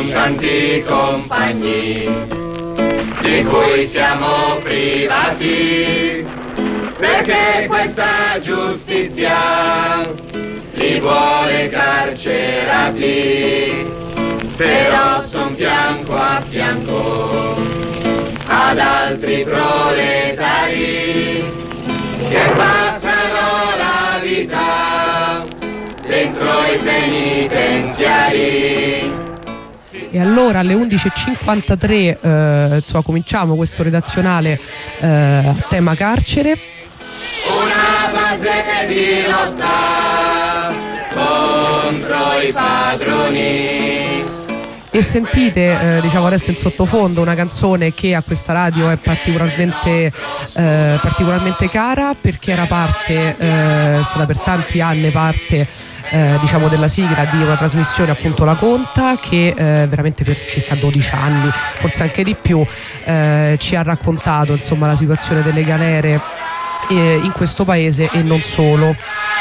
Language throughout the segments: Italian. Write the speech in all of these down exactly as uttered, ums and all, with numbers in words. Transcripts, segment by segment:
con tanti compagni di cui siamo privati, perché questa giustizia li vuole carcerati, però son fianco a fianco ad altri proletari che passano la vita dentro i penitenziari. E allora alle undici e cinquantatré eh, insomma, cominciamo questo redazionale eh, a tema carcere. Una base di lotta contro i padroni. E sentite, eh, diciamo adesso in sottofondo, una canzone che a questa radio è particolarmente, eh, particolarmente cara, perché era parte, eh, è stata per tanti anni parte eh, diciamo della sigla di una trasmissione, appunto La Conta, che eh, veramente per circa dodici anni, forse anche di più, eh, ci ha raccontato insomma la situazione delle galere eh, in questo paese e non solo.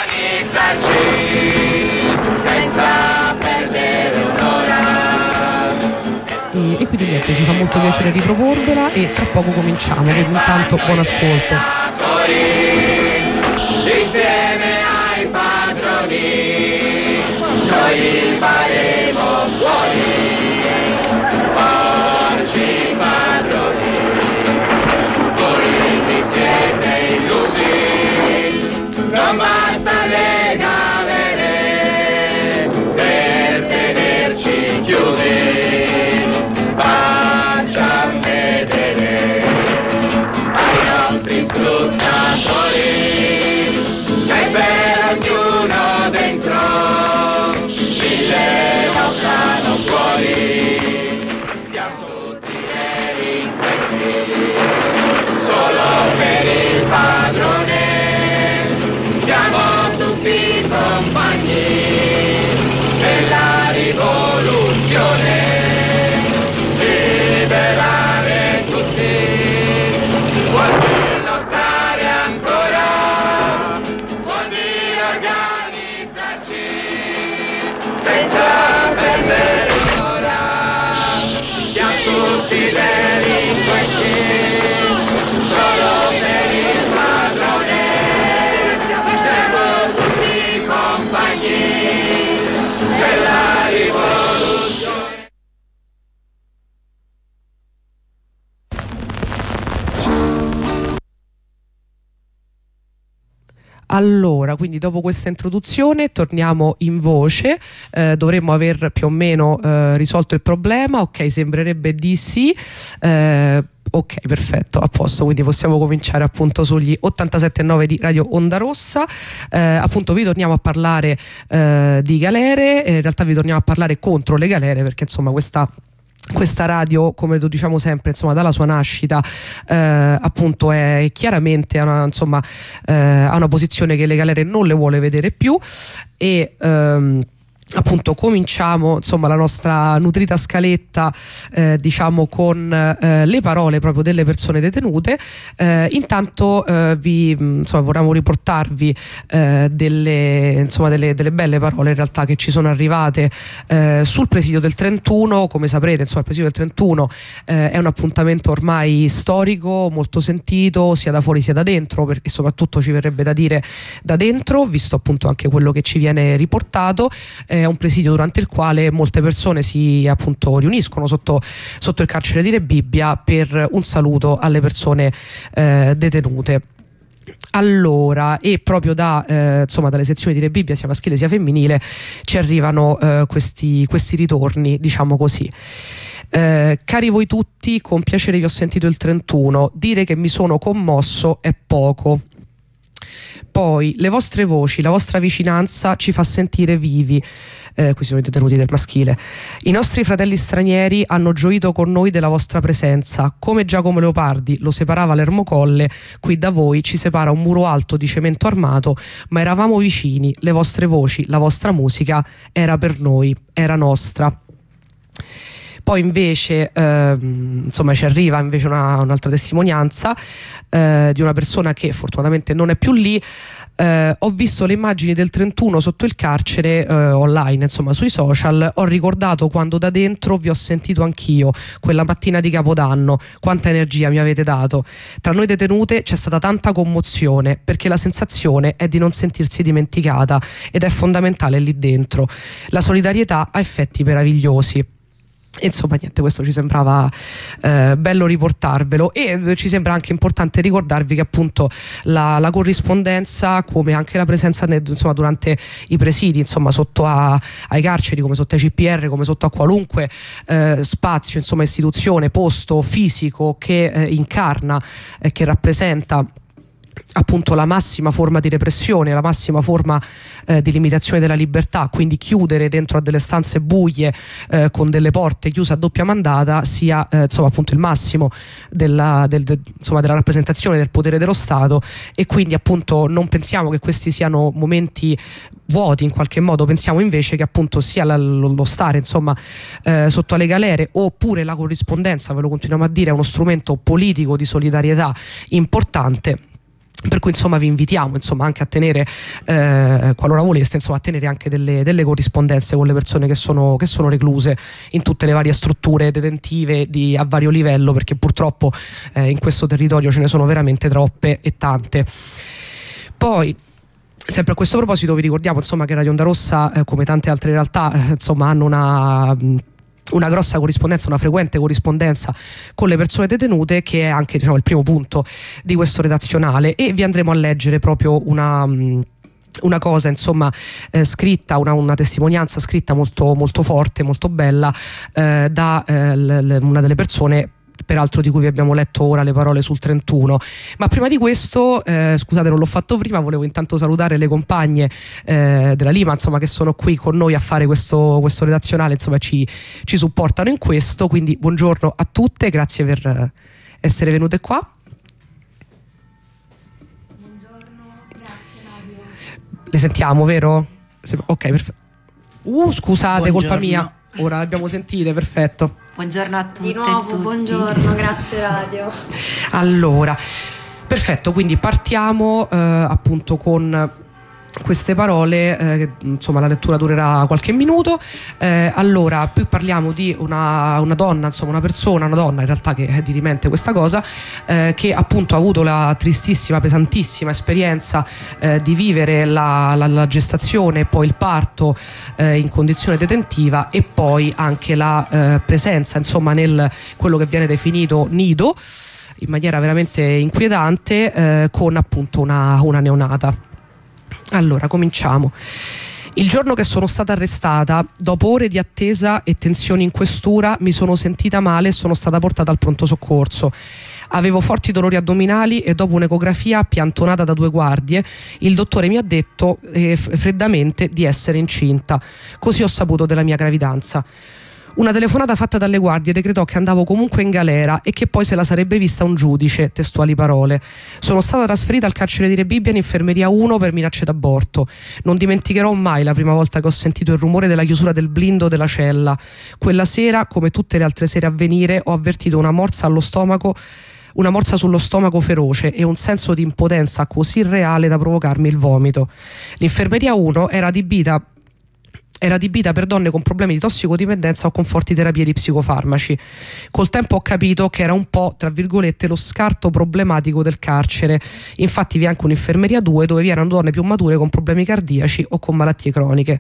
Senza perdere un'ora. E, e quindi niente, ci fa molto piacere riproporvela e tra poco cominciamo, quindi intanto buon ascolto. Insieme ai padroni noi li faremo fuori, porci padroni, voi vi siete illusi, non basta le galere per tenerci chiusi. Facciamo vedere ai nostri sfruttatori che per ognuno dentro mille lottano fuori. Siamo tutti delinquenti solo per il padrone, siamo tutti compagni della rivoluzione. Liberare tutti, vuol dire lottare ancora, vuol dire organizzarci senza perdere un'ora. Siamo tutti delinquenti solo per il padrone, siamo tutti compagni della rivoluzione. Allora, quindi dopo questa introduzione torniamo in voce, eh, dovremmo aver più o meno eh, risolto il problema, ok, sembrerebbe di sì, eh, ok, perfetto, a posto, quindi possiamo cominciare appunto sugli ottantasette virgola nove di Radio Onda Rossa. Eh, appunto vi torniamo a parlare eh, di galere, in realtà vi torniamo a parlare contro le galere, perché insomma questa Questa radio, come lo diciamo sempre, insomma, dalla sua nascita eh, appunto è chiaramente una, insomma, eh, ha una posizione che le galere non le vuole vedere più e ehm, appunto cominciamo insomma la nostra nutrita scaletta eh, diciamo con eh, le parole proprio delle persone detenute. Eh, intanto eh, vi insomma vorremmo riportarvi eh, delle insomma delle, delle belle parole in realtà che ci sono arrivate eh, sul presidio del trentuno. Come saprete, insomma, il presidio del trentuno eh, è un appuntamento ormai storico, molto sentito sia da fuori sia da dentro, perché soprattutto ci verrebbe da dire da dentro, visto appunto anche quello che ci viene riportato. Eh, È un presidio durante il quale molte persone si appunto riuniscono sotto, sotto il carcere di Rebibbia per un saluto alle persone eh, detenute. Allora, e proprio da eh, insomma dalle sezioni di Rebibbia, sia maschile sia femminile, ci arrivano eh, questi, questi ritorni, diciamo così. Eh, cari voi tutti, con piacere vi ho sentito il trentuno, dire che mi sono commosso è poco. Poi le vostre voci, la vostra vicinanza ci fa sentire vivi. Eh, questi sono i detenuti del maschile. I nostri fratelli stranieri hanno gioito con noi della vostra presenza. Come Giacomo Leopardi lo separava l'Ermocolle, qui da voi ci separa un muro alto di cemento armato, ma eravamo vicini. Le vostre voci, la vostra musica era per noi, era nostra. Poi invece eh, insomma ci arriva invece una, un'altra testimonianza eh, di una persona che fortunatamente non è più lì. Eh, ho visto le immagini del trentuno sotto il carcere eh, online, insomma sui social, ho ricordato quando da dentro vi ho sentito anch'io quella mattina di Capodanno, quanta energia mi avete dato. Tra noi detenute c'è stata tanta commozione, perché la sensazione è di non sentirsi dimenticata ed è fondamentale lì dentro. La solidarietà ha effetti meravigliosi. Insomma niente, questo ci sembrava eh, bello riportarvelo, e ci sembra anche importante ricordarvi che appunto la, la corrispondenza, come anche la presenza nel, insomma, durante i presidi, insomma sotto a, ai carceri, come sotto ai C P R, come sotto a qualunque eh, spazio, insomma istituzione, posto fisico che eh, incarna e eh, che rappresenta appunto la massima forma di repressione, la massima forma eh, di limitazione della libertà, quindi chiudere dentro a delle stanze buie eh, con delle porte chiuse a doppia mandata, sia eh, insomma appunto il massimo della, del, de, insomma, della rappresentazione del potere dello Stato. E quindi appunto non pensiamo che questi siano momenti vuoti in qualche modo, pensiamo invece che appunto sia la, lo, lo stare insomma eh, sotto alle galere, oppure la corrispondenza, ve lo continuiamo a dire, è uno strumento politico di solidarietà importante. Per cui insomma vi invitiamo insomma anche a tenere, eh, qualora voleste, insomma a tenere anche delle, delle corrispondenze con le persone che sono, che sono recluse in tutte le varie strutture detentive di, a vario livello, perché purtroppo eh, in questo territorio ce ne sono veramente troppe e tante. Poi sempre a questo proposito vi ricordiamo insomma che Radio Onda Rossa, eh, come tante altre realtà, eh, insomma hanno una una grossa corrispondenza, una frequente corrispondenza con le persone detenute, che è anche diciamo il primo punto di questo redazionale, e vi andremo a leggere proprio una una cosa insomma eh, scritta, una, una testimonianza scritta molto, molto forte, molto bella eh, da eh, l, l, una delle persone peraltro di cui vi abbiamo letto ora le parole sul trentuno. Ma prima di questo, eh, scusate non l'ho fatto prima, volevo intanto salutare le compagne eh, della Lima insomma che sono qui con noi a fare questo, questo redazionale, insomma ci, ci supportano in questo, quindi buongiorno a tutte, grazie per essere venute qua. Buongiorno, grazie Radio. Le sentiamo, vero? Ok, perfetto. Uh, scusate, Buongiorno. Colpa mia. Ora le abbiamo sentite, perfetto. Buongiorno a tutte Di nuovo, e tutti. buongiorno, grazie Radio. Allora, perfetto, quindi partiamo eh, appunto con queste parole, eh, insomma la lettura durerà qualche minuto. Eh, allora, qui parliamo di una, una donna, insomma una persona, una donna in realtà che è dirimente questa cosa, eh, che appunto ha avuto la tristissima, pesantissima esperienza eh, di vivere la, la, la gestazione e poi il parto eh, in condizione detentiva, e poi anche la eh, presenza insomma nel quello che viene definito nido in maniera veramente inquietante, eh, con appunto una, una neonata. Allora, cominciamo. Il giorno che sono stata arrestata, dopo ore di attesa e tensioni in questura, mi sono sentita male e sono stata portata al pronto soccorso. Avevo forti dolori addominali e dopo un'ecografia piantonata da due guardie, il dottore mi ha detto eh, freddamente di essere incinta. Così ho saputo della mia gravidanza. Una telefonata fatta dalle guardie decretò che andavo comunque in galera e che poi se la sarebbe vista un giudice, testuali parole. Sono stata trasferita al carcere di Rebibbia in infermeria uno per minacce d'aborto. Non dimenticherò mai la prima volta che ho sentito il rumore della chiusura del blindo della cella. Quella sera, come tutte le altre sere a venire, ho avvertito una morsa allo stomaco una morsa sullo stomaco feroce e un senso di impotenza così reale da provocarmi il vomito. L'infermeria uno era adibita Era adibita per donne con problemi di tossicodipendenza o con forti terapie di psicofarmaci. Col tempo ho capito che era un po', tra virgolette, lo scarto problematico del carcere. Infatti vi è anche un'infermeria due dove vi erano donne più mature con problemi cardiaci o con malattie croniche.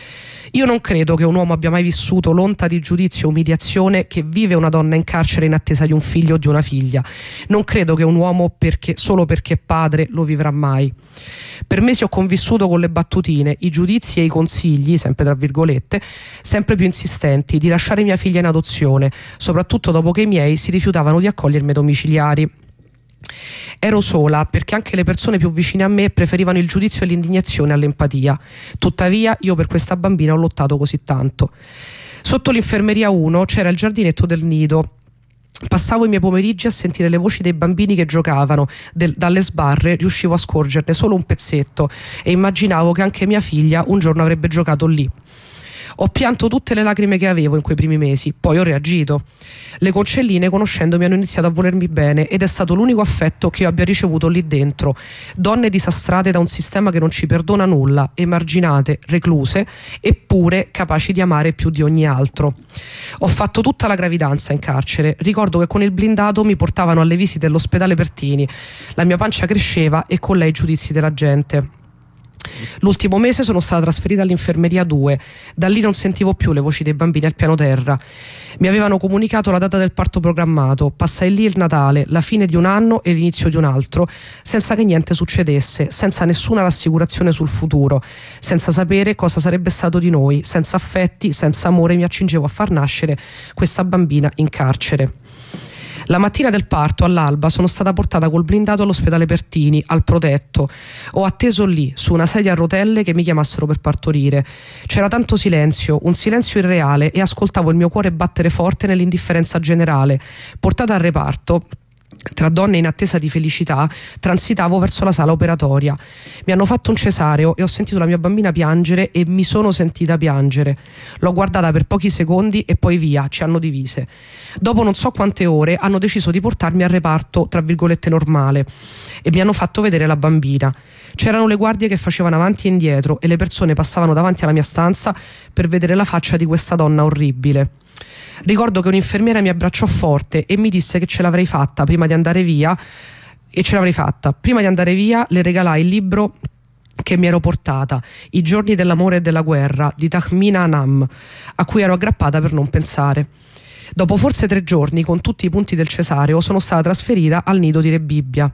Io non credo che un uomo abbia mai vissuto l'onta di giudizio e umiliazione che vive una donna in carcere in attesa di un figlio o di una figlia. Non credo che un uomo, perché, solo perché è padre, lo vivrà mai. Per mesi ho convissuto con le battutine, i giudizi e i consigli, sempre tra virgolette, sempre più insistenti, di lasciare mia figlia in adozione, soprattutto dopo che i miei si rifiutavano di accogliermi ai domiciliari. Ero sola perché anche le persone più vicine a me preferivano il giudizio e l'indignazione all'empatia. Tuttavia io per questa bambina ho lottato così tanto. Sotto l'infermeria uno c'era il giardinetto del nido. Passavo i miei pomeriggi a sentire le voci dei bambini che giocavano. Del, dalle sbarre riuscivo a scorgerne solo un pezzetto e immaginavo che anche mia figlia un giorno avrebbe giocato lì. Ho pianto tutte le lacrime che avevo in quei primi mesi, poi ho reagito. Le concelline, conoscendomi, hanno iniziato a volermi bene ed è stato l'unico affetto che io abbia ricevuto lì dentro. Donne disastrate da un sistema che non ci perdona nulla, emarginate, recluse, eppure capaci di amare più di ogni altro. Ho fatto tutta la gravidanza in carcere. Ricordo che con il blindato mi portavano alle visite all'ospedale Pertini. La mia pancia cresceva e con lei i giudizi della gente. L'ultimo mese sono stata trasferita all'infermeria due. Da lì non sentivo più le voci dei bambini al piano terra. Mi avevano comunicato la data del parto programmato. Passai lì il Natale, la fine di un anno e l'inizio di un altro, senza che niente succedesse, senza nessuna rassicurazione sul futuro, senza sapere cosa sarebbe stato di noi, senza affetti, senza amore. Mi accingevo a far nascere questa bambina in carcere. La mattina del parto, all'alba, sono stata portata col blindato all'ospedale Pertini, al protetto. Ho atteso lì, su una sedia a rotelle, che mi chiamassero per partorire. C'era tanto silenzio, un silenzio irreale, e ascoltavo il mio cuore battere forte nell'indifferenza generale. Portata al reparto, tra donne in attesa di felicità, transitavo verso la sala operatoria. Mi hanno fatto un cesareo e ho sentito la mia bambina piangere e mi sono sentita piangere. L'ho guardata per pochi secondi e poi via, ci hanno divise. Dopo non so quante ore hanno deciso di portarmi al reparto tra virgolette normale e mi hanno fatto vedere la bambina. C'erano le guardie che facevano avanti e indietro e le persone passavano davanti alla mia stanza per vedere la faccia di questa donna orribile. Ricordo che un'infermiera mi abbracciò forte e mi disse che ce l'avrei fatta prima di andare via e ce l'avrei fatta. Prima di andare via le regalai il libro che mi ero portata, I giorni dell'amore e della guerra di Tahmina Anam, a cui ero aggrappata per non pensare. Dopo forse tre giorni, con tutti i punti del cesareo, sono stata trasferita al nido di Rebibbia.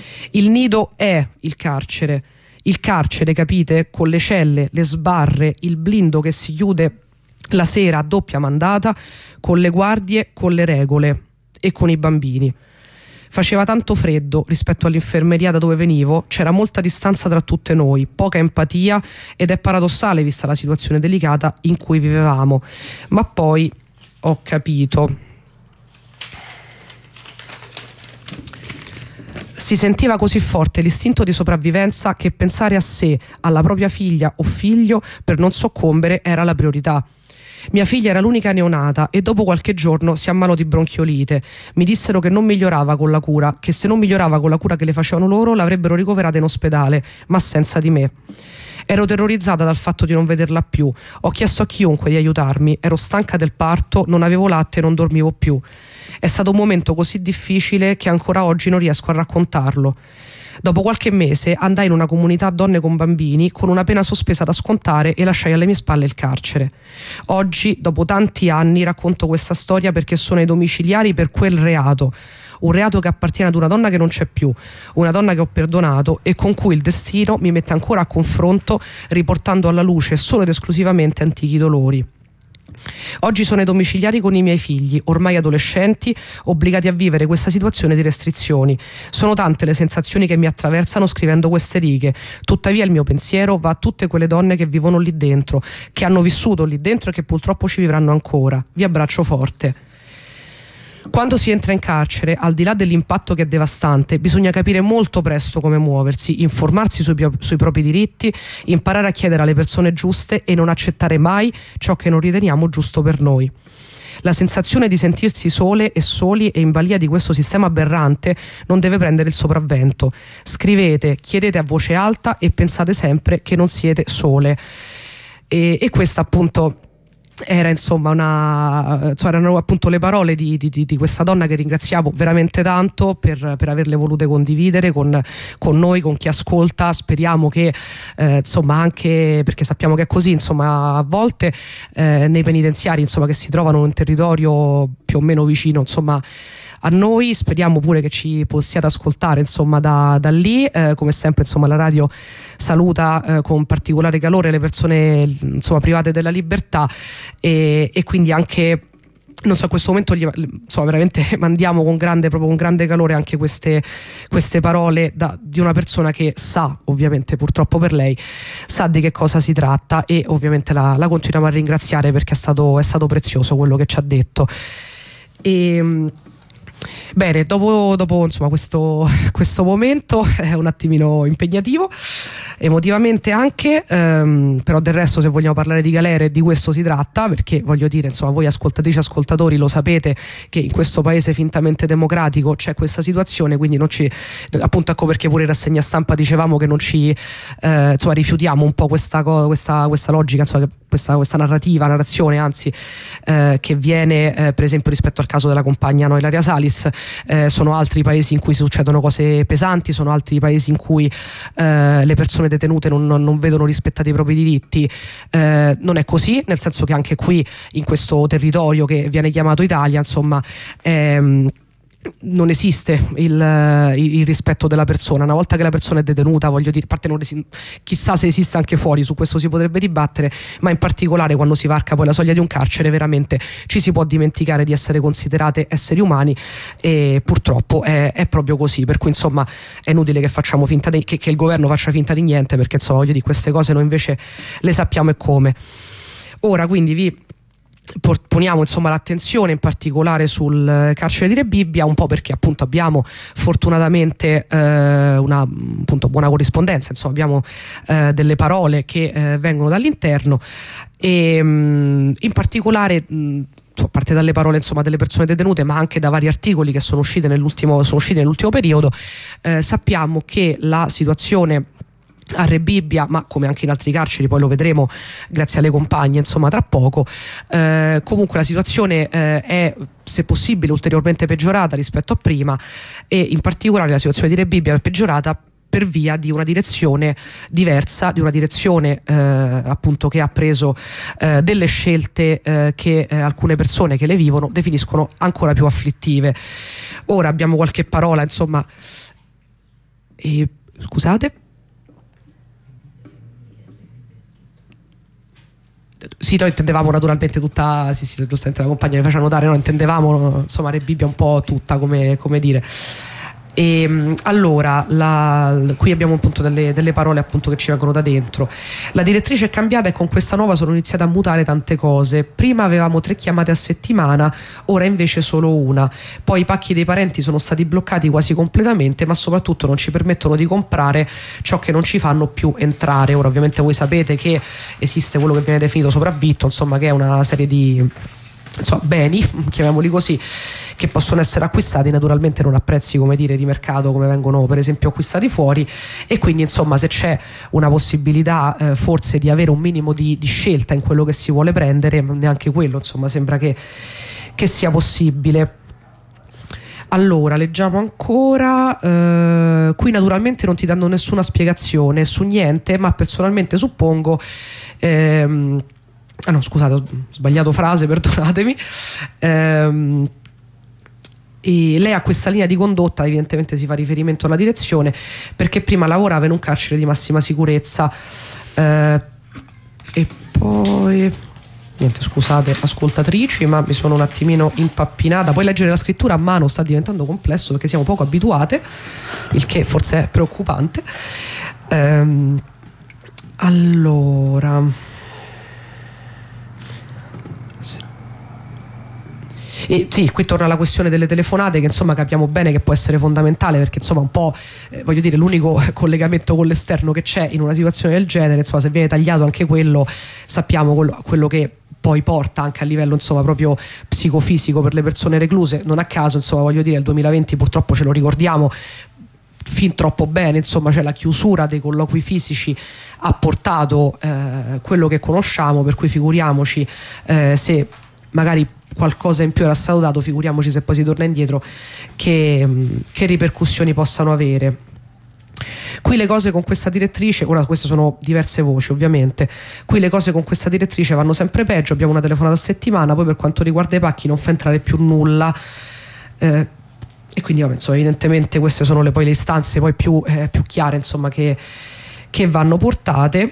Il nido è il carcere. Il carcere, capite? Con le celle, le sbarre, il blindo che si chiude la sera a doppia mandata, con le guardie, con le regole e con i bambini. Faceva tanto freddo rispetto all'infermeria da dove venivo, c'era molta distanza tra tutte noi, poca empatia, ed è paradossale vista la situazione delicata in cui vivevamo. Ma poi ho capito. Si sentiva così forte l'istinto di sopravvivenza che pensare a sé, alla propria figlia o figlio per non soccombere era la priorità. Mia figlia era l'unica neonata e dopo qualche giorno si ammalò di bronchiolite. Mi dissero che non migliorava con la cura, che se non migliorava con la cura che le facevano loro l'avrebbero ricoverata in ospedale, ma senza di me. Ero terrorizzata dal fatto di non vederla più. Ho chiesto a chiunque di aiutarmi, ero stanca del parto, non avevo latte e non dormivo più. È stato un momento così difficile che ancora oggi non riesco a raccontarlo. Dopo qualche mese andai in una comunità donne con bambini con una pena sospesa da scontare e lasciai alle mie spalle il carcere. Oggi, dopo tanti anni, racconto questa storia perché sono ai domiciliari per quel reato. Un reato che appartiene ad una donna che non c'è più, una donna che ho perdonato e con cui il destino mi mette ancora a confronto, riportando alla luce solo ed esclusivamente antichi dolori. Oggi sono ai domiciliari con i miei figli, ormai adolescenti, obbligati a vivere questa situazione di restrizioni. Sono tante le sensazioni che mi attraversano scrivendo queste righe, tuttavia il mio pensiero va a tutte quelle donne che vivono lì dentro, che hanno vissuto lì dentro e che purtroppo ci vivranno ancora. Vi abbraccio forte. Quando si entra in carcere, al di là dell'impatto che è devastante, bisogna capire molto presto come muoversi, informarsi sui, sui propri diritti, imparare a chiedere alle persone giuste e non accettare mai ciò che non riteniamo giusto per noi. La sensazione di sentirsi sole e soli e in balia di questo sistema aberrante non deve prendere il sopravvento. Scrivete, chiedete a voce alta e pensate sempre che non siete sole. E, e questa appunto era insomma una insomma, erano appunto le parole di, di, di questa donna che ringraziamo veramente tanto per, per averle volute condividere con, con noi, con chi ascolta. Speriamo che eh, insomma anche perché sappiamo che è così insomma a volte eh, nei penitenziari insomma che si trovano in un territorio più o meno vicino insomma a noi, speriamo pure che ci possiate ascoltare insomma da, da lì. Eh, come sempre insomma la radio saluta eh, con particolare calore le persone insomma private della libertà e, e quindi anche non so, a questo momento gli, insomma veramente mandiamo con grande, proprio con grande calore anche queste, queste parole da, di una persona che sa, ovviamente purtroppo per lei, sa di che cosa si tratta e ovviamente la, la continuiamo a ringraziare perché è stato, è stato prezioso quello che ci ha detto. E Bene, dopo, dopo insomma, questo, questo momento è un attimino impegnativo, emotivamente anche, ehm, però del resto, se vogliamo parlare di galere, di questo si tratta, perché voglio dire, insomma, voi ascoltatrici, ascoltatori lo sapete che in questo paese fintamente democratico c'è questa situazione, quindi non ci, appunto, ecco perché pure in rassegna stampa dicevamo che non ci eh, insomma, rifiutiamo un po' questa, questa, questa logica, insomma, questa, questa narrativa, narrazione anzi eh, che viene eh, per esempio rispetto al caso della compagna no, Ilaria Salis. Eh, sono altri paesi in cui succedono cose pesanti, sono altri paesi in cui eh, le persone detenute non, non, non vedono rispettati i propri diritti. Eh, non è così, nel senso che anche qui in questo territorio che viene chiamato Italia, insomma, ehm, non esiste il, il rispetto della persona. Una volta che la persona è detenuta, voglio dire, a parte non esi- chissà se esiste anche fuori, su questo si potrebbe dibattere, ma in particolare quando si varca poi la soglia di un carcere veramente ci si può dimenticare di essere considerate esseri umani, e purtroppo è, è proprio così, per cui insomma è inutile che facciamo finta di, che, che il governo faccia finta di niente, perché insomma voglio dire, queste cose noi invece le sappiamo e come. Ora quindi vi poniamo insomma l'attenzione in particolare sul carcere di Rebibbia, un po' perché appunto abbiamo fortunatamente eh, una appunto buona corrispondenza, insomma abbiamo eh, delle parole che eh, vengono dall'interno e mh, in particolare mh, a parte dalle parole insomma delle persone detenute, ma anche da vari articoli che sono usciti nell'ultimo, sono usciti nell'ultimo periodo, eh, sappiamo che la situazione a Rebibbia, ma come anche in altri carceri, poi lo vedremo grazie alle compagne insomma tra poco, eh, comunque la situazione eh, è se possibile ulteriormente peggiorata rispetto a prima, e in particolare la situazione di Rebibbia è peggiorata per via di una direzione diversa, di una direzione eh, appunto che ha preso eh, delle scelte eh, che eh, alcune persone che le vivono definiscono ancora più afflittive. Ora abbiamo qualche parola insomma e, scusate sì, noi intendevamo naturalmente tutta, sì sì, giustamente la compagna mi faceva notare, noi intendevamo insomma Rebibbia un po' tutta, come, come dire. E, allora la, qui abbiamo appunto delle, delle parole appunto che ci vengono da dentro. La direttrice è cambiata e con questa nuova sono iniziate a mutare tante cose. Prima avevamo tre chiamate a settimana, ora invece solo una. Poi i pacchi dei parenti sono stati bloccati quasi completamente, ma soprattutto non ci permettono di comprare ciò che non ci fanno più entrare. Ora ovviamente voi sapete che esiste quello che viene definito sopravvitto, insomma, che è una serie di insomma, beni, chiamiamoli così, che possono essere acquistati naturalmente non a prezzi, come dire, di mercato, come vengono per esempio acquistati fuori, e quindi insomma se c'è una possibilità eh, forse di avere un minimo di, di scelta in quello che si vuole prendere, neanche quello insomma sembra che, che sia possibile. Allora leggiamo ancora, eh, qui naturalmente non ti danno nessuna spiegazione su niente, ma personalmente suppongo ehm, ah no scusate ho sbagliato frase, perdonatemi, ehm, e lei ha questa linea di condotta, evidentemente si fa riferimento alla direzione, perché prima lavorava in un carcere di massima sicurezza, eh, e poi niente, scusate ascoltatrici, ma mi sono un attimino impappinata, poi leggere la scrittura a mano sta diventando complesso perché siamo poco abituate, il che forse è preoccupante. ehm, allora E sì, qui torna la questione delle telefonate, che insomma capiamo bene che può essere fondamentale, perché insomma un po' eh, voglio dire l'unico collegamento con l'esterno che c'è in una situazione del genere, insomma se viene tagliato anche quello sappiamo quello, quello che poi porta anche a livello insomma proprio psicofisico per le persone recluse. Non a caso insomma voglio dire il duemilaventi purtroppo ce lo ricordiamo fin troppo bene, insomma cioè la chiusura dei colloqui fisici ha portato eh, quello che conosciamo, per cui figuriamoci eh, se magari qualcosa in più era stato dato, figuriamoci se poi si torna indietro, che, che ripercussioni possano avere. Qui le cose con questa direttrice, ora queste sono diverse voci ovviamente, qui le cose con questa direttrice vanno sempre peggio, abbiamo una telefonata a settimana, poi per quanto riguarda i pacchi non fa entrare più nulla, eh, e quindi vabbè, insomma, evidentemente queste sono le, poi le istanze poi più, eh, più chiare insomma che, che vanno portate.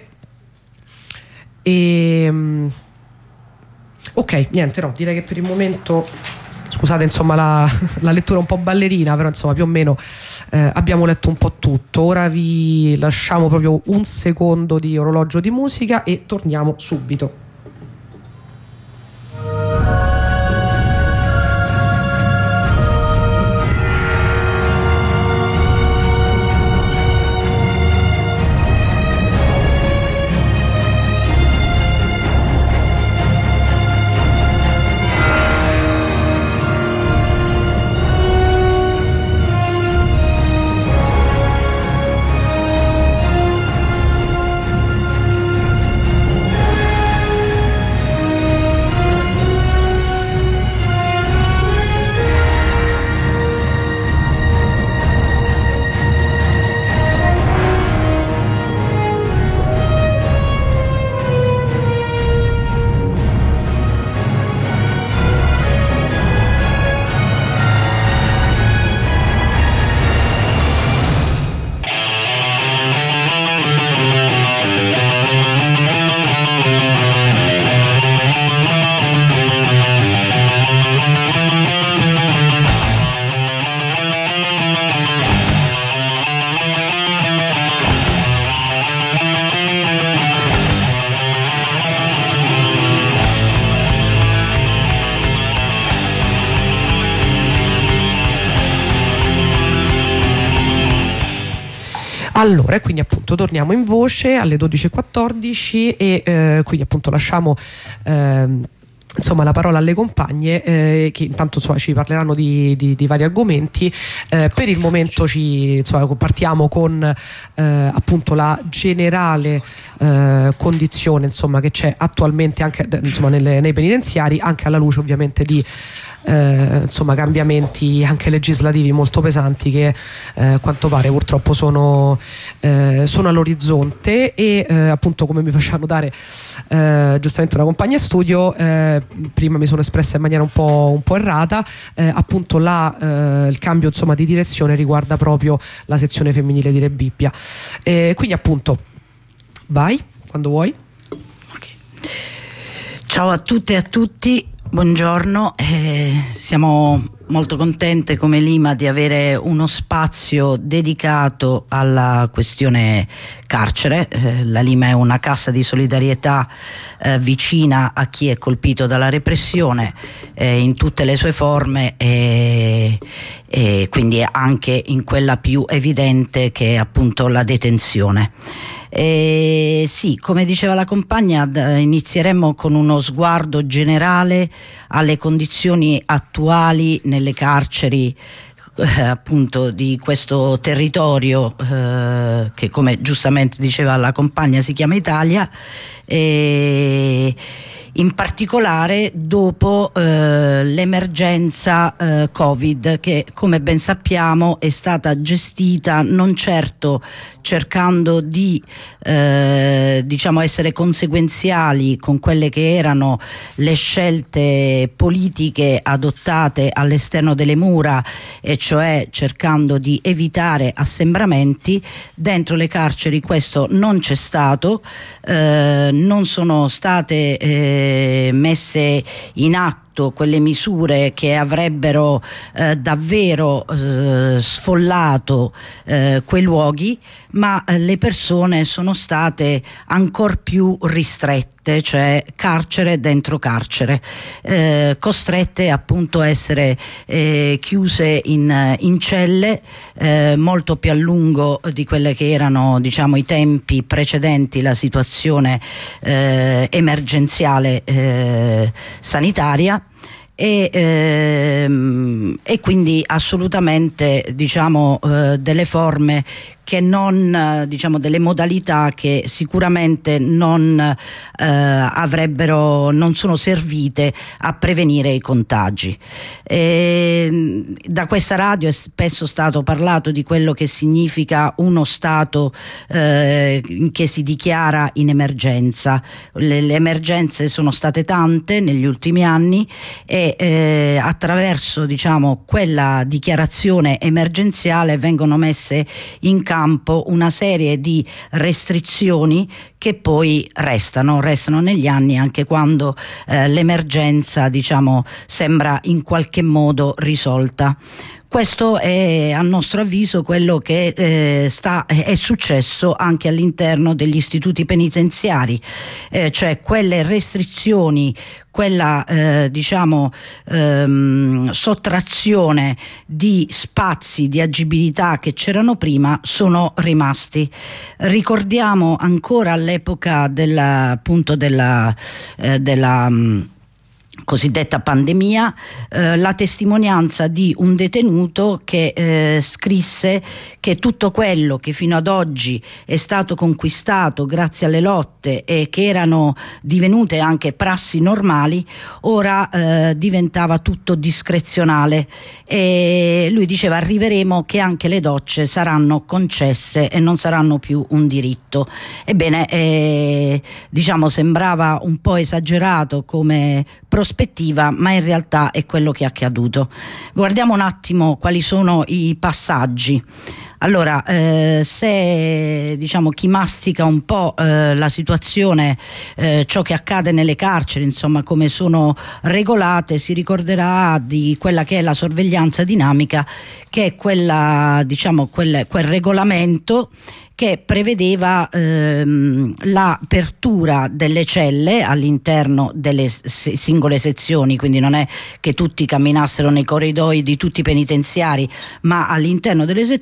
E ok, niente, no, direi che per il momento, scusate insomma la, la lettura un po' ballerina, però insomma più o meno eh, abbiamo letto un po' tutto. Ora vi lasciamo proprio un secondo di orologio di musica e torniamo subito. Allora, e quindi appunto torniamo in voce alle dodici e quattordici e eh, quindi appunto lasciamo ehm, insomma la parola alle compagne eh, che intanto insomma, ci parleranno di, di, di vari argomenti. Eh, per il momento ci, insomma, partiamo con eh, appunto la generale eh, condizione insomma, che c'è attualmente anche insomma, nelle, nei penitenziari, anche alla luce ovviamente di Eh, insomma cambiamenti anche legislativi molto pesanti che eh, a quanto pare purtroppo sono, eh, sono all'orizzonte e eh, appunto, come mi faceva notare eh, giustamente una compagna studio, eh, prima mi sono espressa in maniera un po', un po' errata, eh, appunto la, eh, il cambio insomma di direzione riguarda proprio la sezione femminile di Rebibbia, eh, quindi appunto vai quando vuoi. Okay. Ciao a tutte e a tutti. Buongiorno, eh, siamo molto contente come Lima di avere uno spazio dedicato alla questione carcere. Eh, la Lima è una cassa di solidarietà eh, vicina a chi è colpito dalla repressione eh, in tutte le sue forme e, e quindi anche in quella più evidente che è appunto la detenzione. Eh, sì, come diceva la compagna, d- inizieremo con uno sguardo generale alle condizioni attuali nelle carceri eh, appunto di questo territorio eh, che, come giustamente diceva la compagna, si chiama Italia, e in particolare dopo eh, l'emergenza eh, Covid, che come ben sappiamo è stata gestita non certo cercando di eh, diciamo essere conseguenziali con quelle che erano le scelte politiche adottate all'esterno delle mura, e cioè cercando di evitare assembramenti. Dentro le carceri questo non c'è stato, eh, non sono state eh, messe in atto quelle misure che avrebbero eh, davvero eh, sfollato eh, quei luoghi, ma eh, le persone sono state ancor più ristrette, cioè carcere dentro carcere, eh, costrette appunto a essere eh, chiuse in, in celle eh, molto più a lungo di quelle che erano, diciamo, i tempi precedenti la situazione eh, emergenziale eh, sanitaria. E, ehm, e quindi assolutamente, diciamo, eh, delle forme che non, eh, diciamo, delle modalità che sicuramente non eh, avrebbero, non sono servite a prevenire i contagi. E, da questa radio è spesso stato parlato di quello che significa uno stato eh, che si dichiara in emergenza. Le, le emergenze sono state tante negli ultimi anni e eh, attraverso, diciamo, quella dichiarazione emergenziale vengono messe in campo una serie di restrizioni che poi restano, restano negli anni, anche quando eh, l'emergenza, diciamo, sembra in qualche modo risolta. Questo è, a nostro avviso, quello che eh, sta, è successo anche all'interno degli istituti penitenziari, eh, cioè quelle restrizioni, quella eh, diciamo ehm, sottrazione di spazi di agibilità che c'erano prima sono rimasti. Ricordiamo ancora all'epoca della, appunto della, eh, della mh, cosiddetta pandemia, eh, la testimonianza di un detenuto che eh, scrisse che tutto quello che fino ad oggi è stato conquistato grazie alle lotte e che erano divenute anche prassi normali, ora eh, diventava tutto discrezionale, e lui diceva: arriveremo che anche le docce saranno concesse e non saranno più un diritto. Ebbene, eh, diciamo, sembrava un po' esagerato come prospettiva, ma in realtà è quello che è accaduto. Guardiamo un attimo quali sono i passaggi. Allora, eh, se, diciamo, chi mastica un po' eh, la situazione, eh, ciò che accade nelle carceri, insomma, come sono regolate, si ricorderà di quella che è la sorveglianza dinamica, che è quella, diciamo, quel, quel regolamento che prevedeva ehm, l'apertura delle celle all'interno delle se- singole sezioni, quindi non è che tutti camminassero nei corridoi di tutti i penitenziari, ma all'interno delle sezioni le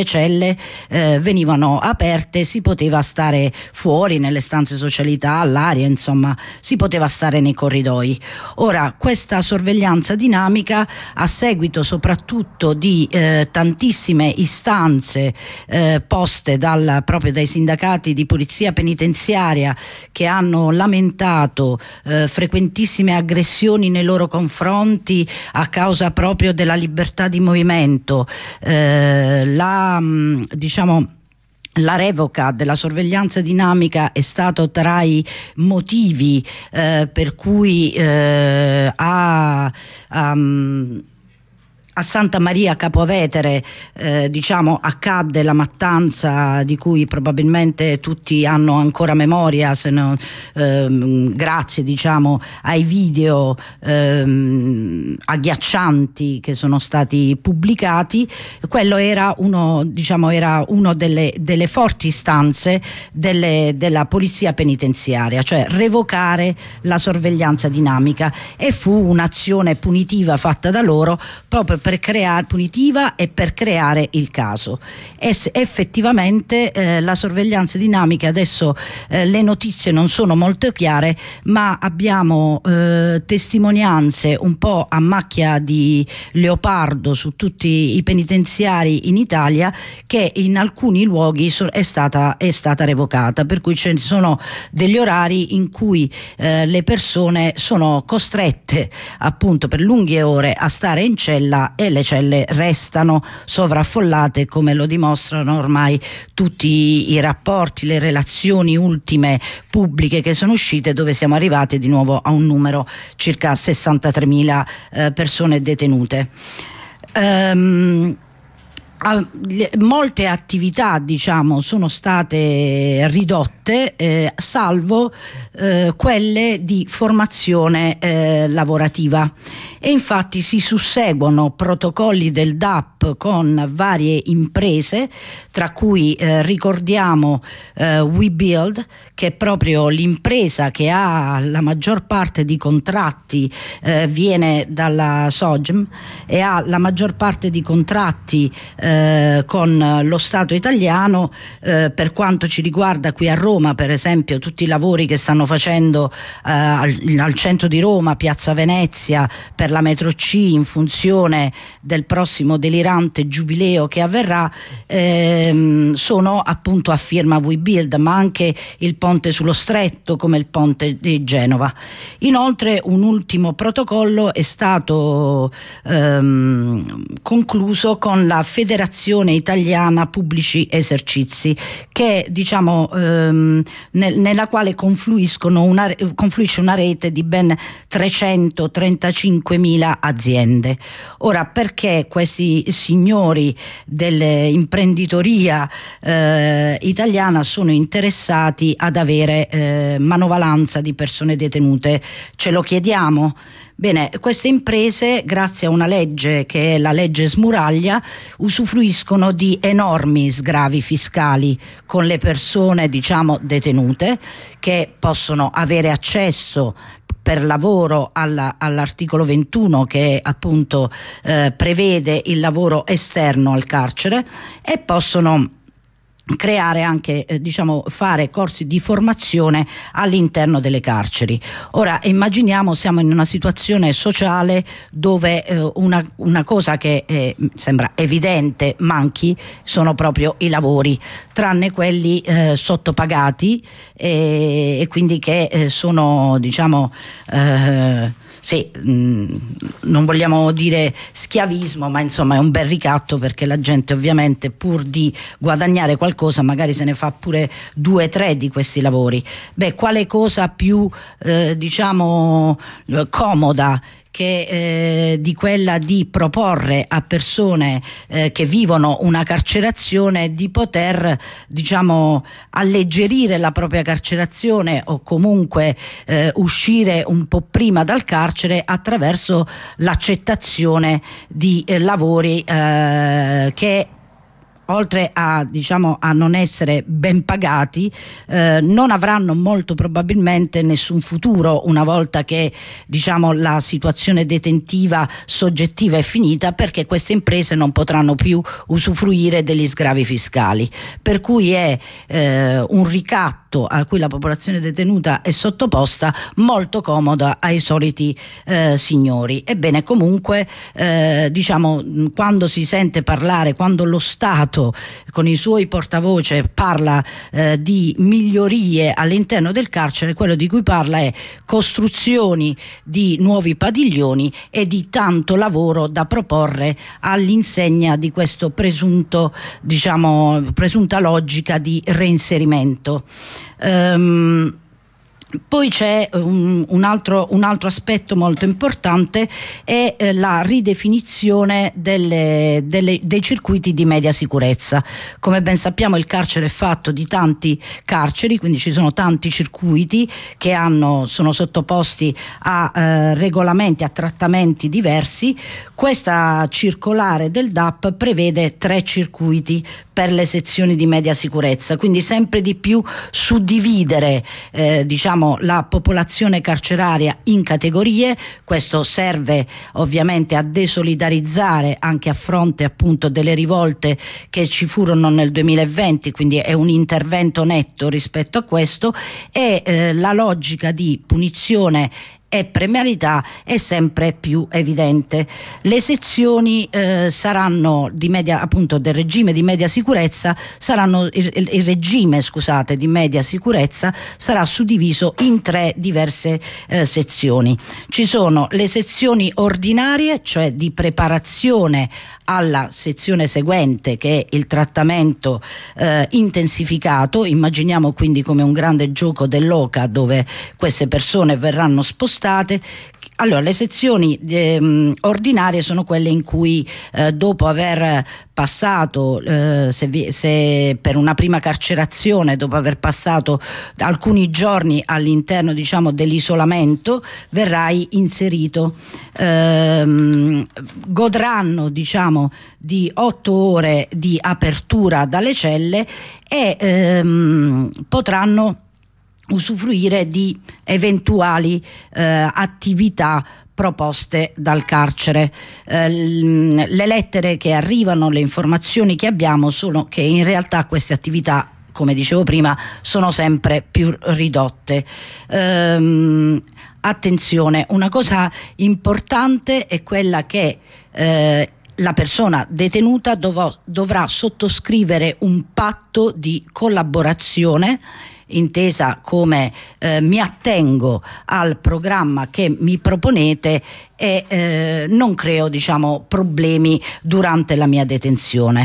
le celle eh, venivano aperte, si poteva stare fuori nelle stanze socialità, all'aria, insomma si poteva stare nei corridoi. Ora, questa sorveglianza dinamica, a seguito soprattutto di eh, tantissime istanze eh, poste dal, proprio dai sindacati di polizia penitenziaria, che hanno lamentato eh, frequentissime aggressioni nei loro confronti a causa proprio della libertà di movimento, eh, la diciamo la revoca della sorveglianza dinamica è stato tra i motivi eh, per cui eh, a, a A Santa Maria Capo Vetere eh, diciamo accadde la mattanza di cui probabilmente tutti hanno ancora memoria, se no, ehm, grazie diciamo ai video ehm, agghiaccianti che sono stati pubblicati. Quello era uno, diciamo, era uno delle, delle forti istanze delle, della polizia penitenziaria, cioè revocare la sorveglianza dinamica, e fu un'azione punitiva fatta da loro proprio per creare punitiva e per creare il caso. E effettivamente eh, la sorveglianza dinamica, adesso eh, le notizie non sono molto chiare, ma abbiamo eh, testimonianze un po' a macchia di leopardo su tutti i penitenziari in Italia, che in alcuni luoghi so, è, stata, è stata revocata, per cui ci sono degli orari in cui eh, le persone sono costrette appunto per lunghe ore a stare in cella, e le celle restano sovraffollate, come lo dimostrano ormai tutti i rapporti, le relazioni ultime pubbliche che sono uscite, dove siamo arrivati di nuovo a un numero circa sessantatremila eh, persone detenute. Um, Molte attività diciamo sono state ridotte, eh, salvo eh, quelle di formazione eh, lavorativa, e infatti si susseguono protocolli del D A P con varie imprese, tra cui eh, ricordiamo eh, WeBuild, che è proprio l'impresa che ha la maggior parte di contratti, eh, viene dalla Sogm e ha la maggior parte di contratti eh, con lo Stato italiano. Eh, per quanto ci riguarda qui a Roma, per esempio, tutti i lavori che stanno facendo eh, al, al centro di Roma, Piazza Venezia, per la metro C, in funzione del prossimo delirante giubileo che avverrà, ehm, sono appunto a firma WeBuild, ma anche il ponte sullo Stretto, come il ponte di Genova. Inoltre un ultimo protocollo è stato ehm, concluso con la Federazione Italiana Pubblici Esercizi, che diciamo ehm, nel, nella quale confluiscono una, confluisce una rete di ben trecentotrentacinquemila aziende. Ora, perché questi signori dell'imprenditoria eh, italiana sono interessati ad avere eh, manovalanza di persone detenute? Ce lo chiediamo? Bene, queste imprese, grazie a una legge che è la legge Smuraglia, usufruiscono di enormi sgravi fiscali con le persone, diciamo, detenute, che possono avere accesso per lavoro alla, all'articolo ventuno, che appunto eh, prevede il lavoro esterno al carcere, e possono creare anche, eh, diciamo, fare corsi di formazione all'interno delle carceri. Ora immaginiamo, siamo in una situazione sociale dove eh, una, una cosa che eh, sembra evidente manchi sono proprio i lavori, tranne quelli eh, sottopagati e, e quindi che eh, sono, diciamo, eh, sì, mh, non vogliamo dire schiavismo, ma insomma è un bel ricatto, perché la gente ovviamente, pur di guadagnare qualcosa, magari se ne fa pure due o tre di questi lavori. Beh, quale cosa più eh, diciamo comoda che eh, di quella di proporre a persone eh, che vivono una carcerazione di poter, diciamo, alleggerire la propria carcerazione, o comunque eh, uscire un po' prima dal carcere attraverso l'accettazione di eh, lavori eh, che oltre a, diciamo, a non essere ben pagati, eh, non avranno molto probabilmente nessun futuro una volta che, diciamo, la situazione detentiva soggettiva è finita, perché queste imprese non potranno più usufruire degli sgravi fiscali, per cui è eh, un ricatto a cui la popolazione detenuta è sottoposta, molto comoda ai soliti eh, signori. Ebbene, comunque eh, diciamo, quando si sente parlare, quando lo Stato con i suoi portavoce parla eh, di migliorie all'interno del carcere, quello di cui parla è costruzioni di nuovi padiglioni e di tanto lavoro da proporre all'insegna di questo presunto, diciamo, presunta logica di reinserimento. Um, Poi c'è un, un, altro, un altro aspetto molto importante, è eh, la ridefinizione delle, delle, dei circuiti di media sicurezza. Come ben sappiamo, il carcere è fatto di tanti carceri, quindi ci sono tanti circuiti che hanno, sono sottoposti a eh, regolamenti, a trattamenti diversi. Questa circolare del D A P prevede tre circuiti per le sezioni di media sicurezza, quindi sempre di più suddividere eh, diciamo la popolazione carceraria in categorie. Questo serve ovviamente a desolidarizzare, anche a fronte appunto delle rivolte che ci furono nel duemilaventi, quindi è un intervento netto rispetto a questo, e eh, la logica di punizione e premialità è sempre più evidente. Le sezioni eh, saranno di media, appunto, del regime di media sicurezza saranno il, il, il regime scusate di media sicurezza sarà suddiviso in tre diverse eh, sezioni. Ci sono le sezioni ordinarie, cioè di preparazione alla sezione seguente, che è il trattamento eh, intensificato. Immaginiamo quindi come un grande gioco dell'oca dove queste persone verranno spostate. Allora, le sezioni eh, ordinarie sono quelle in cui eh, dopo aver passato eh, se, vi, se per una prima carcerazione, dopo aver passato alcuni giorni all'interno, diciamo, dell'isolamento, verrai inserito. Ehm, godranno, diciamo, di otto ore di apertura dalle celle e ehm, potranno usufruire di eventuali eh, attività proposte dal carcere. Eh, le lettere che arrivano, le informazioni che abbiamo sono che in realtà queste attività, come dicevo prima, sono sempre più ridotte. Ehm, attenzione, una cosa importante è quella che eh, la persona detenuta dov- dovrà sottoscrivere un patto di collaborazione, intesa come eh, mi attengo al programma che mi proponete e eh, non creo, diciamo, problemi durante la mia detenzione.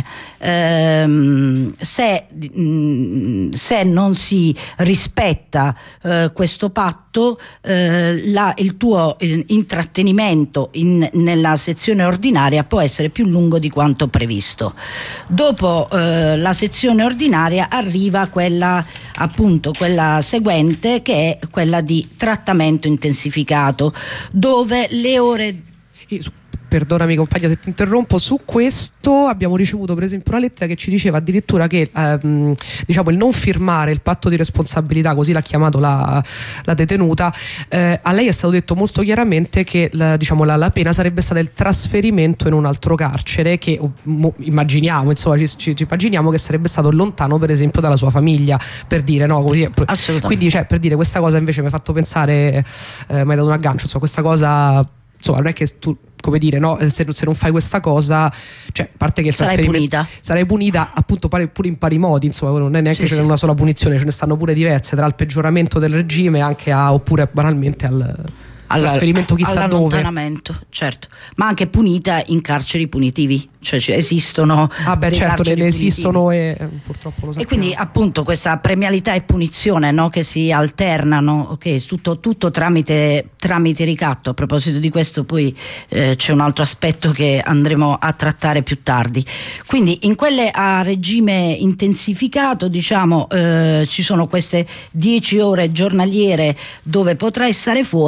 Ehm, se, mh, se non si rispetta eh, questo patto, eh, la, il tuo il, intrattenimento in, nella sezione ordinaria può essere più lungo di quanto previsto. Dopo eh, la sezione ordinaria arriva quella, appunto, quella seguente, che è quella di trattamento intensificato, dove le ore. Perdonami compagna se ti interrompo, su questo abbiamo ricevuto per esempio una lettera che ci diceva addirittura che ehm, diciamo il non firmare il patto di responsabilità, così l'ha chiamato la, la detenuta, eh, a lei è stato detto molto chiaramente che la, diciamo, la, la pena sarebbe stata il trasferimento in un altro carcere, che mo, immaginiamo insomma ci, ci, ci immaginiamo che sarebbe stato lontano per esempio dalla sua famiglia, per dire, no? Così, quindi, cioè, per dire, questa cosa invece mi ha fatto pensare, eh, mi ha dato un aggancio, insomma, questa cosa, insomma, non è che tu, come dire, no, se, se non fai questa cosa, cioè, a parte che sarai punita, sarai punita appunto pure in pari modi, insomma, non è neanche sì, sì. una sola punizione, ce ne stanno pure diverse, tra il peggioramento del regime anche a, oppure banalmente al Alla, trasferimento chissà dove, certo, ma anche punita in carceri punitivi, cioè, cioè esistono ah beh certo ne, ne esistono e purtroppo lo sappiamo. E quindi appunto questa premialità e punizione, no, che si alternano, ok, tutto, tutto tramite, tramite ricatto. A proposito di questo poi eh, c'è un altro aspetto che andremo a trattare più tardi. Quindi in quelle a regime intensificato, diciamo, eh, ci sono queste dieci ore giornaliere dove potrai stare fuori, e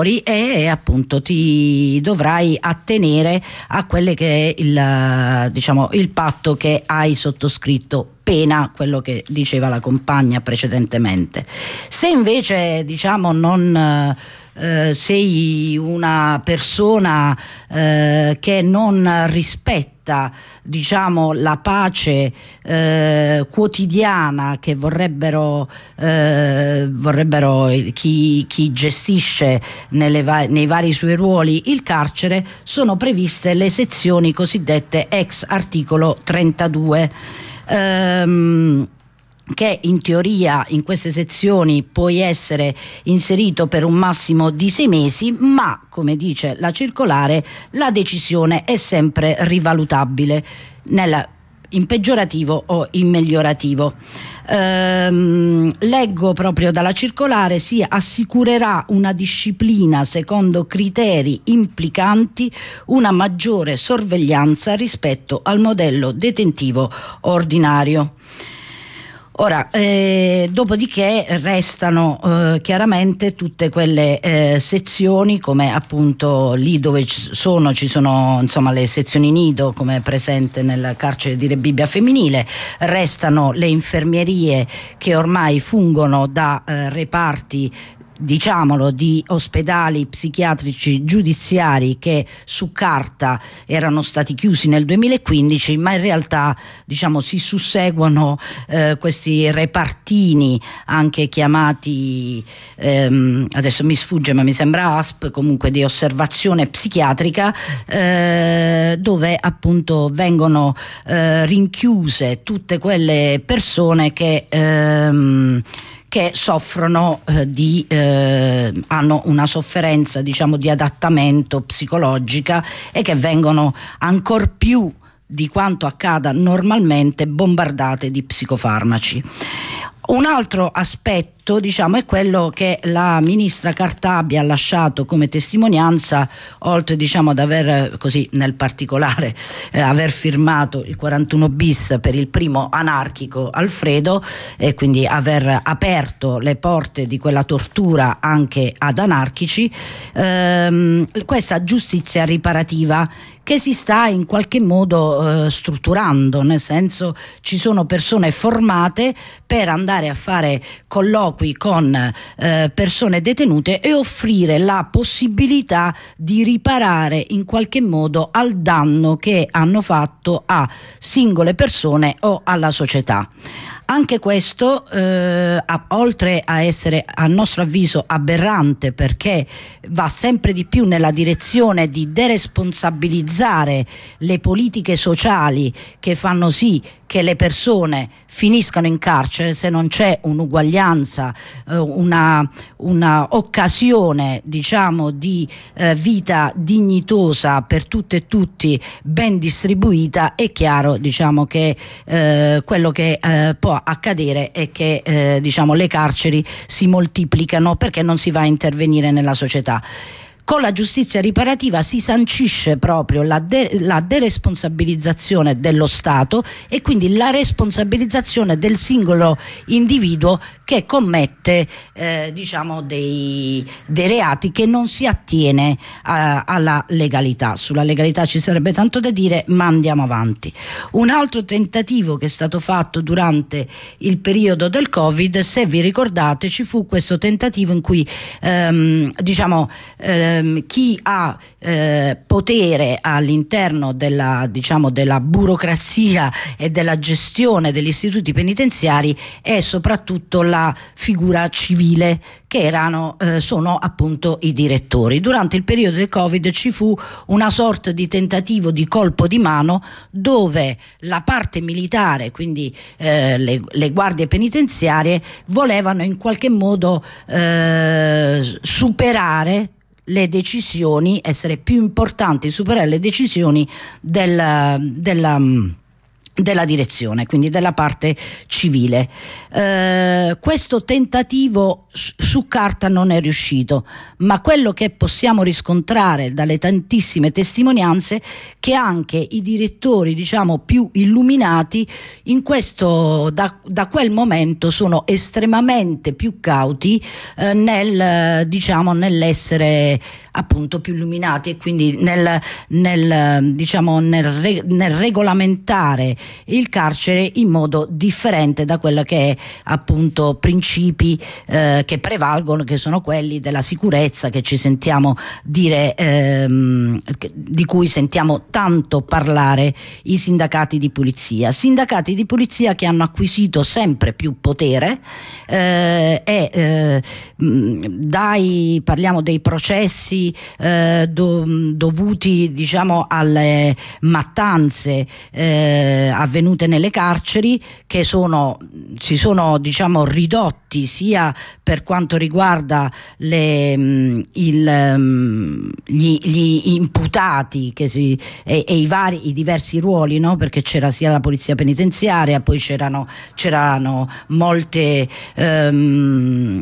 e appunto ti dovrai attenere a quelle che è il, diciamo, il patto che hai sottoscritto, pena quello che diceva la compagna precedentemente. Se invece diciamo non eh, sei una persona eh, che non rispetta diciamo la pace eh, quotidiana che vorrebbero, eh, vorrebbero chi, chi gestisce nelle va- nei vari suoi ruoli il carcere, sono previste le sezioni cosiddette ex articolo trentadue, ehm, che in teoria in queste sezioni puoi essere inserito per un massimo di sei mesi, ma come dice la circolare la decisione è sempre rivalutabile nella, in peggiorativo o in migliorativo. Ehm, leggo proprio dalla circolare: si assicurerà una disciplina secondo criteri implicanti una maggiore sorveglianza rispetto al modello detentivo ordinario. Ora, eh, dopodiché restano eh, chiaramente tutte quelle eh, sezioni, come appunto lì dove ci sono, ci sono insomma le sezioni nido come presente nel carcere di Rebibbia femminile, restano le infermierie che ormai fungono da eh, reparti, diciamolo, di ospedali psichiatrici giudiziari che su carta erano stati chiusi nel duemilaquindici, ma in realtà diciamo si susseguono eh, questi repartini anche chiamati ehm, adesso mi sfugge ma mi sembra A S P, comunque di osservazione psichiatrica, eh, dove appunto vengono eh, rinchiuse tutte quelle persone che ehm, che soffrono eh, di eh, hanno una sofferenza diciamo di adattamento psicologica e che vengono ancor più di quanto accada normalmente bombardate di psicofarmaci. Un altro aspetto diciamo è quello che la ministra Cartabia ha lasciato come testimonianza, oltre diciamo ad aver così nel particolare eh, aver firmato il quarantuno bis per il primo anarchico Alfredo e quindi aver aperto le porte di quella tortura anche ad anarchici, ehm, questa giustizia riparativa che si sta in qualche modo eh, strutturando, nel senso ci sono persone formate per andare a fare colloqui con eh, persone detenute e offrire la possibilità di riparare in qualche modo al danno che hanno fatto a singole persone o alla società. Anche questo, eh, a, oltre a essere a nostro avviso aberrante, perché va sempre di più nella direzione di deresponsabilizzare le politiche sociali che fanno sì che le persone finiscano in carcere se non c'è un'uguaglianza, eh, una, una occasione diciamo di eh, vita dignitosa per tutte e tutti, ben distribuita. È chiaro diciamo che eh, quello che eh, può accadere è che eh, diciamo le carceri si moltiplicano perché non si va a intervenire nella società. Con la giustizia riparativa si sancisce proprio la, de- la deresponsabilizzazione dello Stato e quindi la responsabilizzazione del singolo individuo che commette eh, diciamo dei, dei reati che non si attiene a, alla legalità. Sulla legalità ci sarebbe tanto da dire, ma andiamo avanti. Un altro tentativo che è stato fatto durante il periodo del Covid, se vi ricordate, ci fu questo tentativo in cui ehm, diciamo eh, chi ha eh, potere all'interno della, diciamo, della burocrazia e della gestione degli istituti penitenziari è soprattutto la figura civile, che erano, eh, sono appunto i direttori. Durante il periodo del Covid ci fu una sorta di tentativo di colpo di mano dove la parte militare, quindi eh, le, le guardie penitenziarie, volevano in qualche modo eh, superare le decisioni, essere più importanti, superare le decisioni del, della, della direzione, quindi della parte civile. Eh, questo tentativo su carta non è riuscito, ma quello che possiamo riscontrare dalle tantissime testimonianze che anche i direttori, diciamo, più illuminati in questo da, da quel momento sono estremamente più cauti eh, nel diciamo nell'essere appunto più illuminati, e quindi nel, nel diciamo nel, re, nel regolamentare il carcere in modo differente da quello che è appunto principi eh, che prevalgono, che sono quelli della sicurezza che ci sentiamo dire ehm, di cui sentiamo tanto parlare i sindacati di polizia sindacati di polizia che hanno acquisito sempre più potere eh, e eh, dai parliamo dei processi Eh, do, dovuti diciamo alle mattanze eh, avvenute nelle carceri, che sono si sono diciamo ridotti sia per quanto riguarda le, il, gli, gli imputati che si, e, e i vari i diversi ruoli, no? Perché c'era sia la polizia penitenziaria, poi c'erano c'erano molte ehm,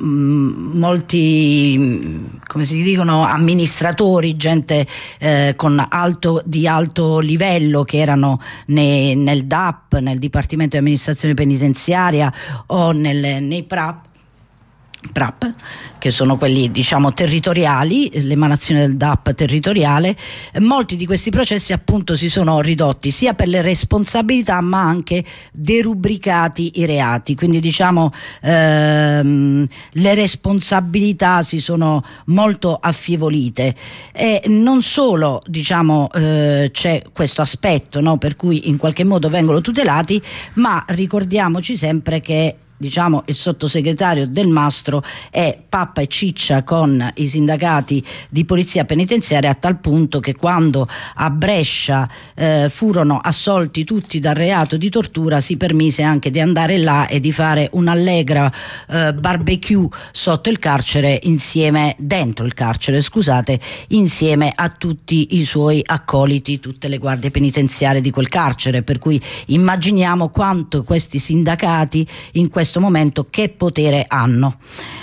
molti come si dicono amministratori, gente eh, con alto, di alto livello che erano ne, nel D A P, nel Dipartimento di Amministrazione Penitenziaria o nel, nei P R A P, P R A P, che sono quelli diciamo territoriali, l'emanazione del D A P territoriale. Molti di questi processi appunto si sono ridotti sia per le responsabilità ma anche derubricati i reati, quindi diciamo ehm, le responsabilità si sono molto affievolite, e non solo diciamo eh, c'è questo aspetto, no, per cui in qualche modo vengono tutelati, ma ricordiamoci sempre che diciamo il sottosegretario Del Mastro è pappa e ciccia con i sindacati di polizia penitenziaria, a tal punto che quando a Brescia eh, furono assolti tutti dal reato di tortura si permise anche di andare là e di fare un'allegra eh, barbecue sotto il carcere insieme dentro il carcere scusate insieme a tutti i suoi accoliti, tutte le guardie penitenziarie di quel carcere, per cui immaginiamo quanto questi sindacati in questo momento che potere hanno.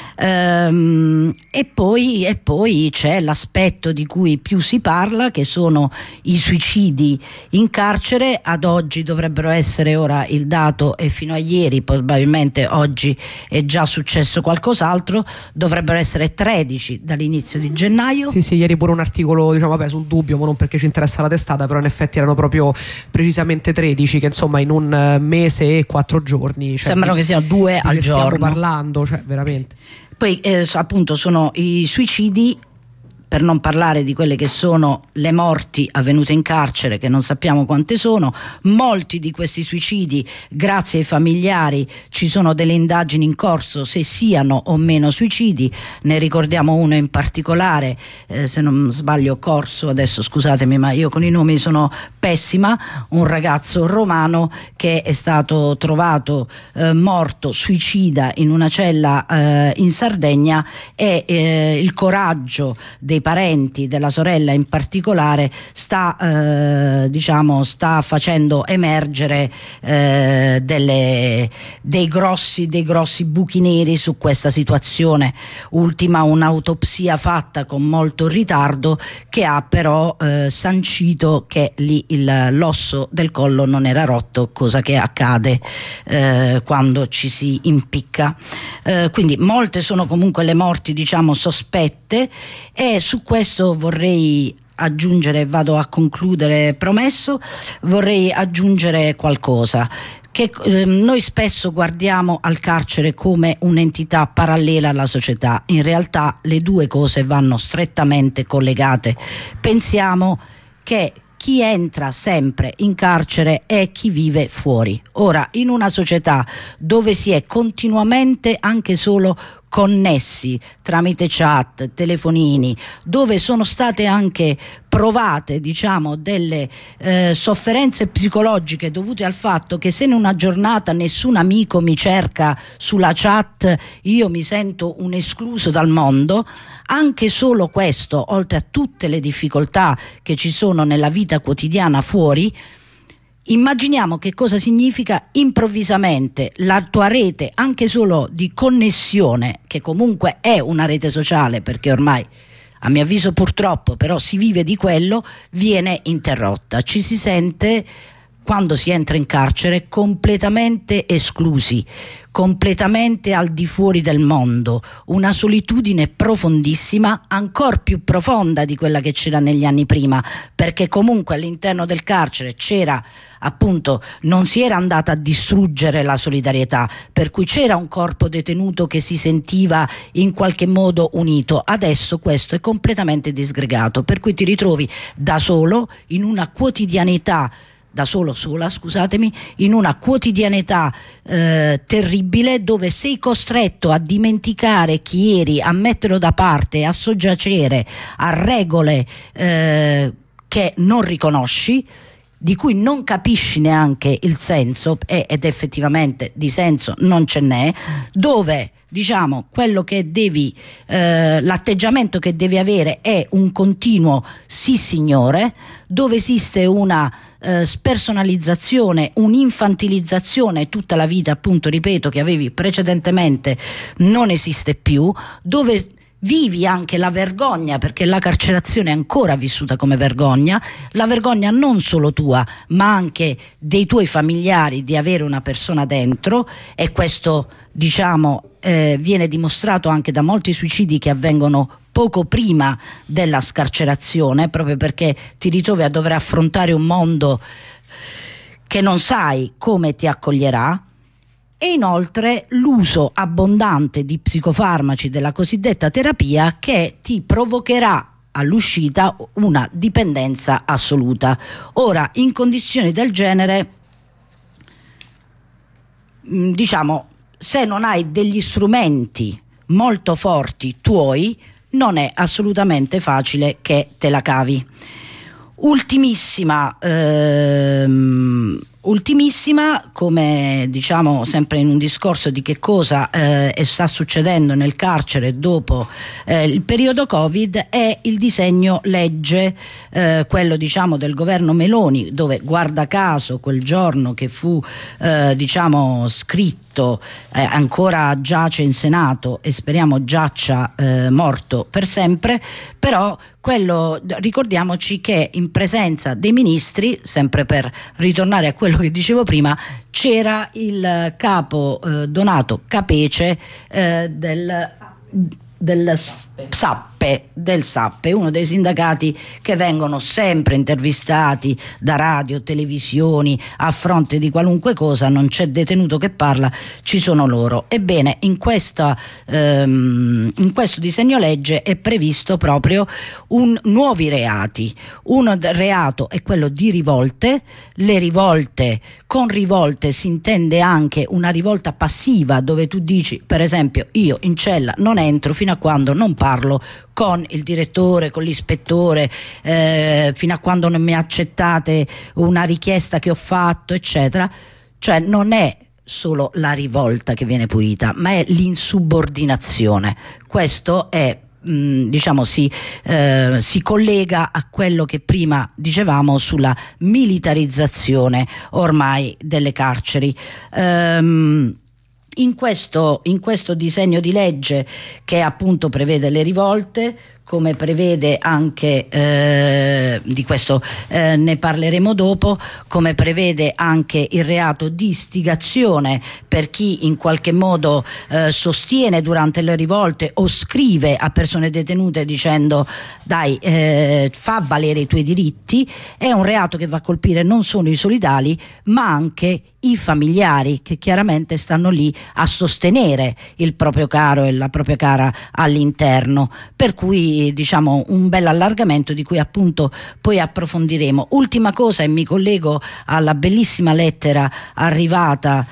Ehm, e poi, e poi c'è l'aspetto di cui più si parla, che sono i suicidi in carcere. Ad oggi dovrebbero essere, ora il dato è fino a ieri, probabilmente oggi è già successo qualcos'altro, dovrebbero essere tredici dall'inizio di gennaio. Sì sì, ieri pure un articolo diciamo vabbè sul Dubbio, ma non perché ci interessa la testata, però in effetti erano proprio precisamente tredici, che insomma in un mese e quattro giorni, cioè, sembrano di, che siano due al che giorno. Stiamo parlando, cioè veramente. Poi eh, appunto sono i suicidi, per non parlare di quelle che sono le morti avvenute in carcere, che non sappiamo quante sono. Molti di questi suicidi, grazie ai familiari, ci sono delle indagini in corso se siano o meno suicidi. Ne ricordiamo uno in particolare, eh, se non sbaglio Corso, adesso scusatemi ma io con i nomi sono pessima, un ragazzo romano che è stato trovato eh, morto, suicida in una cella eh, in Sardegna, e eh, il coraggio dei parenti, della sorella in particolare, sta eh, diciamo sta facendo emergere eh, delle, dei grossi dei grossi buchi neri su questa situazione. Ultima un'autopsia fatta con molto ritardo, che ha però eh, sancito che lì il, l'osso del collo non era rotto, cosa che accade eh, quando ci si impicca. Eh, quindi molte sono comunque le morti diciamo sospette, e su questo vorrei aggiungere, vado a concludere promesso, vorrei aggiungere qualcosa. Che eh, noi spesso guardiamo al carcere come un'entità parallela alla società, in realtà le due cose vanno strettamente collegate. Pensiamo che chi entra sempre in carcere è chi vive fuori. Ora, in una società dove si è continuamente anche solo connessi tramite chat, telefonini, dove sono state anche provate diciamo delle eh, sofferenze psicologiche dovute al fatto che se in una giornata nessun amico mi cerca sulla chat, io mi sento un escluso dal mondo. Anche solo questo, oltre a tutte le difficoltà che ci sono nella vita quotidiana fuori, Immaginiamo che cosa significa improvvisamente la tua rete, anche solo di connessione, che comunque è una rete sociale, perché ormai, a mio avviso purtroppo, però si vive di quello, viene interrotta. Ci si sente, quando si entra in carcere, completamente esclusi, completamente al di fuori del mondo, una solitudine profondissima, ancora più profonda di quella che c'era negli anni prima, perché comunque all'interno del carcere c'era, appunto, non si era andata a distruggere la solidarietà, per cui c'era un corpo detenuto che si sentiva in qualche modo unito. Adesso questo è completamente disgregato, per cui ti ritrovi da solo in una quotidianità da solo sola, scusatemi, in una quotidianità eh, terribile, dove sei costretto a dimenticare chi eri, a metterlo da parte, a soggiacere a regole eh, che non riconosci, di cui non capisci neanche il senso, e, ed effettivamente di senso non ce n'è, dove diciamo quello che devi, eh, l'atteggiamento che devi avere è un continuo sì signore, dove esiste una eh, spersonalizzazione, un'infantilizzazione, tutta la vita, appunto, ripeto, che avevi precedentemente non esiste più, dove vivi anche la vergogna, perché la carcerazione è ancora vissuta come vergogna, la vergogna non solo tua ma anche dei tuoi familiari di avere una persona dentro, e questo diciamo eh, viene dimostrato anche da molti suicidi che avvengono poco prima della scarcerazione, proprio perché ti ritrovi a dover affrontare un mondo che non sai come ti accoglierà. E inoltre l'uso abbondante di psicofarmaci, della cosiddetta terapia, che ti provocherà all'uscita una dipendenza assoluta. Ora, in condizioni del genere, diciamo, se non hai degli strumenti molto forti tuoi, non è assolutamente facile che te la cavi. Ultimissima ehm, Ultimissima, come diciamo sempre in un discorso di che cosa eh, sta succedendo nel carcere dopo eh, il periodo Covid, è il disegno legge, eh, quello diciamo del governo Meloni, dove guarda caso quel giorno che fu eh, diciamo scritto eh, ancora giace in Senato, e speriamo giaccia eh, morto per sempre, però quello, ricordiamoci che in presenza dei ministri, sempre per ritornare a quello che dicevo prima, c'era il capo eh, Donato Capece eh, del, del Sappe, del Sappe, uno dei sindacati che vengono sempre intervistati da radio, televisioni, a fronte di qualunque cosa, non c'è detenuto che parla, ci sono loro. Ebbene, in, questa, ehm, in questo disegno legge è previsto proprio un nuovi reati. Un reato è quello di rivolte. Le rivolte, con rivolte si intende anche una rivolta passiva, dove tu dici, per esempio, io in cella non entro fino a quando non parlo con il direttore, con l'ispettore, eh, fino a quando non mi accettate una richiesta che ho fatto, eccetera. Cioè non è solo la rivolta che viene punita, ma è l'insubordinazione. Questo è mh, diciamo si, eh, si collega a quello che prima dicevamo sulla militarizzazione ormai delle carceri. Ehm, In questo, in questo disegno di legge, che appunto prevede le rivolte, come prevede anche, eh, di questo eh, ne parleremo dopo, come prevede anche il reato di istigazione per chi in qualche modo eh, sostiene durante le rivolte o scrive a persone detenute dicendo dai eh, fa valere i tuoi diritti. È un reato che va a colpire non solo i solidali ma anche i familiari, che chiaramente stanno lì a sostenere il proprio caro e la propria cara all'interno, per cui diciamo un bel allargamento di cui appunto poi approfondiremo. Ultima cosa, e mi collego alla bellissima lettera arrivata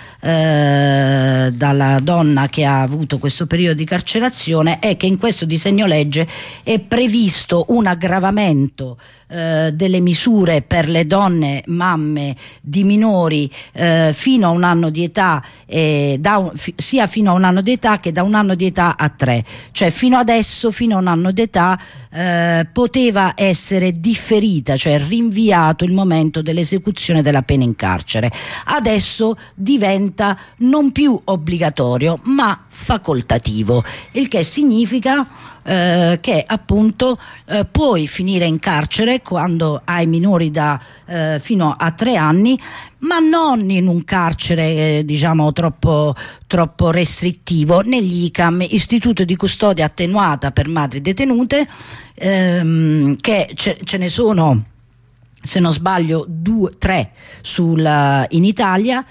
eh, dalla donna che ha avuto questo periodo di carcerazione, è che in questo disegno legge è previsto un aggravamento eh, delle misure per le donne mamme di minori eh, fino a un anno di età, eh, da un, fi, sia fino a un anno di età che da un anno di età a tre, cioè fino adesso fino a un anno di età eh, poteva essere differita, cioè rinviato il momento dell'esecuzione della pena in carcere. Adesso diventa non più obbligatorio ma facoltativo, il che significa eh, che appunto eh, puoi finire in carcere quando hai minori da eh, fino a tre anni, ma non in un carcere eh, diciamo troppo, troppo restrittivo, negli I C A M, Istituto di Custodia Attenuata per Madri Detenute, ehm, che ce, ce ne sono, se non sbaglio, due, tre sul, in Italia.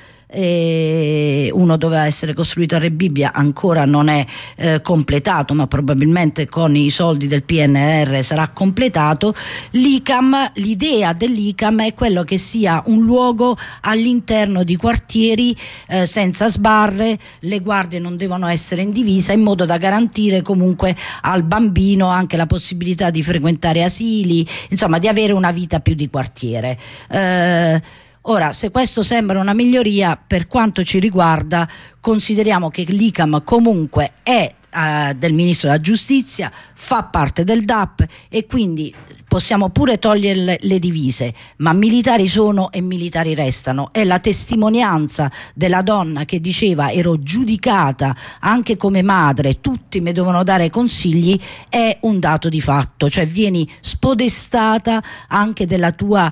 E uno doveva essere costruito a Rebibbia, ancora non è eh, completato, ma probabilmente con i soldi del P N R R sarà completato. L'I C A M, l'idea dell'I C A M è quello che sia un luogo all'interno di quartieri eh, senza sbarre, le guardie non devono essere in divisa, in modo da garantire comunque al bambino anche la possibilità di frequentare asili, insomma di avere una vita più di quartiere. eh, Ora, se questo sembra una miglioria, per quanto ci riguarda, consideriamo che l'I C A M comunque è eh, del Ministro della Giustizia, fa parte del D A P e quindi possiamo pure togliere le, le divise, ma militari sono e militari restano. È la testimonianza della donna che diceva: ero giudicata anche come madre, tutti mi devono dare consigli, è un dato di fatto, cioè vieni spodestata anche della tua,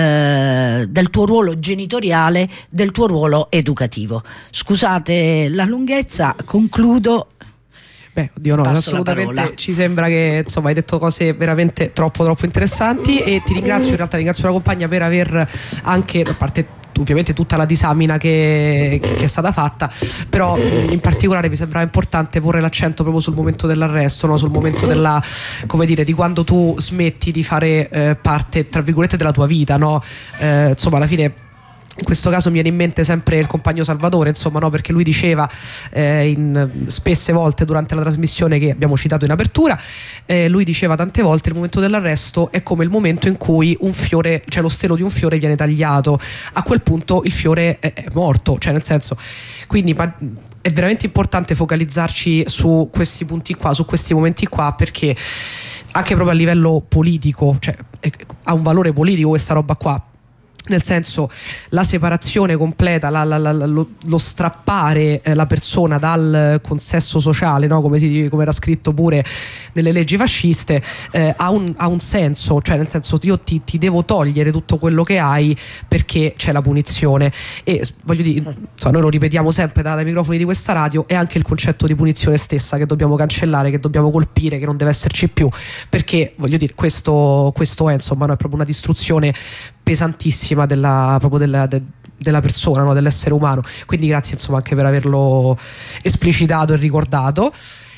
eh, del tuo ruolo genitoriale, del tuo ruolo educativo. Scusate la lunghezza, concludo. Beh, oddio no, assolutamente, ci sembra che insomma hai detto cose veramente troppo troppo interessanti, e ti ringrazio, in realtà ringrazio la compagna per aver anche, a parte ovviamente tutta la disamina che, che è stata fatta, però in particolare mi sembrava importante porre l'accento proprio sul momento dell'arresto, no? Sul momento della, come dire, di quando tu smetti di fare eh, parte, tra virgolette, della tua vita, no? Eh, insomma, alla fine in questo caso mi viene in mente sempre il compagno Salvatore, insomma, no? Perché lui diceva eh, in, spesse volte durante la trasmissione che abbiamo citato in apertura, eh, lui diceva tante volte: il momento dell'arresto è come il momento in cui un fiore, cioè lo stelo di un fiore viene tagliato, a quel punto il fiore è, è morto, cioè nel senso, quindi ma, è veramente importante focalizzarci su questi punti qua, su questi momenti qua, perché anche proprio a livello politico, cioè è, ha un valore politico questa roba qua. Nel senso, la separazione completa, la, la, la, lo, lo strappare eh, la persona dal consesso sociale, no? come, si, come era scritto pure nelle leggi fasciste, eh, ha, un, ha un senso, cioè nel senso, io ti, ti devo togliere tutto quello che hai perché c'è la punizione. E voglio dire, insomma, noi lo ripetiamo sempre dai microfoni di questa radio, è anche il concetto di punizione stessa che dobbiamo cancellare, che dobbiamo colpire, che non deve esserci più, perché voglio dire, questo, questo è insomma, no? È proprio una distruzione pesantissima della, proprio della, de, della persona, no? Dell'essere umano. Quindi grazie insomma anche per averlo esplicitato e ricordato,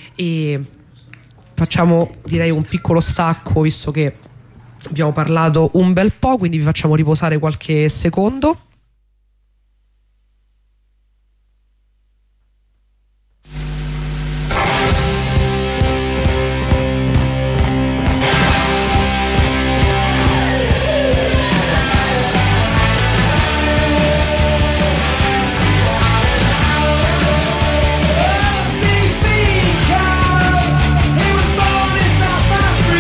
e facciamo direi un piccolo stacco, visto che abbiamo parlato un bel po', quindi vi facciamo riposare qualche secondo.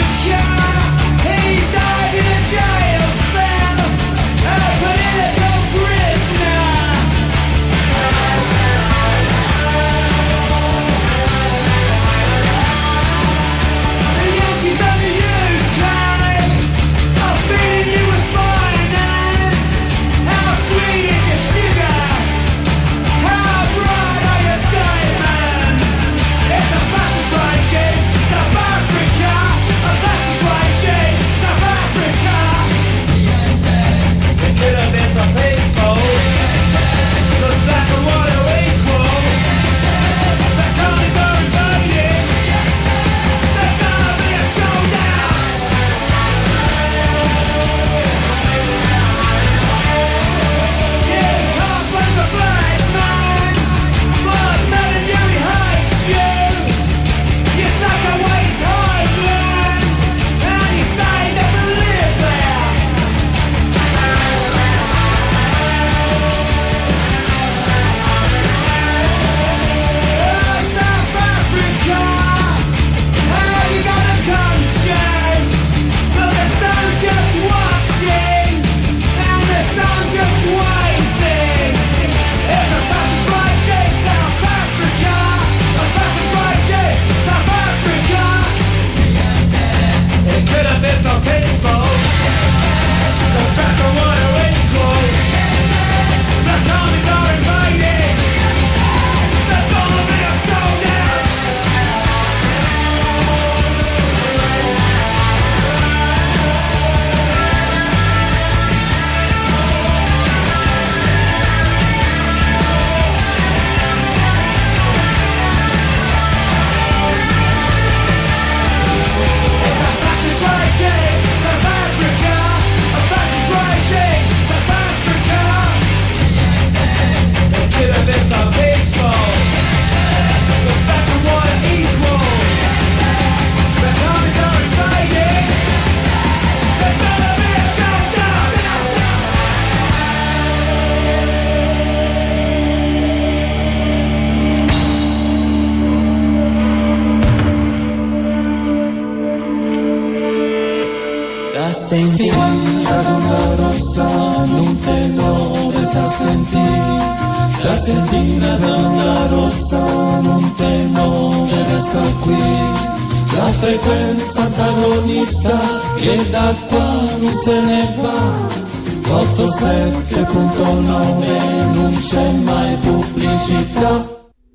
He died in a jail cell, put in a sta senti la donna rossa non te no sta senti sta senti la donna rossa non te no e resta qui la frequenza antagonista che da qua non se ne va otto sette punto nove non c'è mai pubblicità.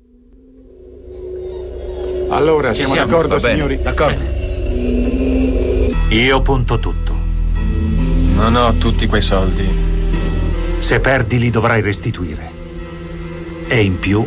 Allora siamo, siamo d'accordo signori? D'accordo. Io punto tutto. Non ho tutti quei soldi. Se perdi li dovrai restituire. E in più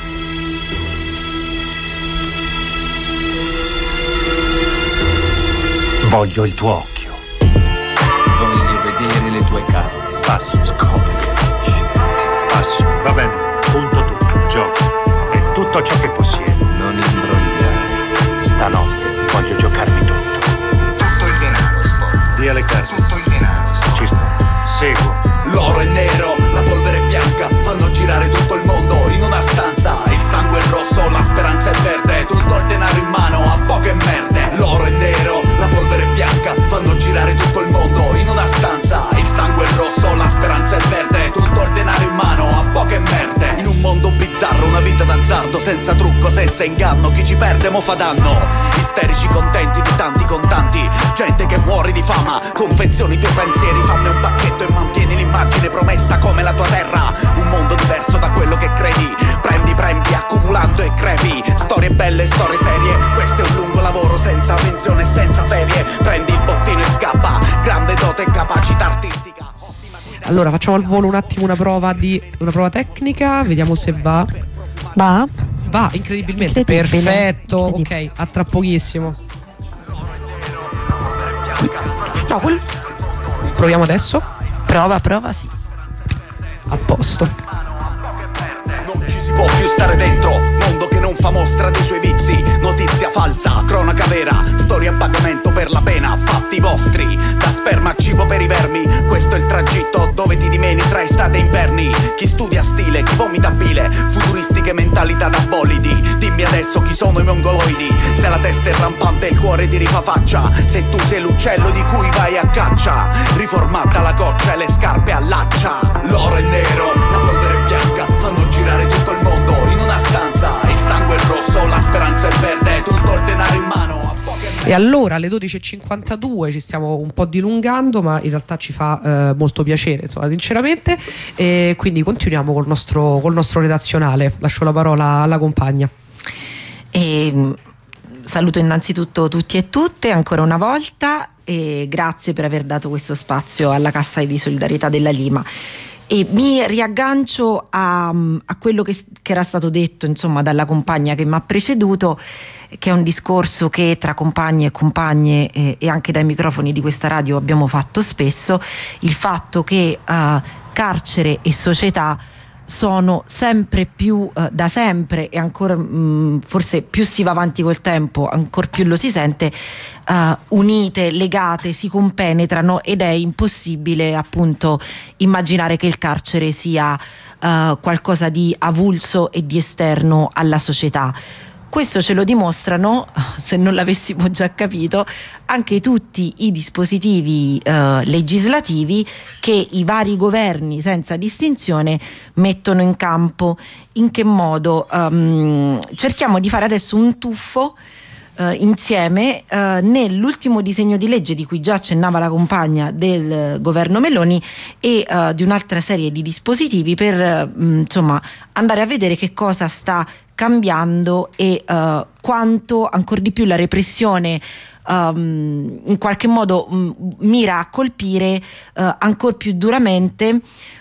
voglio il tuo occhio. Voglio vedere le tue carte. Passo. Scopri. Passo. Va bene, punto tutto. Gioco. E tutto ciò che possiedi. Non imbrogliare. Stanotte voglio giocarmi tutto. Tutto il denaro, sport. Via le carte. Tutto il denaro. Ci sta. Seguo. L'oro è nero, la polvere è bianca, fanno girare tutto il mondo in una stanza. Il sangue è rosso, la speranza è verde, tutto il denaro in mano a poche merde. L'oro è nero, la polvere è bianca, fanno girare tutto il mondo in una stanza. Il sangue è rosso, la speranza è verde, tutto il denaro in mano a poche merde. In un mondo bizzarro, una vita d'azzardo, senza trucco, senza inganno, chi ci perde mo fa danno. Isterici contenti di tanti contanti, gente che muore di fama, confezioni i tuoi pensieri, fanne un pacchetto e mantieni l'immagine promessa come la tua terra. Un mondo diverso da quello che credi, prendi, prendi, accumulando e crepi. Storie belle, storie serie, questo è un lungo lavoro senza pensione e senza ferie. Prendi il bottino e scappa, grande dote e capacità artistica. Allora facciamo al volo un attimo una prova di una prova tecnica, vediamo se va. Va? Va, incredibilmente. Incredibile. Perfetto, Incredibile. ok, a tra pochissimo. No, quel... Proviamo adesso. Prova, prova, sì. A posto. Non ci si può più stare dentro, mondo che non fa mostra dei suoi vizi. Notizia falsa, cronaca vera, storia a pagamento per la pena. Fatti vostri, da sperma a cibo per i vermi. Questo è il tragitto dove ti dimeni tra estate e inverni. Chi studia stile, chi vomita bile, futuristiche mentalità da bolidi. Dimmi adesso chi sono i mongoloidi, se la testa è rampante e il cuore ti rifà faccia. Se tu sei l'uccello di cui vai a caccia, riformata la coccia e le scarpe allaccia. L'oro è nero, la polvere è bianca, fanno girare tutto il mondo in una stanza. Il sangue è rosso, la speranza è verde, tutto il denaro in mano. E allora alle dodici e cinquantadue ci stiamo un po' dilungando, ma in realtà ci fa eh, molto piacere, insomma, sinceramente. E quindi continuiamo col nostro, col nostro redazionale. Lascio la parola alla compagna. E saluto innanzitutto tutti e tutte ancora una volta e grazie per aver dato questo spazio alla Cassa di Solidarietà della Lima. E mi riaggancio a, a quello che, che era stato detto, insomma, dalla compagna che mi ha preceduto, che è un discorso che tra compagni e compagne eh, e anche dai microfoni di questa radio abbiamo fatto spesso, il fatto che uh, carcere e società sono sempre più uh, da sempre e ancora mh, forse più si va avanti col tempo ancora più lo si sente uh, unite, legate, si compenetrano ed è impossibile appunto immaginare che il carcere sia uh, qualcosa di avulso e di esterno alla società. Questo ce lo dimostrano, se non l'avessimo già capito, anche tutti i dispositivi eh, legislativi che i vari governi senza distinzione mettono in campo. In che modo? Um, cerchiamo di fare adesso un tuffo Uh, insieme uh, nell'ultimo disegno di legge di cui già accennava la compagna del governo Meloni e uh, di un'altra serie di dispositivi per uh, insomma andare a vedere che cosa sta cambiando e uh, quanto ancor di più la repressione um, in qualche modo um, mira a colpire uh, ancor più duramente,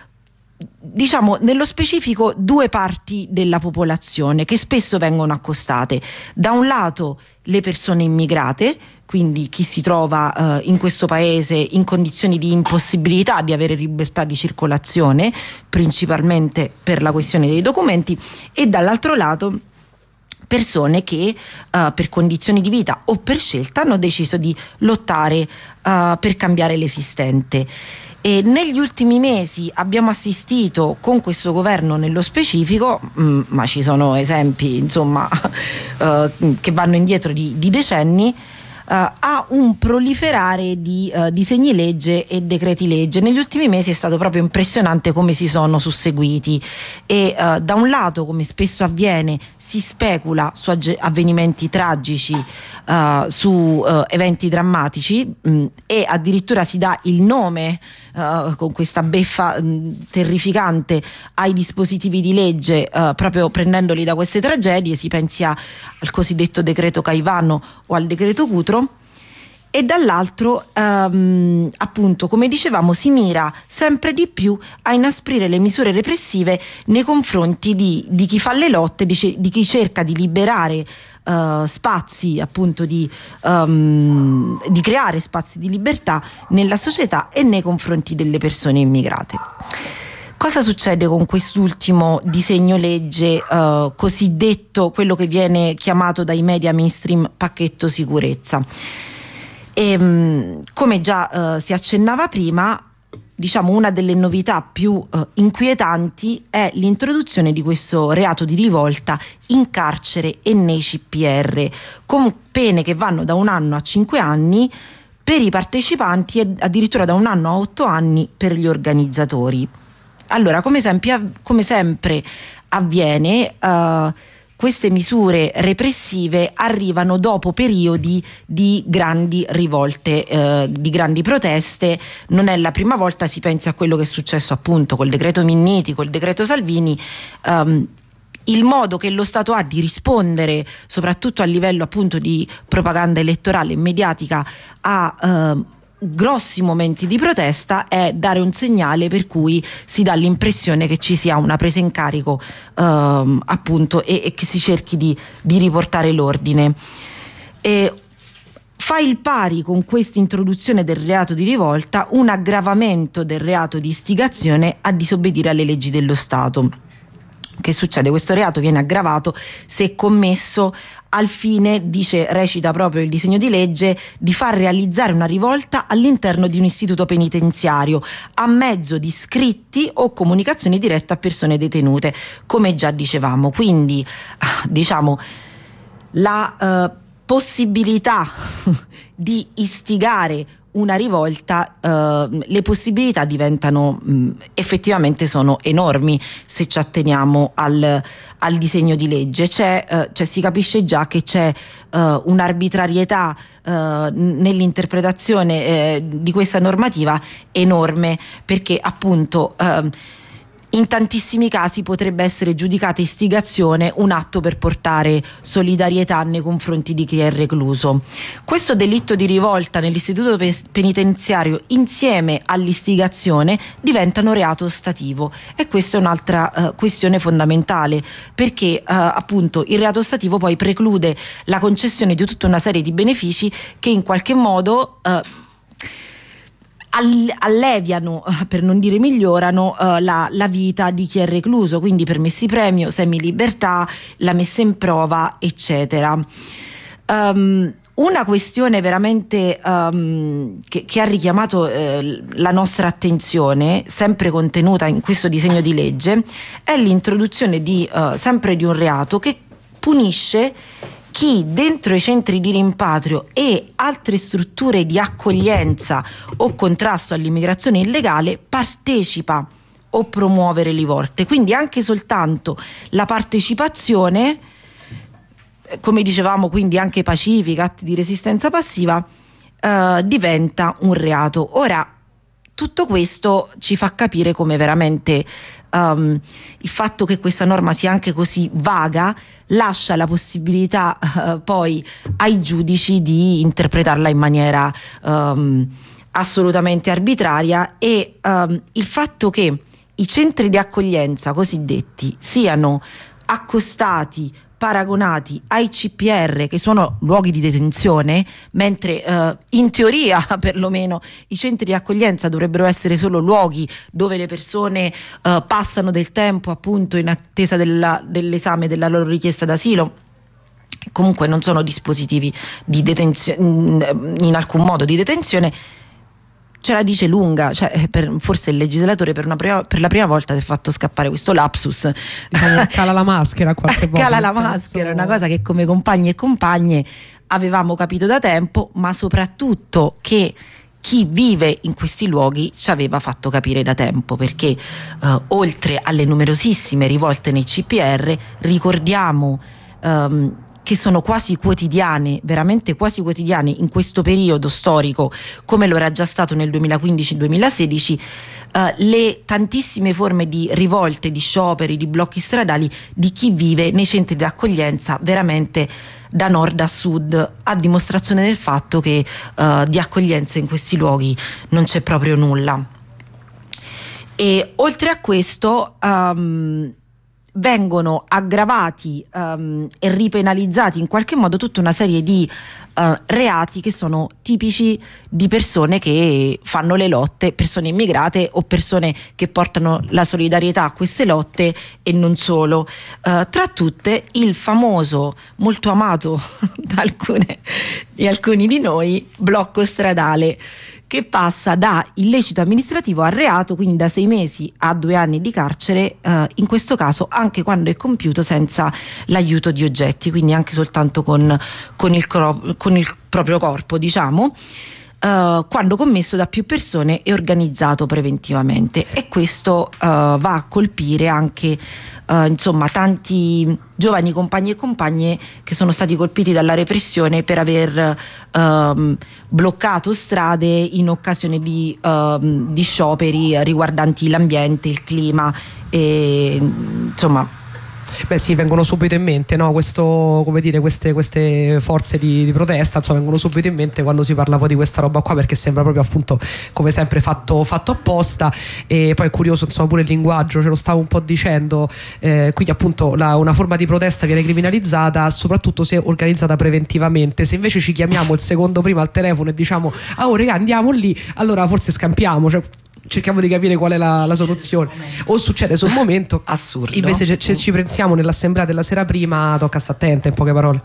diciamo nello specifico, due parti della popolazione che spesso vengono accostate. Da un lato le persone immigrate, quindi chi si trova eh, in questo paese in condizioni di impossibilità di avere libertà di circolazione, principalmente per la questione dei documenti, e dall'altro lato persone che uh, per condizioni di vita o per scelta hanno deciso di lottare uh, per cambiare l'esistente. E negli ultimi mesi abbiamo assistito, con questo governo nello specifico, mh, ma ci sono esempi insomma uh, che vanno indietro di, di decenni, ha un proliferare di uh, disegni legge e decreti legge. Negli ultimi mesi è stato proprio impressionante come si sono susseguiti e uh, da un lato, come spesso avviene, si specula su agge- avvenimenti tragici, uh, su uh, eventi drammatici mh, e addirittura si dà il nome uh, con questa beffa mh, terrificante ai dispositivi di legge, uh, proprio prendendoli da queste tragedie. Si pensi a, al cosiddetto decreto Caivano o al decreto Cutro. E dall'altro um, appunto, come dicevamo, si mira sempre di più a inasprire le misure repressive nei confronti di, di chi fa le lotte, di, di chi cerca di liberare uh, spazi, appunto di, um, di creare spazi di libertà nella società e nei confronti delle persone immigrate. Cosa succede con quest'ultimo disegno legge uh, cosiddetto, quello che viene chiamato dai media mainstream pacchetto sicurezza? E, mh, come già uh, si accennava prima, diciamo una delle novità più uh, inquietanti è l'introduzione di questo reato di rivolta in carcere e nei C P R, con pene che vanno da un anno a cinque anni per i partecipanti e addirittura da un anno a otto anni per gli organizzatori. Allora, come sempre, come sempre avviene, uh, queste misure repressive arrivano dopo periodi di grandi rivolte, eh, di grandi proteste. Non è la prima volta, si pensi a quello che è successo appunto col decreto Minniti, col decreto Salvini. Um, il modo che lo Stato ha di rispondere, soprattutto a livello appunto di propaganda elettorale e mediatica, a uh, grossi momenti di protesta, è dare un segnale per cui si dà l'impressione che ci sia una presa in carico ehm, appunto e, e che si cerchi di, di riportare l'ordine. E fa il pari con questa introduzione del reato di rivolta un aggravamento del reato di istigazione a disobbedire alle leggi dello Stato. Che succede? Questo reato viene aggravato se commesso al fine, dice, recita proprio il disegno di legge, di far realizzare una rivolta all'interno di un istituto penitenziario a mezzo di scritti o comunicazioni dirette a persone detenute, come già dicevamo. Quindi, diciamo, la eh, possibilità di istigare una rivolta, eh, le possibilità diventano mh, effettivamente sono enormi se ci atteniamo al, al disegno di legge. C'è, eh, cioè si capisce già che c'è eh, un'arbitrarietà eh, nell'interpretazione eh, di questa normativa enorme, perché appunto eh, in tantissimi casi potrebbe essere giudicata istigazione un atto per portare solidarietà nei confronti di chi è recluso. Questo delitto di rivolta nell'istituto penitenziario insieme all'istigazione diventano reato ostativo, e questa è un'altra uh, questione fondamentale, perché uh, appunto il reato ostativo poi preclude la concessione di tutta una serie di benefici che in qualche modo uh, alleviano, per non dire migliorano, uh, la, la vita di chi è recluso, quindi permessi premio, semilibertà, la messa in prova, eccetera. Um, una questione veramente um, che, che ha richiamato eh, la nostra attenzione, sempre contenuta in questo disegno di legge, è l'introduzione di uh, sempre di un reato che punisce chi dentro i centri di rimpatrio e altre strutture di accoglienza o contrasto all'immigrazione illegale partecipa o promuove le rivolte. Quindi anche soltanto la partecipazione, come dicevamo, quindi anche pacifica, atti di resistenza passiva, eh, diventa un reato. Ora, tutto questo ci fa capire come veramente um, il fatto che questa norma sia anche così vaga lascia la possibilità uh, poi ai giudici di interpretarla in maniera um, assolutamente arbitraria, e um, il fatto che i centri di accoglienza cosiddetti siano accostati, paragonati ai C P R, che sono luoghi di detenzione, mentre eh, in teoria perlomeno i centri di accoglienza dovrebbero essere solo luoghi dove le persone eh, passano del tempo appunto in attesa della, dell'esame della loro richiesta d'asilo. Comunque non sono dispositivi di detenzione, in alcun modo di detenzione. Ce la dice lunga, cioè per, forse il legislatore per, una prima, per la prima volta si è fatto scappare questo lapsus. Cala la maschera qualche volta. Cala la maschera, è una cosa che come compagni e compagne avevamo capito da tempo, ma soprattutto che chi vive in questi luoghi ci aveva fatto capire da tempo, perché eh, oltre alle numerosissime rivolte nei C P R, ricordiamo ehm, che sono quasi quotidiane, veramente quasi quotidiane in questo periodo storico, come lo era già stato nel duemilaquindici duemilasedici, eh, le tantissime forme di rivolte, di scioperi, di blocchi stradali di chi vive nei centri di accoglienza veramente da nord a sud, a dimostrazione del fatto che eh, di accoglienza in questi luoghi non c'è proprio nulla. E oltre a questo um, vengono aggravati um, e ripenalizzati in qualche modo tutta una serie di uh, reati che sono tipici di persone che fanno le lotte, persone immigrate o persone che portano la solidarietà a queste lotte e non solo. Uh, tra tutte il famoso, molto amato da alcune, di alcuni di noi, blocco stradale, che passa da illecito amministrativo a reato, quindi da sei mesi a due anni di carcere, eh, in questo caso anche quando è compiuto senza l'aiuto di oggetti, quindi anche soltanto con, con, il, cro- con il proprio corpo, diciamo, eh, quando commesso da più persone e organizzato preventivamente. E questo eh, va a colpire anche Uh, insomma tanti giovani compagni e compagne che sono stati colpiti dalla repressione per aver uh, bloccato strade in occasione di, uh, di scioperi riguardanti l'ambiente, il clima e insomma. Beh sì, vengono subito in mente, no? Questo, come dire, queste, queste forze di, di protesta, insomma, vengono subito in mente quando si parla poi di questa roba qua, perché sembra proprio appunto come sempre fatto, fatto apposta. E poi è curioso, insomma, pure il linguaggio, ce lo stavo un po' dicendo, eh, quindi appunto la, una forma di protesta viene criminalizzata soprattutto se organizzata preventivamente. Se invece ci chiamiamo il secondo prima al telefono e diciamo ah oh regà andiamo lì, allora forse scampiamo, cioè cerchiamo di capire qual è la, la soluzione, o succede sul momento. Assurdo. Invece se, se ci pensiamo nell'assemblea della sera prima tocca stare attenta, in poche parole.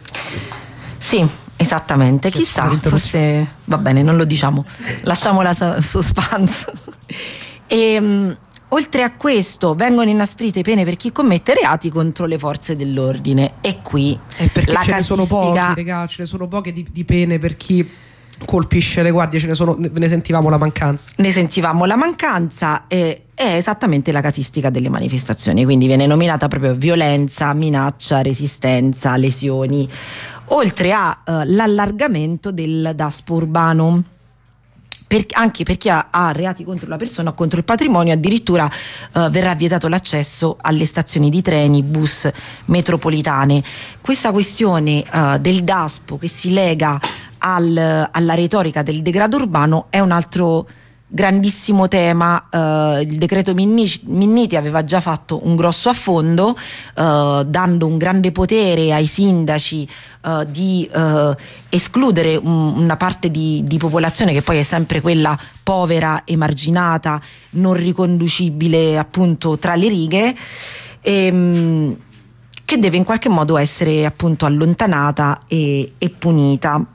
Sì, esattamente. Sì, chissà, forse va bene, non lo diciamo, lasciamo la suspense. E um, oltre a questo vengono inasprite pene per chi commette reati contro le forze dell'ordine, e qui è perché la ce casistica... ne sono pochi, regà, ce ne sono poche di, di pene per chi colpisce le guardie, ce ne sono, ne sentivamo la mancanza. Ne sentivamo la mancanza e è esattamente la casistica delle manifestazioni, quindi viene nominata proprio violenza, minaccia, resistenza, lesioni, oltre a uh, l'allargamento del daspo urbano. Per, anche per chi ha, ha reati contro la persona o contro il patrimonio, addirittura uh, verrà vietato l'accesso alle stazioni di treni, bus, metropolitane. Questa questione uh, del daspo che si lega al, alla retorica del degrado urbano è un altro grandissimo tema. Uh, il decreto Minniti, Minniti aveva già fatto un grosso affondo, uh, dando un grande potere ai sindaci uh, di uh, escludere un, una parte di, di popolazione che poi è sempre quella povera, emarginata, non riconducibile appunto tra le righe, e, um, che deve in qualche modo essere appunto allontanata e, e punita.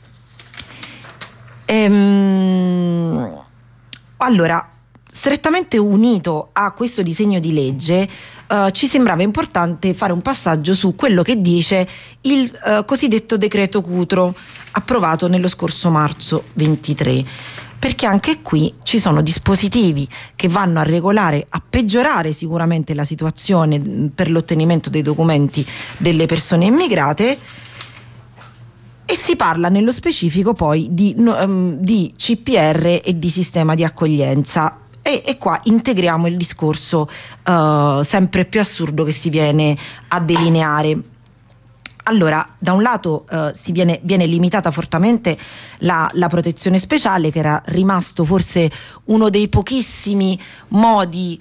Ehm, Allora, strettamente unito a questo disegno di legge, uh, ci sembrava importante fare un passaggio su quello che dice il uh, cosiddetto decreto Cutro, approvato nello scorso marzo ventitré, perché anche qui ci sono dispositivi che vanno a regolare, a peggiorare sicuramente la situazione per l'ottenimento dei documenti delle persone immigrate. E si parla nello specifico poi di, um, di C P R e di sistema di accoglienza, e, e qua integriamo il discorso uh, sempre più assurdo che si viene a delineare. Allora, da un lato uh, si viene, viene limitata fortemente la, la protezione speciale, che era rimasto forse uno dei pochissimi modi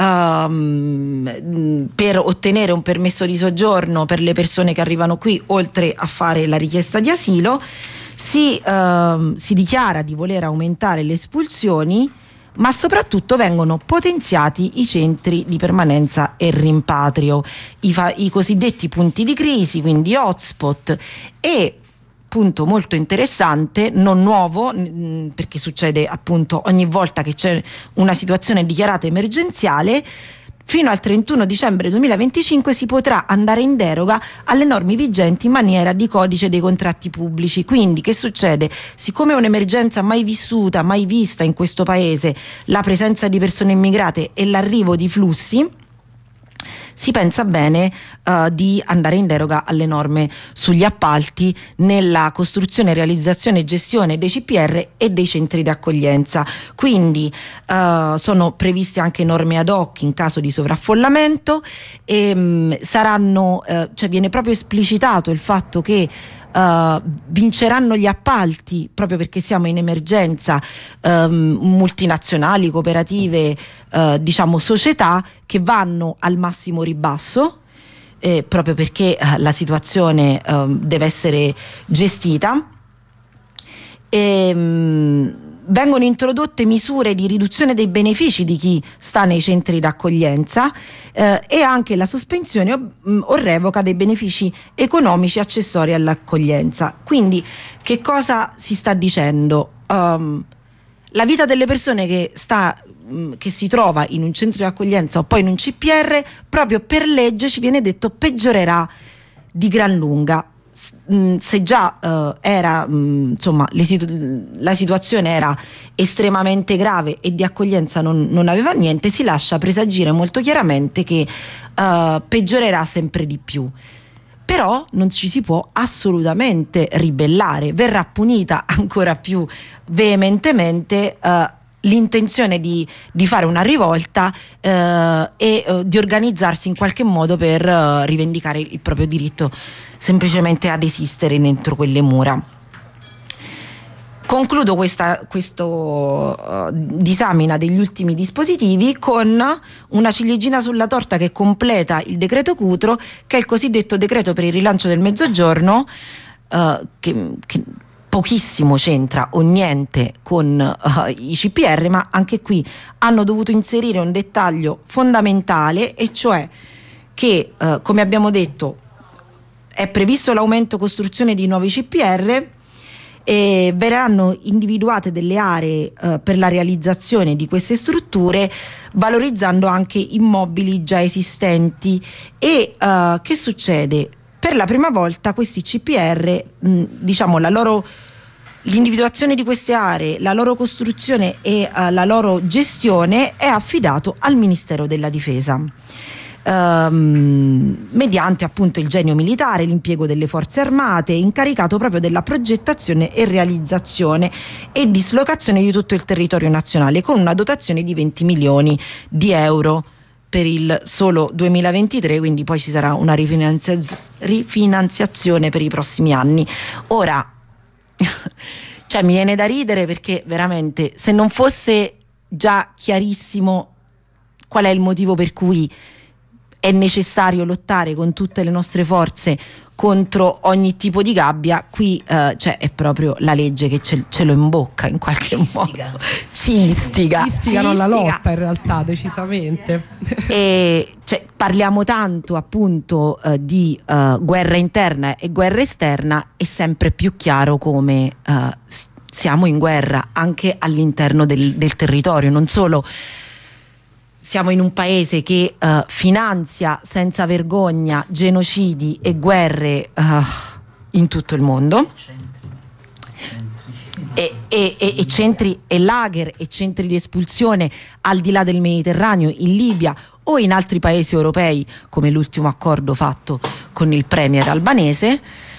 um, per ottenere un permesso di soggiorno per le persone che arrivano qui, oltre a fare la richiesta di asilo. Si, uh, si dichiara di voler aumentare le espulsioni, ma soprattutto vengono potenziati i centri di permanenza e rimpatrio, i, fa- i cosiddetti punti di crisi, quindi hotspot. E punto molto interessante, non nuovo, mh, perché succede appunto ogni volta che c'è una situazione dichiarata emergenziale, fino al trentuno dicembre duemilaventicinque si potrà andare in deroga alle norme vigenti in maniera di codice dei contratti pubblici. Quindi che succede? Siccome è un'emergenza mai vissuta, mai vista in questo paese, la presenza di persone immigrate e l'arrivo di flussi, si pensa bene uh, di andare in deroga alle norme sugli appalti nella costruzione, realizzazione e gestione dei C P R e dei centri di accoglienza. Quindi uh, sono previste anche norme ad hoc in caso di sovraffollamento e um, saranno, uh, cioè viene proprio esplicitato il fatto che Uh, vinceranno gli appalti proprio perché siamo in emergenza, um, multinazionali, cooperative, uh, diciamo società che vanno al massimo ribasso eh, proprio perché uh, la situazione uh, deve essere gestita. E, um, vengono introdotte misure di riduzione dei benefici di chi sta nei centri d'accoglienza eh, e anche la sospensione o, o revoca dei benefici economici accessori all'accoglienza. Quindi che cosa si sta dicendo? Um, la vita delle persone che, sta, mh, che si trova in un centro di accoglienza o poi in un C P R, proprio per legge ci viene detto peggiorerà di gran lunga. Se già uh, era mh, insomma le situ- la situazione era estremamente grave e di accoglienza non, non aveva niente, si lascia presagire molto chiaramente che uh, peggiorerà sempre di più. Però non ci si può assolutamente ribellare, verrà punita ancora più veementemente uh, l'intenzione di, di fare una rivolta uh, e uh, di organizzarsi in qualche modo per uh, rivendicare il proprio diritto semplicemente ad esistere dentro quelle mura. Concludo questa questo, uh, disamina degli ultimi dispositivi con una ciliegina sulla torta che completa il decreto Cutro, che è il cosiddetto decreto per il rilancio del Mezzogiorno, uh, che, che pochissimo c'entra o niente con uh, i C P R, ma anche qui hanno dovuto inserire un dettaglio fondamentale, e cioè che uh, come abbiamo detto è previsto l'aumento costruzione di nuovi C P R e verranno individuate delle aree uh, per la realizzazione di queste strutture, valorizzando anche immobili già esistenti. E uh, che succede? Per la prima volta questi C P R, mh, diciamo la loro l'individuazione di queste aree, la loro costruzione e uh, la loro gestione è affidato al Ministero della Difesa. Um, mediante appunto il genio militare, l'impiego delle forze armate, incaricato proprio della progettazione e realizzazione e dislocazione di tutto il territorio nazionale, con una dotazione di venti milioni di euro per il solo duemilaventitré, quindi poi ci sarà una rifinanziaz- rifinanziazione per i prossimi anni. Ora cioè mi viene da ridere, perché veramente, se non fosse già chiarissimo qual è il motivo per cui è necessario lottare con tutte le nostre forze contro ogni tipo di gabbia, qui eh, cioè è proprio la legge che ce, ce lo imbocca in qualche Cistiga. modo, ci istiga, Ci istigano alla lotta in realtà, decisamente. E cioè, parliamo tanto appunto eh, di eh, guerra interna e guerra esterna, è sempre più chiaro come eh, siamo in guerra anche all'interno del, del territorio. Non solo siamo in un paese che uh, finanzia senza vergogna genocidi e guerre uh, in tutto il mondo, e, e, e, e centri e lager e centri di espulsione al di là del Mediterraneo, in Libia o in altri paesi europei, come l'ultimo accordo fatto con il premier albanese.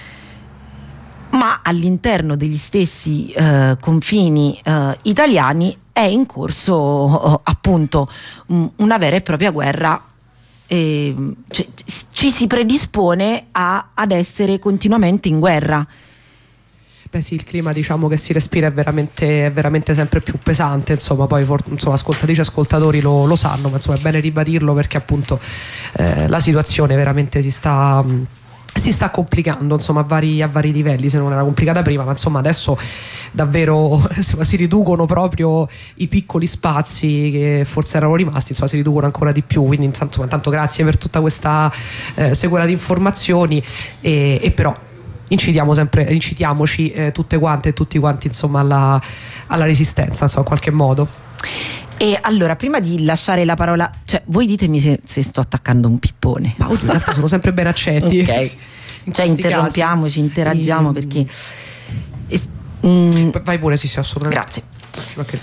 Ma all'interno degli stessi uh, confini uh, italiani è in corso uh, appunto um, una vera e propria guerra, e, cioè, ci si predispone a, ad essere continuamente in guerra. Beh sì, il clima diciamo che si respira è veramente, è veramente sempre più pesante, insomma, poi for- insomma, ascoltatrici e ascoltatori lo, lo sanno, ma insomma è bene ribadirlo, perché appunto eh, la situazione veramente si sta... Mh, si sta complicando, insomma, a vari, a vari livelli. Se non era complicata prima, ma insomma adesso davvero insomma, si riducono proprio i piccoli spazi che forse erano rimasti, insomma si riducono ancora di più. Quindi insomma, intanto grazie per tutta questa eh, sequela di informazioni, e, e però incitiamo sempre, incitiamoci eh, tutte quante e tutti quanti insomma alla, alla resistenza, insomma, in qualche modo. E allora, prima di lasciare la parola, cioè voi ditemi se, se sto attaccando un pippone. Ma oddio, in realtà sono sempre ben accetti. Ok. In cioè interrompiamoci, casi. interagiamo E... perché e, mm, vai pure, sì, sì, assolutamente. grazie. Okay.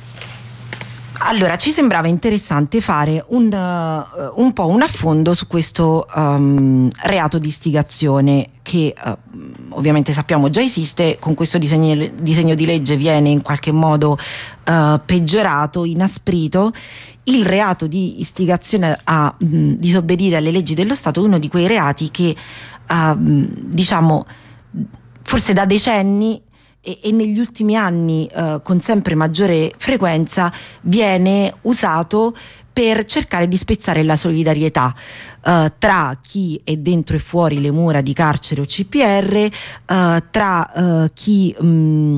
Allora, ci sembrava interessante fare un, uh, un po' un affondo su questo um, reato di istigazione che uh, ovviamente sappiamo già esiste. Con questo disegno, disegno di legge viene in qualche modo uh, peggiorato, inasprito. Il reato di istigazione a mh, disobbedire alle leggi dello Stato è uno di quei reati che uh, diciamo forse da decenni e, e negli ultimi anni uh, con sempre maggiore frequenza viene usato per cercare di spezzare la solidarietà uh, tra chi è dentro e fuori le mura di carcere o C P R, uh, tra uh, chi mh,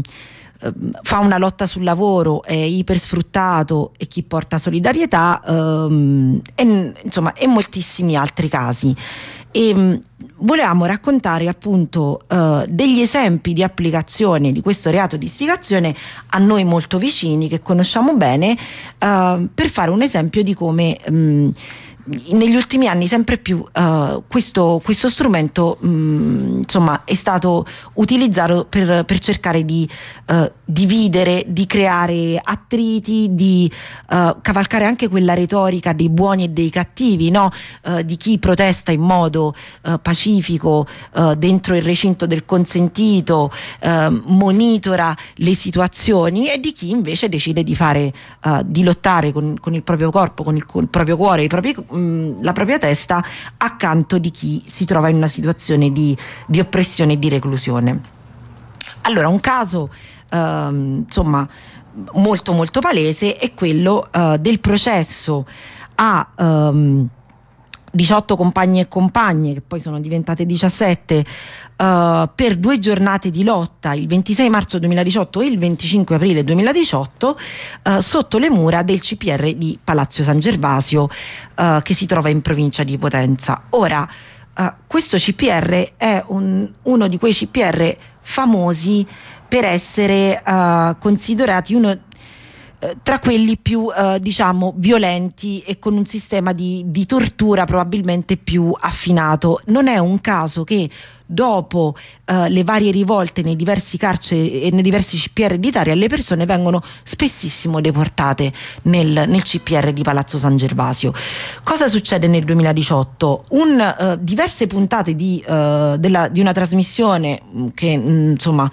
fa una lotta sul lavoro, è ipersfruttato e chi porta solidarietà, um, e, insomma, e moltissimi altri casi. E um, volevamo raccontare appunto uh, degli esempi di applicazione di questo reato di istigazione a noi molto vicini, che conosciamo bene, uh, per fare un esempio di come um, negli ultimi anni sempre più uh, questo, questo strumento mh, insomma è stato utilizzato per, per cercare di uh, dividere, di creare attriti, di uh, cavalcare anche quella retorica dei buoni e dei cattivi, no? Uh, di chi protesta in modo uh, pacifico uh, dentro il recinto del consentito, uh, monitora le situazioni, e di chi invece decide di fare uh, di lottare con, con il proprio corpo, con il, con il proprio cuore, i propri la propria testa, accanto di chi si trova in una situazione di, di oppressione e di reclusione. Allora, un caso ehm, insomma molto molto palese è quello eh, del processo a ehm, diciotto compagni e compagne, che poi sono diventate diciassette, uh, per due giornate di lotta, il ventisei marzo duemiladiciotto e il venticinque aprile duemiladiciotto, uh, sotto le mura del C P R di Palazzo San Gervasio, uh, che si trova in provincia di Potenza. Ora, uh, questo C P R è un, uno di quei C P R famosi per essere uh, considerati uno tra quelli più eh, diciamo violenti e con un sistema di, di tortura probabilmente più affinato. Non è un caso che dopo eh, le varie rivolte nei diversi carceri e nei diversi C P R d'Italia, le persone vengono spessissimo deportate nel, nel C P R di Palazzo San Gervasio. Cosa succede nel duemiladiciotto? Un, eh, diverse puntate di, eh, della, di una trasmissione che mh, insomma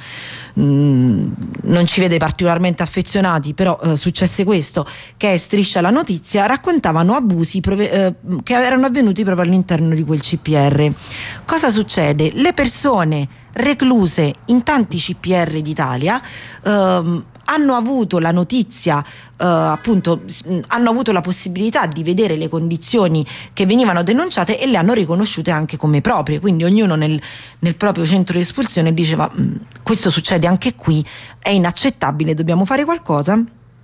mh, non ci vede particolarmente affezionati, però eh, successe questo, che è Striscia la Notizia, raccontavano abusi prove- eh, che erano avvenuti proprio all'interno di quel C P R. Cosa succede? Le persone recluse in tanti C P R d'Italia ehm, hanno avuto la notizia, eh, appunto hanno avuto la possibilità di vedere le condizioni che venivano denunciate e le hanno riconosciute anche come proprie, quindi ognuno nel, nel proprio centro di espulsione diceva: questo succede anche qui, è inaccettabile, dobbiamo fare qualcosa.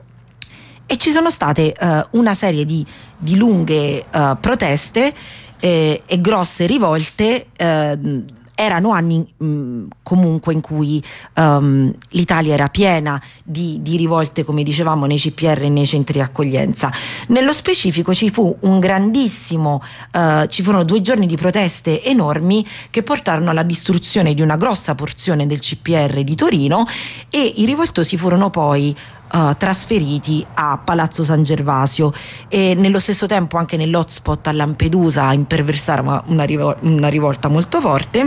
E ci sono state eh, una serie di, di lunghe eh, proteste eh, e grosse rivolte. eh, Erano anni mh, comunque in cui um, l'Italia era piena di, di rivolte, come dicevamo, nei C P R e nei centri di accoglienza. Nello specifico ci fu un grandissimo, uh, ci furono due giorni di proteste enormi che portarono alla distruzione di una grossa porzione del C P R di Torino, e i rivoltosi furono poi Uh, trasferiti a Palazzo San Gervasio, e nello stesso tempo anche nell'hotspot a Lampedusa a imperversare una, una, rivol- una rivolta molto forte.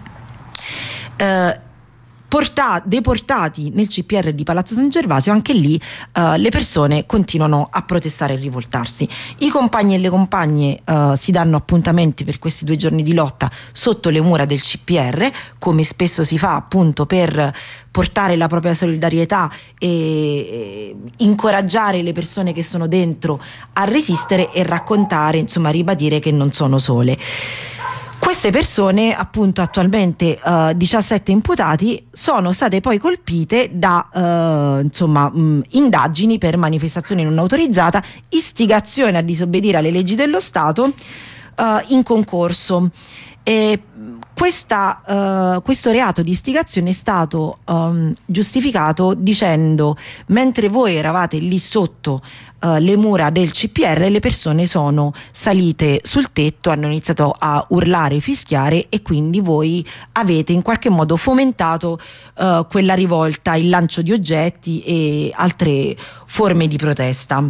Uh, Porta- deportati nel C P R di Palazzo San Gervasio, anche lì uh, le persone continuano a protestare e rivoltarsi. I compagni e le compagne uh, si danno appuntamenti per questi due giorni di lotta sotto le mura del C P R, come spesso si fa appunto per portare la propria solidarietà e, e incoraggiare le persone che sono dentro a resistere e raccontare, insomma ribadire che non sono sole. Queste persone, appunto attualmente uh, diciassette imputati, sono state poi colpite da uh, insomma mh, indagini per manifestazione non autorizzata, istigazione a disobbedire alle leggi dello Stato uh, in concorso. E Questa, uh, questo reato di istigazione è stato um, giustificato dicendo: mentre voi eravate lì sotto uh, le mura del C P R, le persone sono salite sul tetto, hanno iniziato a urlare, fischiare, e quindi voi avete in qualche modo fomentato uh, quella rivolta, il lancio di oggetti e altre forme di protesta.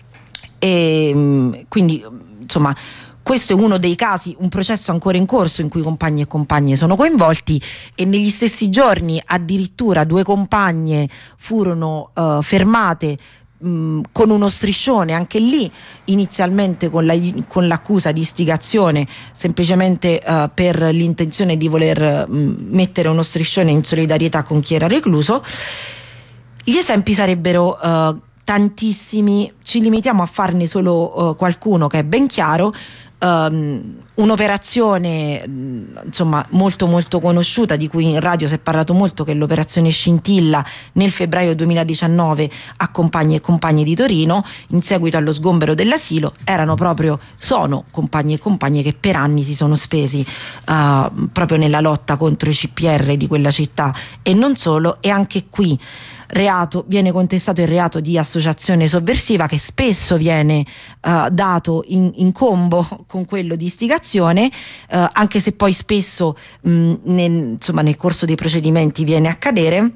E quindi, insomma, questo è uno dei casi, un processo ancora in corso in cui compagni e compagne sono coinvolti, e negli stessi giorni addirittura due compagne furono uh, fermate mh, con uno striscione, anche lì inizialmente con, la, con l'accusa di istigazione, semplicemente uh, per l'intenzione di voler mh, mettere uno striscione in solidarietà con chi era recluso. Gli esempi sarebbero uh, tantissimi, ci limitiamo a farne solo uh, qualcuno che è ben chiaro. Um, un'operazione insomma molto molto conosciuta, di cui in radio si è parlato molto, che è l'operazione Scintilla nel febbraio duemiladiciannove a compagni e compagni di Torino in seguito allo sgombero dell'asilo. Erano proprio, sono compagni e compagne che per anni si sono spesi uh, proprio nella lotta contro i C P R di quella città, e non solo. E anche qui reato, viene contestato il reato di associazione sovversiva, che spesso viene uh, dato in, in combo con quello di istigazione, uh, anche se poi spesso mh, nel, insomma, nel corso dei procedimenti viene a cadere.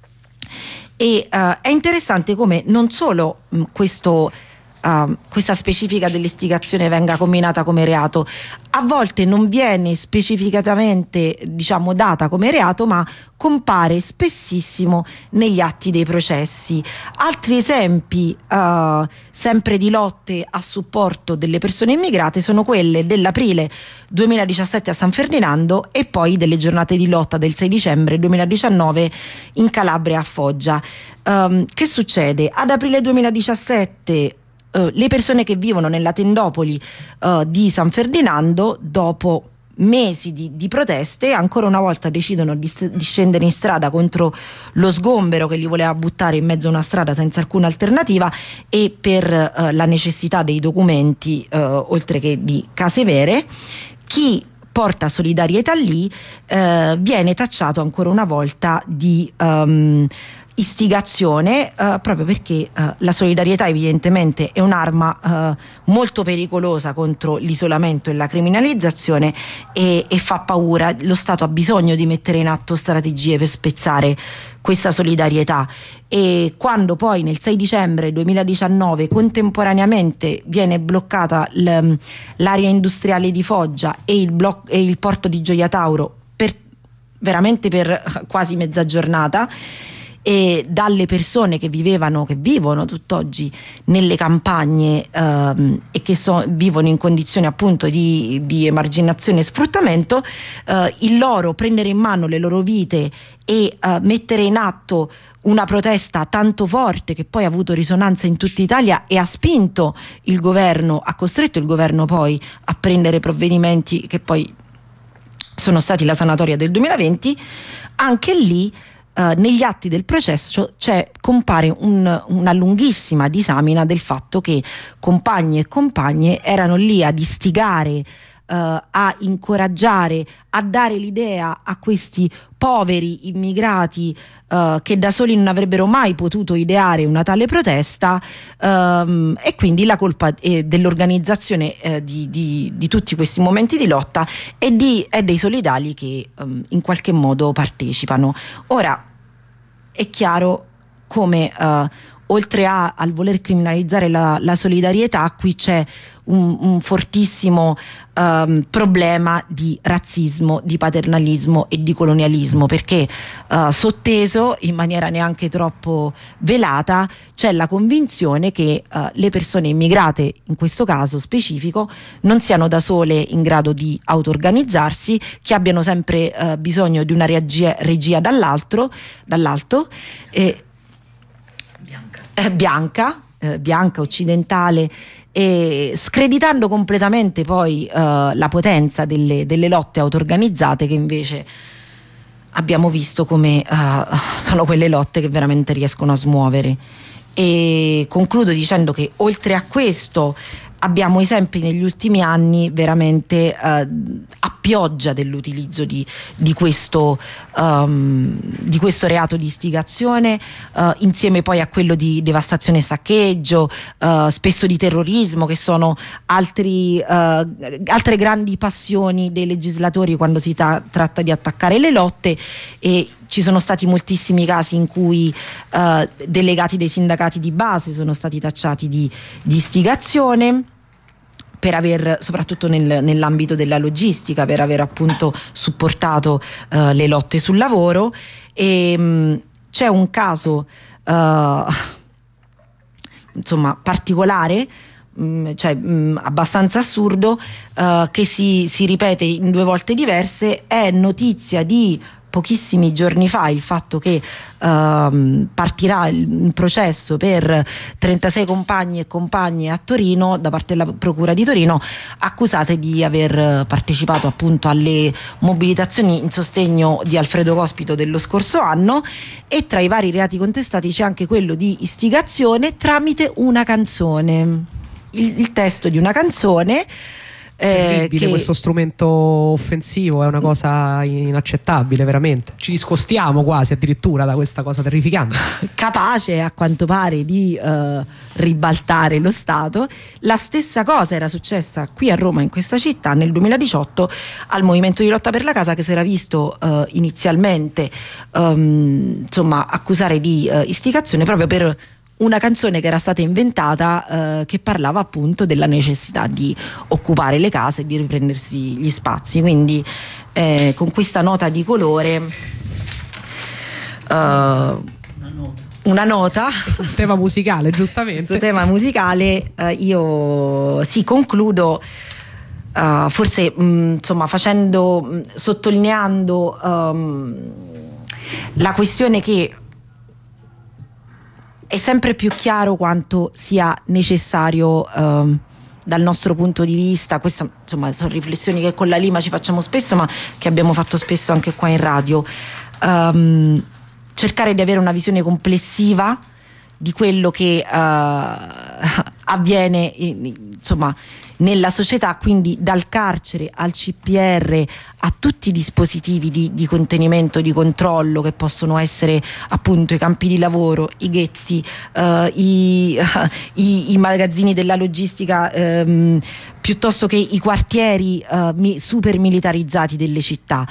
E uh, è interessante come non solo mh, questo Uh, questa specifica dell'istigazione venga combinata come reato, a volte non viene specificatamente, diciamo, data come reato, ma compare spessissimo negli atti dei processi. Altri esempi uh, sempre di lotte a supporto delle persone immigrate sono quelle dell'aprile duemiladiciassette a San Ferdinando, e poi delle giornate di lotta del sei dicembre duemiladiciannove in Calabria a Foggia. Um, che succede? Ad aprile duemiladiciassette Uh, le persone che vivono nella tendopoli uh, di San Ferdinando, dopo mesi di, di proteste, ancora una volta decidono di, di scendere in strada contro lo sgombero che li voleva buttare in mezzo a una strada senza alcuna alternativa, e per uh, la necessità dei documenti, uh, oltre che di case vere. Chi porta solidarietà lì uh, viene tacciato ancora una volta di um, istigazione, uh, proprio perché uh, la solidarietà evidentemente è un'arma uh, molto pericolosa contro l'isolamento e la criminalizzazione, e, e fa paura. Lo Stato ha bisogno di mettere in atto strategie per spezzare questa solidarietà. E quando poi nel sei dicembre duemiladiciannove contemporaneamente viene bloccata l'area industriale di Foggia e il, bloc- e il porto di Gioia Tauro per, veramente per quasi mezza giornata, e dalle persone che vivevano, che vivono tutt'oggi nelle campagne ehm, e che so, vivono in condizioni appunto di, di emarginazione e sfruttamento, eh, il loro prendere in mano le loro vite e eh, mettere in atto una protesta tanto forte, che poi ha avuto risonanza in tutta Italia e ha spinto il governo, ha costretto il governo poi a prendere provvedimenti che poi sono stati la sanatoria del duemilaventi. Anche lì Uh, negli atti del processo c'è, compare un, una lunghissima disamina del fatto che compagni e compagne erano lì ad istigare, uh, a incoraggiare, a dare l'idea a questi poveri immigrati uh, che da soli non avrebbero mai potuto ideare una tale protesta, um, e quindi la colpa è dell'organizzazione eh, di, di, di tutti questi momenti di lotta e di, è dei solidali che um, in qualche modo partecipano. Ora è chiaro come uh, oltre a, al voler criminalizzare la, la solidarietà, qui c'è un, un fortissimo um, problema di razzismo, di paternalismo e di colonialismo, perché uh, sotteso in maniera neanche troppo velata c'è la convinzione che uh, le persone immigrate, in questo caso specifico, non siano da sole in grado di auto-organizzarsi, che abbiano sempre uh, bisogno di una regia, regia dall'altro, dall'alto, e Eh, bianca, eh, bianca, occidentale, e screditando completamente poi eh, la potenza delle, delle lotte auto-organizzate, che invece abbiamo visto come eh, sono quelle lotte che veramente riescono a smuovere. E concludo dicendo che oltre a questo abbiamo esempi negli ultimi anni veramente eh, a pioggia dell'utilizzo di, di, questo, um, di questo reato di istigazione, uh, insieme poi a quello di devastazione e saccheggio, uh, spesso di terrorismo, che sono altri, uh, altre grandi passioni dei legislatori quando si ta- tratta di attaccare le lotte. E ci sono stati moltissimi casi in cui uh, delegati dei sindacati di base sono stati tacciati di, di istigazione, per aver, soprattutto nel, nell'ambito della logistica, per aver appunto supportato uh, le lotte sul lavoro. E mh, c'è un caso uh, insomma particolare, mh, cioè mh, abbastanza assurdo, uh, che si, si ripete in due volte diverse. È notizia di pochissimi giorni fa il fatto che uh, partirà il processo per trentasei compagni e compagne a Torino da parte della Procura di Torino, accusate di aver partecipato appunto alle mobilitazioni in sostegno di Alfredo Cospito dello scorso anno. E tra i vari reati contestati c'è anche quello di istigazione tramite una canzone, il, il testo di una canzone. Terribile, eh, che... questo strumento offensivo è una cosa inaccettabile, veramente. Ci discostiamo quasi addirittura da questa cosa terrificante. Capace a quanto pare di uh, ribaltare lo Stato. La stessa cosa era successa qui a Roma, in questa città, nel duemiladiciotto al movimento di lotta per la casa, che si era visto uh, inizialmente um, insomma accusare di uh, istigazione proprio per una canzone che era stata inventata, eh, che parlava appunto della necessità di occupare le case e di riprendersi gli spazi. Quindi eh, con questa nota di colore, eh, una nota, una nota un tema musicale, giustamente. Questo tema musicale, eh, io sì concludo. Uh, forse mh, insomma facendo, mh, sottolineando um, la questione che è sempre più chiaro quanto sia necessario, ehm, dal nostro punto di vista, queste insomma sono riflessioni che con la Lima ci facciamo spesso, ma che abbiamo fatto spesso anche qua in radio, ehm, cercare di avere una visione complessiva di quello che uh, avviene insomma nella società, quindi dal carcere al C P R a tutti i dispositivi di, di contenimento, di controllo, che possono essere appunto i campi di lavoro, i ghetti, uh, i, uh, i, i magazzini della logistica, um, piuttosto che i quartieri uh, mi, super militarizzati delle città.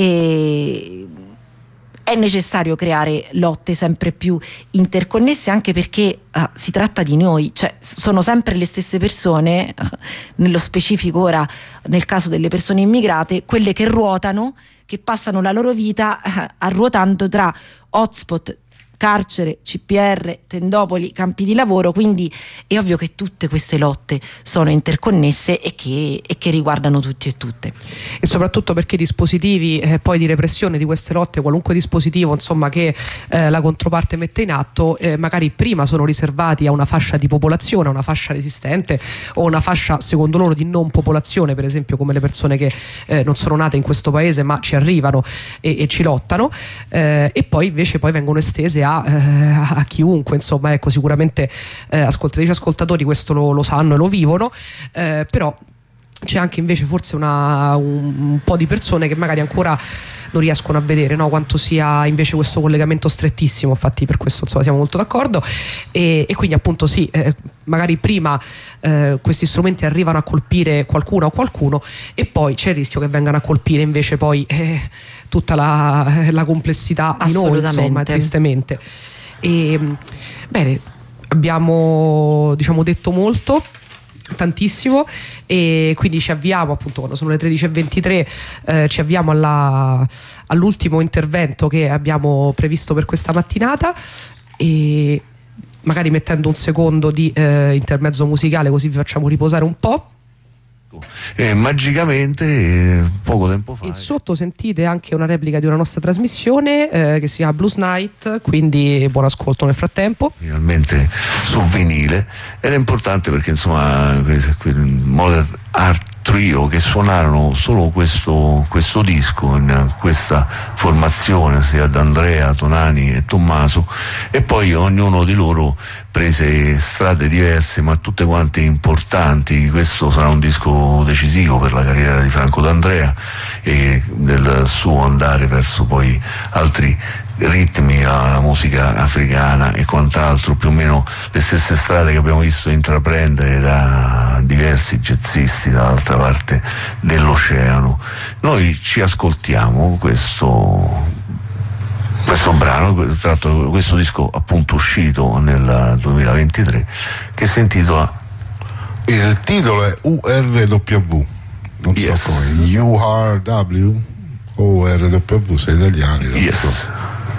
E è necessario creare lotte sempre più interconnesse, anche perché uh, si tratta di noi, cioè sono sempre le stesse persone, uh, nello specifico ora nel caso delle persone immigrate, quelle che ruotano, che passano la loro vita uh, arruotando tra hotspot, carcere, C P R, tendopoli, campi di lavoro. Quindi è ovvio che tutte queste lotte sono interconnesse e che, e che riguardano tutti e tutte. E soprattutto perché i dispositivi eh, poi di repressione di queste lotte, qualunque dispositivo insomma che eh, la controparte mette in atto, eh, magari prima sono riservati a una fascia di popolazione, a una fascia resistente o una fascia secondo loro di non popolazione, per esempio come le persone che eh, non sono nate in questo paese ma ci arrivano e, e ci lottano, eh, e poi invece poi vengono estese a A, a chiunque, insomma. Ecco, sicuramente eh, ascoltatrici e ascoltatori questo lo, lo sanno e lo vivono, eh, però c'è anche invece forse una, un, un po' di persone che magari ancora non riescono a vedere, no, quanto sia invece questo collegamento strettissimo. Infatti per questo insomma siamo molto d'accordo, e, e quindi appunto sì, eh, magari prima eh, questi strumenti arrivano a colpire qualcuno o qualcuno e poi c'è il rischio che vengano a colpire invece poi eh, tutta la, la complessità di noi, insomma, tristemente. E, bene, abbiamo diciamo detto molto, tantissimo, e quindi ci avviamo appunto, quando sono le tredici e ventitré, eh, ci avviamo alla, all'ultimo intervento che abbiamo previsto per questa mattinata, e magari mettendo un secondo di eh, intermezzo musicale, così vi facciamo riposare un po'. Eh, magicamente eh, poco tempo fa e sotto sentite anche una replica di una nostra trasmissione eh, che si chiama Blues Night, quindi buon ascolto nel frattempo, finalmente su vinile, ed è importante perché insomma Modern Art trio che suonarono solo questo, questo disco in questa formazione, sia D'Andrea, Tonani e Tommaso, e poi ognuno di loro prese strade diverse ma tutte quante importanti. Questo sarà un disco decisivo per la carriera di Franco D'Andrea e del suo andare verso poi altri ritmi, la, la musica africana e quant'altro, più o meno le stesse strade che abbiamo visto intraprendere da diversi jazzisti dall'altra parte dell'oceano. Noi ci ascoltiamo questo questo brano tratto questo disco appunto uscito nel duemilaventitré, che si intitola, il titolo è U R W, non yes. so come, U R W o R W, sei italiani, non yes. so.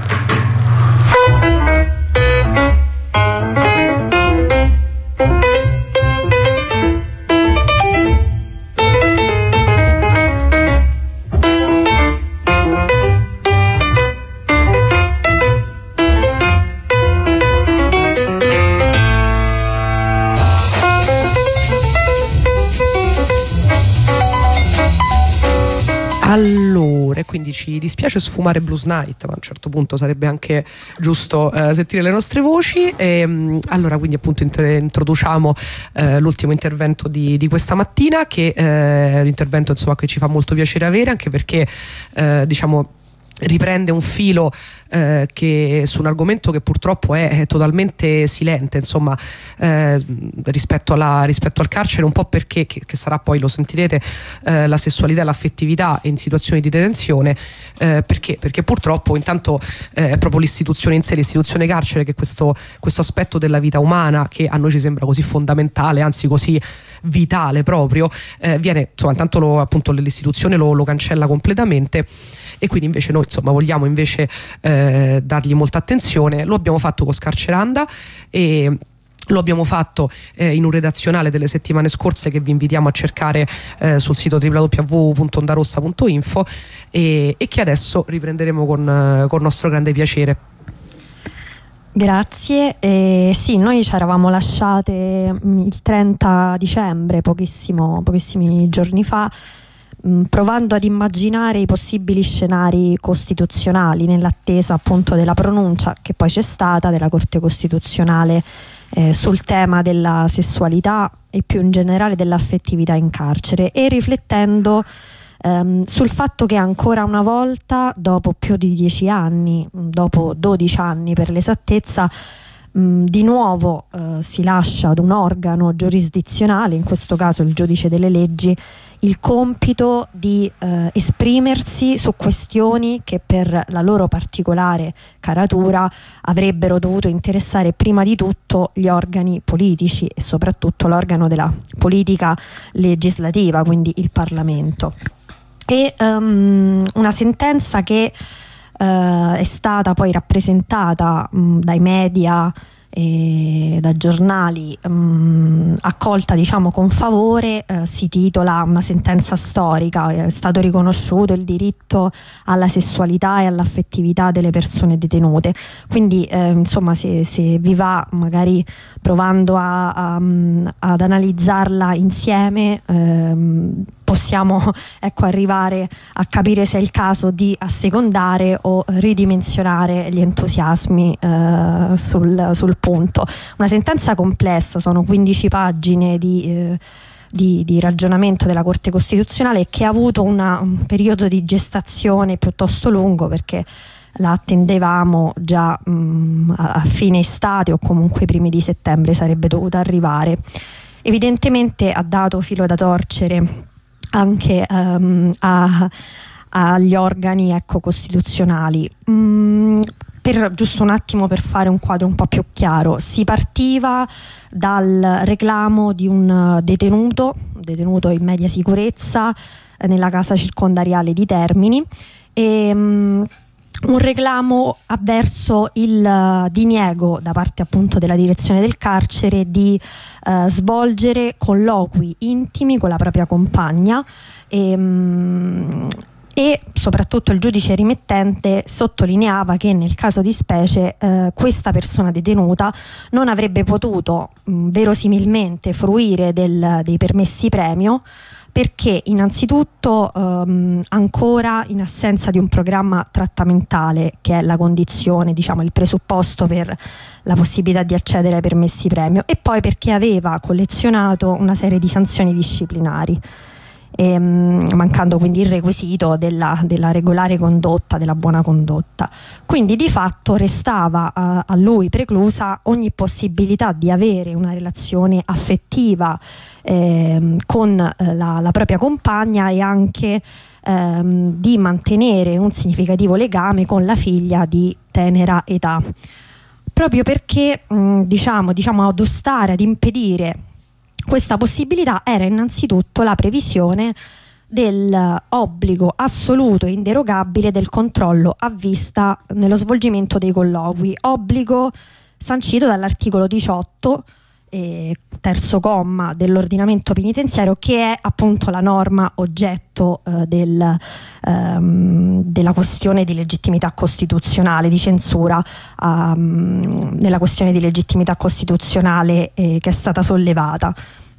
Allora, quindi ci dispiace sfumare Blues Night, ma a un certo punto sarebbe anche giusto eh, sentire le nostre voci. E, mh, allora, quindi appunto inter- introduciamo eh, l'ultimo intervento di, di questa mattina, che è un intervento insomma che ci fa molto piacere avere, anche perché eh, diciamo riprende un filo eh, che su un argomento che purtroppo è, è totalmente silente, insomma, eh, rispetto, alla, rispetto al carcere, un po' perché, che, che sarà poi, lo sentirete, eh, la sessualità e l'affettività in situazioni di detenzione, eh, perché? Perché purtroppo intanto eh, è proprio l'istituzione in sé, l'istituzione carcere, che questo, questo aspetto della vita umana, che a noi ci sembra così fondamentale, anzi così vitale proprio, eh, viene, insomma, intanto lo, appunto l'istituzione lo, lo cancella completamente, e quindi invece noi insomma vogliamo invece eh, dargli molta attenzione. Lo abbiamo fatto con Scarceranda e lo abbiamo fatto eh, in un redazionale delle settimane scorse, che vi invitiamo a cercare eh, sul sito w w w punto ondarossa punto info, e, e che adesso riprenderemo con, eh, con nostro grande piacere. Grazie, eh, sì, noi ci eravamo lasciate il trenta dicembre, pochissimo, pochissimi giorni fa, mh, provando ad immaginare i possibili scenari costituzionali, nell'attesa appunto della pronuncia, che poi c'è stata, della Corte Costituzionale eh, sul tema della sessualità e più in generale dell'affettività in carcere, e riflettendo Um, sul fatto che ancora una volta, dopo più di dieci anni, dopo dodici anni per l'esattezza, um, di nuovo uh, si lascia ad un organo giurisdizionale, in questo caso il giudice delle leggi, il compito di uh, esprimersi su questioni che per la loro particolare caratura avrebbero dovuto interessare prima di tutto gli organi politici e soprattutto l'organo della politica legislativa, quindi il Parlamento. E um, una sentenza che uh, è stata poi rappresentata um, dai media e da giornali, um, accolta diciamo con favore, uh, si titola una sentenza storica. È stato riconosciuto il diritto alla sessualità e all'affettività delle persone detenute, quindi eh, insomma se, se vi va, magari provando a, a, ad analizzarla insieme, ehm, possiamo ecco arrivare a capire se è il caso di assecondare o ridimensionare gli entusiasmi eh, sul, sul punto. Una sentenza complessa, sono quindici pagine di, eh, di, di ragionamento della Corte Costituzionale, che ha avuto una, un periodo di gestazione piuttosto lungo, perché la attendevamo già mh, a fine estate o comunque i primi di settembre sarebbe dovuta arrivare. Evidentemente ha dato filo da torcere anche um, a, agli organi ecco, costituzionali. Mm, per giusto un attimo, per fare un quadro un po' più chiaro, si partiva dal reclamo di un detenuto, detenuto in media sicurezza eh, nella casa circondariale di Termini, e um, un reclamo avverso il uh, diniego da parte appunto della direzione del carcere di uh, svolgere colloqui intimi con la propria compagna, e, um, e soprattutto il giudice rimettente sottolineava che nel caso di specie eh, questa persona detenuta non avrebbe potuto mh, verosimilmente fruire del, dei permessi premio, perché innanzitutto ehm, ancora in assenza di un programma trattamentale, che è la condizione, diciamo il presupposto per la possibilità di accedere ai permessi premio, e poi perché aveva collezionato una serie di sanzioni disciplinari, E, um, mancando quindi il requisito della, della regolare condotta, della buona condotta. Quindi di fatto restava uh, a lui preclusa ogni possibilità di avere una relazione affettiva eh, con uh, la, la propria compagna, e anche ehm, di mantenere un significativo legame con la figlia di tenera età, proprio perché mh, diciamo, diciamo ad ostare, ad impedire questa possibilità era innanzitutto la previsione dell'obbligo assoluto e inderogabile del controllo a vista nello svolgimento dei colloqui, obbligo sancito dall'articolo diciotto, eh, terzo comma dell'ordinamento penitenziario, che è appunto la norma oggetto eh, del, ehm, della questione di legittimità costituzionale, di censura ehm, nella questione di legittimità costituzionale eh, che è stata sollevata.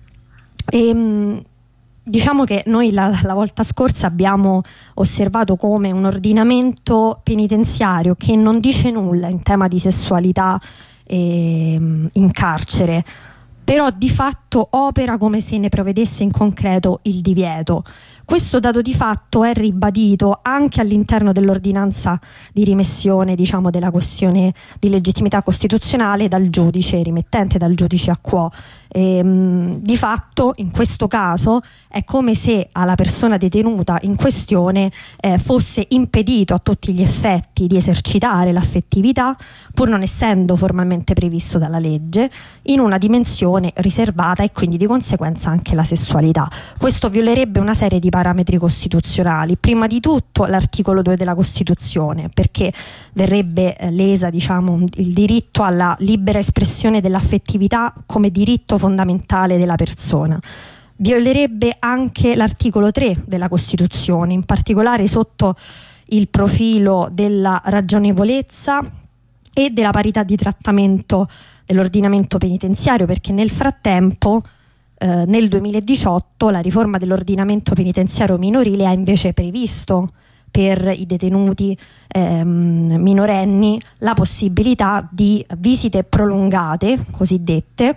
E, diciamo che noi la, la volta scorsa abbiamo osservato come un ordinamento penitenziario che non dice nulla in tema di sessualità eh, in carcere, però di fatto opera come se ne prevedesse in concreto il divieto. Questo dato di fatto è ribadito anche all'interno dell'ordinanza di rimessione, diciamo, della questione di legittimità costituzionale dal giudice rimettente, dal giudice a quo. E, mh, di fatto in questo caso è come se alla persona detenuta in questione eh, fosse impedito a tutti gli effetti di esercitare l'affettività, pur non essendo formalmente previsto dalla legge, in una dimensione riservata, e quindi di conseguenza anche la sessualità. Questo violerebbe una serie di parametri costituzionali, prima di tutto l'articolo due della Costituzione, perché verrebbe eh, lesa, diciamo, il diritto alla libera espressione dell'affettività come diritto fondamentale della persona. Violerebbe anche l'articolo tre della Costituzione, in particolare sotto il profilo della ragionevolezza e della parità di trattamento dell'ordinamento penitenziario, perché nel frattempo eh, nel duemiladiciotto la riforma dell'ordinamento penitenziario minorile ha invece previsto per i detenuti ehm, minorenni la possibilità di visite prolungate, cosiddette,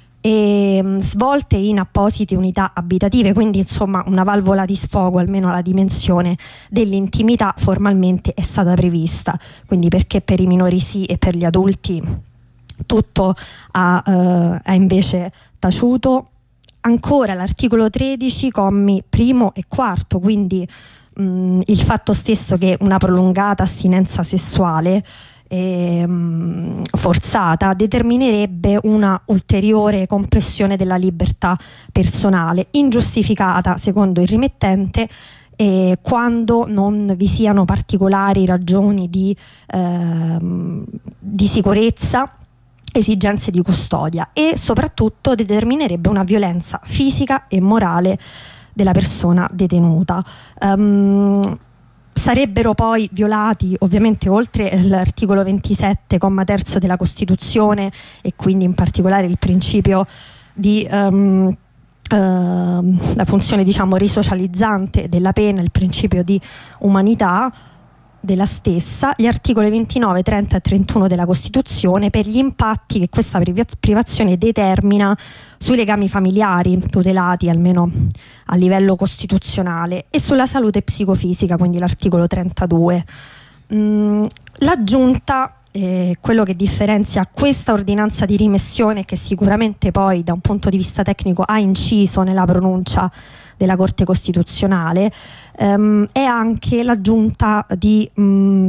e mh, svolte in apposite unità abitative, quindi insomma una valvola di sfogo, almeno la dimensione dell'intimità formalmente è stata prevista, quindi perché per i minori sì e per gli adulti tutto ha, eh, ha invece taciuto. Ancora l'articolo tredici, commi primo e quarto, quindi mh, il fatto stesso che una prolungata astinenza sessuale eh, mh, forzata determinerebbe una ulteriore compressione della libertà personale, ingiustificata secondo il rimettente, eh, quando non vi siano particolari ragioni di, eh, di sicurezza, esigenze di custodia, e soprattutto determinerebbe una violenza fisica e morale della persona detenuta. Um, sarebbero poi violati ovviamente, oltre l'articolo ventisette comma terzo della Costituzione, e quindi in particolare il principio di um, uh, la funzione, diciamo, risocializzante della pena, il principio di umanità della stessa, gli articoli ventinove, trenta e trentuno della Costituzione, per gli impatti che questa privazione determina sui legami familiari tutelati almeno a livello costituzionale e sulla salute psicofisica, quindi l'articolo trentadue. Mm, la Giunta, eh, quello che differenzia questa ordinanza di rimessione, che sicuramente poi da un punto di vista tecnico ha inciso nella pronuncia della Corte Costituzionale, ehm, è anche l'aggiunta di, mh,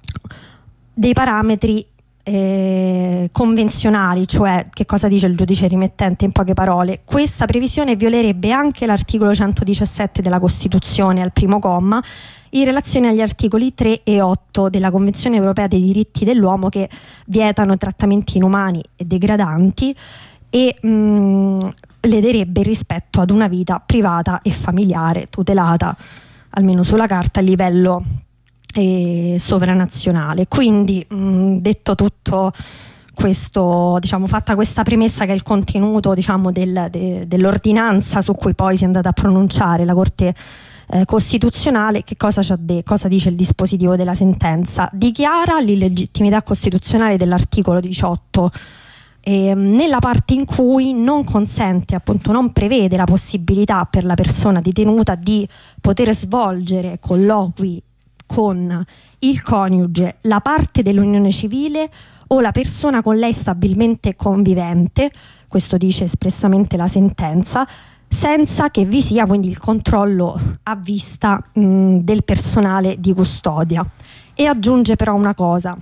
dei parametri eh, convenzionali, cioè che cosa dice il giudice rimettente in poche parole. Questa previsione violerebbe anche l'articolo centodiciassette della Costituzione al primo comma, in relazione agli articoli tre e otto della Convenzione Europea dei Diritti dell'Uomo, che vietano trattamenti inumani e degradanti e mh, lederebbe il rispetto ad una vita privata e familiare tutelata almeno sulla carta, a livello eh, sovranazionale. Quindi mh, detto tutto questo, diciamo, fatta questa premessa che è il contenuto, diciamo, del, de, dell'ordinanza su cui poi si è andata a pronunciare la Corte eh, Costituzionale, che cosa, c'ha de, cosa dice il dispositivo della sentenza? Dichiara l'illegittimità costituzionale dell'articolo diciotto eh, nella parte in cui non consente, appunto non prevede la possibilità per la persona detenuta di poter svolgere colloqui con il coniuge, la parte dell'unione civile o la persona con lei stabilmente convivente, questo dice espressamente la sentenza, senza che vi sia quindi il controllo a vista mh, del personale di custodia. E aggiunge però una cosa: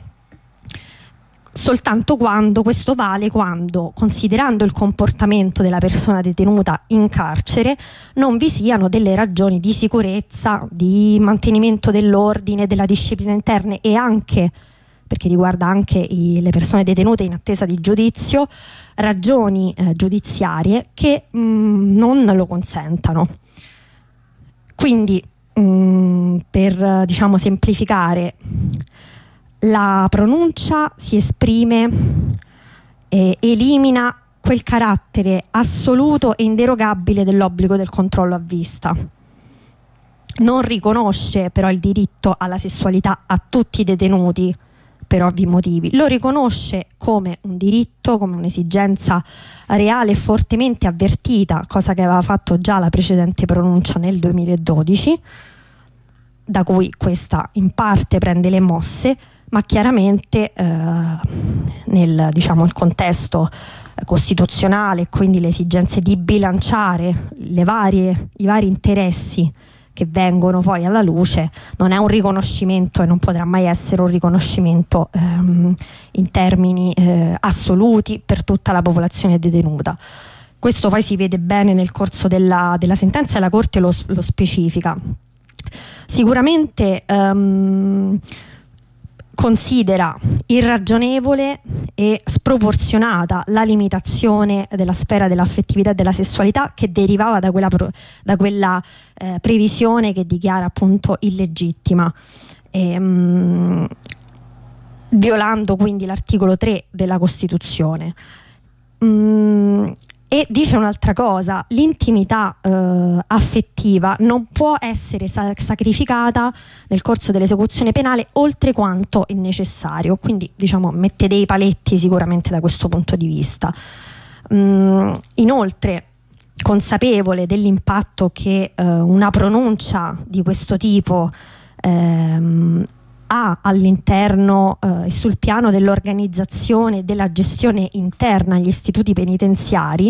soltanto quando, questo vale quando, considerando il comportamento della persona detenuta in carcere, non vi siano delle ragioni di sicurezza, di mantenimento dell'ordine, della disciplina interna, e anche, perché riguarda anche i, le persone detenute in attesa di giudizio, ragioni eh, giudiziarie che mh, non lo consentano. Quindi mh, per diciamo semplificare, la pronuncia si esprime e elimina quel carattere assoluto e inderogabile dell'obbligo del controllo a vista. Non riconosce però il diritto alla sessualità a tutti i detenuti per ovvi motivi, lo riconosce come un diritto, come un'esigenza reale e fortemente avvertita, cosa che aveva fatto già la precedente pronuncia nel duemiladodici, da cui questa in parte prende le mosse, ma chiaramente eh, nel diciamo, il contesto costituzionale, quindi le esigenze di bilanciare le varie, i vari interessi che vengono poi alla luce, non è un riconoscimento e non potrà mai essere un riconoscimento ehm, in termini eh, assoluti per tutta la popolazione detenuta. Questo poi si vede bene nel corso della, della sentenza e la Corte lo, lo specifica. Sicuramente ehm, considera irragionevole e sproporzionata la limitazione della sfera dell'affettività e della sessualità che derivava da quella, da quella eh, previsione che dichiara appunto illegittima, e, mh, violando quindi l'articolo tre della Costituzione. Mh, E dice un'altra cosa: l'intimità eh, affettiva non può essere sa- sacrificata nel corso dell'esecuzione penale oltre quanto è necessario, quindi diciamo mette dei paletti sicuramente da questo punto di vista. Mm, inoltre, consapevole dell'impatto che eh, una pronuncia di questo tipo ehm, ha all'interno eh, e sul piano dell'organizzazione e della gestione interna agli istituti penitenziari,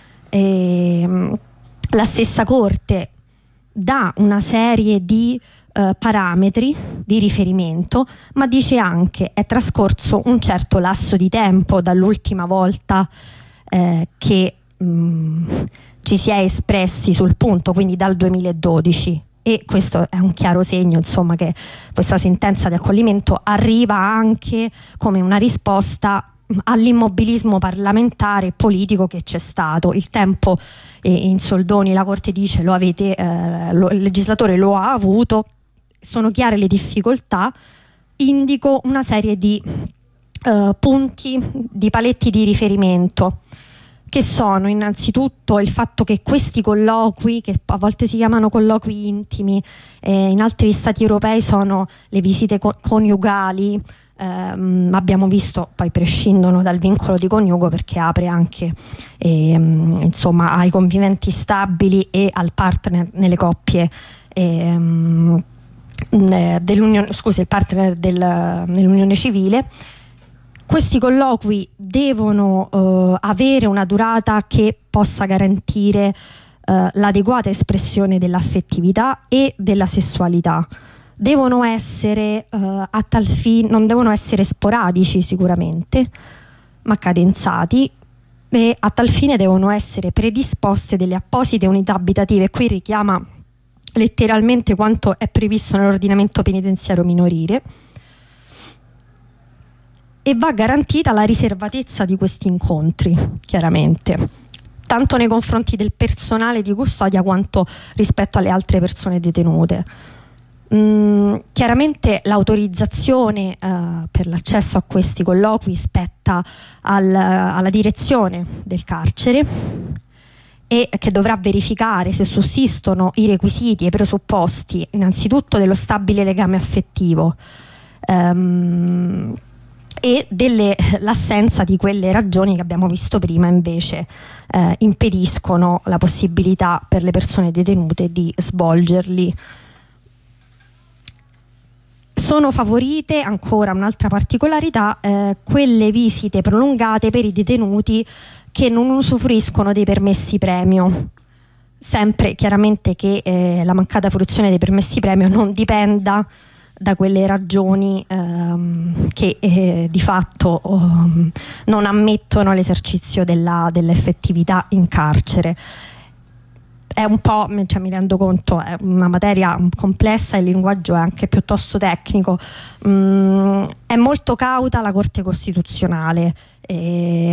ehm, la stessa Corte dà una serie di eh, parametri di riferimento, ma dice anche è trascorso un certo lasso di tempo dall'ultima volta eh, che mh, ci si è espressi sul punto, quindi dal duemiladodici. E questo è un chiaro segno, insomma, che questa sentenza di accoglimento arriva anche come una risposta all'immobilismo parlamentare e politico che c'è stato. Il tempo eh, in soldoni, la Corte dice, lo avete, eh, lo, il legislatore lo ha avuto, sono chiare le difficoltà, indico una serie di eh, punti, di paletti di riferimento, che sono innanzitutto il fatto che questi colloqui, che a volte si chiamano colloqui intimi, eh, in altri stati europei sono le visite co- coniugali, ehm, abbiamo visto, poi prescindono dal vincolo di coniugo perché apre anche ehm, insomma ai conviventi stabili e al partner nelle coppie ehm, dell'unione, scusi, il partner del, nell'unione civile. Questi colloqui devono eh, avere una durata che possa garantire eh, l'adeguata espressione dell'affettività e della sessualità. Devono essere eh, a tal fine, non devono essere sporadici sicuramente, ma cadenzati, e a tal fine devono essere predisposte delle apposite unità abitative. Qui richiama letteralmente quanto è previsto nell'ordinamento penitenziario minorile. E va garantita la riservatezza di questi incontri, chiaramente. tanto nei confronti del personale di custodia quanto rispetto alle altre persone detenute. Mm, chiaramente l'autorizzazione eh, per l'accesso a questi colloqui spetta al, alla direzione del carcere, e che dovrà verificare se sussistono i requisiti e i presupposti innanzitutto dello stabile legame affettivo ehm, e dell'assenza di quelle ragioni che abbiamo visto prima invece eh, impediscono la possibilità per le persone detenute di svolgerli. Sono favorite, ancora un'altra particolarità, eh, quelle visite prolungate per i detenuti che non usufruiscono dei permessi premio, sempre chiaramente che eh, la mancata fruizione dei permessi premio non dipenda da quelle ragioni ehm, che eh, di fatto um, non ammettono l'esercizio della, dell'effettività in carcere. È un po', cioè, mi rendo conto, è una materia complessa, il linguaggio è anche piuttosto tecnico. Mm, è molto cauta la Corte Costituzionale e,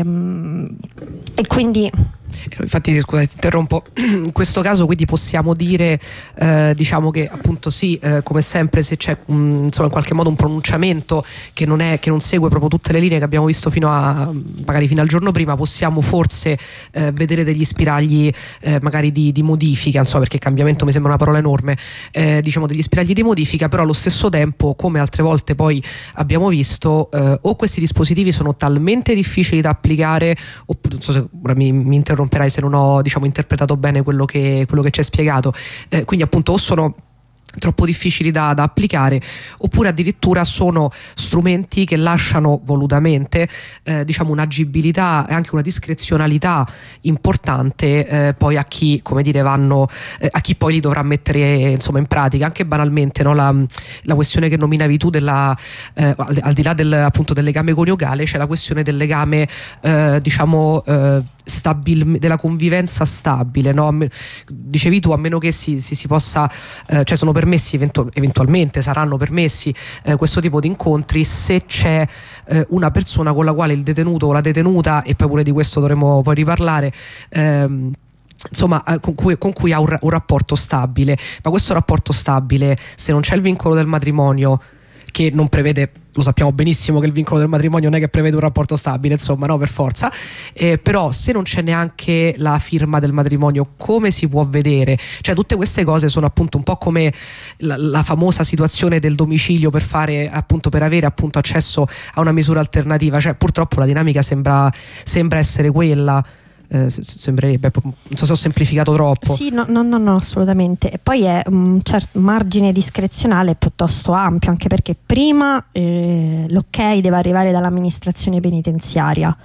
e quindi... Infatti, scusa, ti interrompo. In questo caso quindi possiamo dire eh, diciamo che appunto sì, eh, come sempre, se c'è um, insomma in qualche modo un pronunciamento che non è che non segue proprio tutte le linee che abbiamo visto fino a magari fino al giorno prima, possiamo forse eh, vedere degli spiragli eh, magari di, di modifica, insomma, perché cambiamento mi sembra una parola enorme, eh, diciamo degli spiragli di modifica, però allo stesso tempo, come altre volte poi abbiamo visto, eh, o questi dispositivi sono talmente difficili da applicare, oppure non so se ora mi, mi interromperai se non ho, diciamo, interpretato bene quello che, quello che ci hai spiegato, eh, quindi appunto o sono troppo difficili da, da applicare, oppure addirittura sono strumenti che lasciano volutamente eh, diciamo un'agibilità e anche una discrezionalità importante eh, poi a chi, come dire, vanno eh, a chi poi li dovrà mettere insomma in pratica. Anche banalmente, no, la, la questione che nominavi tu della eh, al, al di là del, appunto del legame coniugale, c'è la questione del legame eh, diciamo eh, stabil, della convivenza stabile, no? Dicevi tu, a meno che si, si, si possa eh, cioè sono permessi eventu- eventualmente saranno permessi eh, questo tipo di incontri se c'è eh, una persona con la quale il detenuto o la detenuta, e poi pure di questo dovremo poi riparlare, ehm, insomma con cui, con cui ha un, un rapporto stabile. Ma questo rapporto stabile, se non c'è il vincolo del matrimonio, che non prevede, lo sappiamo benissimo che il vincolo del matrimonio non è che prevede un rapporto stabile, insomma, no, per forza, eh, però se non c'è neanche la firma del matrimonio, come si può vedere? Cioè tutte queste cose sono appunto un po' come la, la famosa situazione del domicilio per fare appunto per avere appunto accesso a una misura alternativa, cioè purtroppo la dinamica sembra, sembra essere quella. Eh, sembrerebbe, non so se ho semplificato troppo. Sì, no, no, no, no, assolutamente. E poi è un certo margine discrezionale piuttosto ampio, anche perché prima eh, l'ok deve arrivare dall'amministrazione penitenziaria,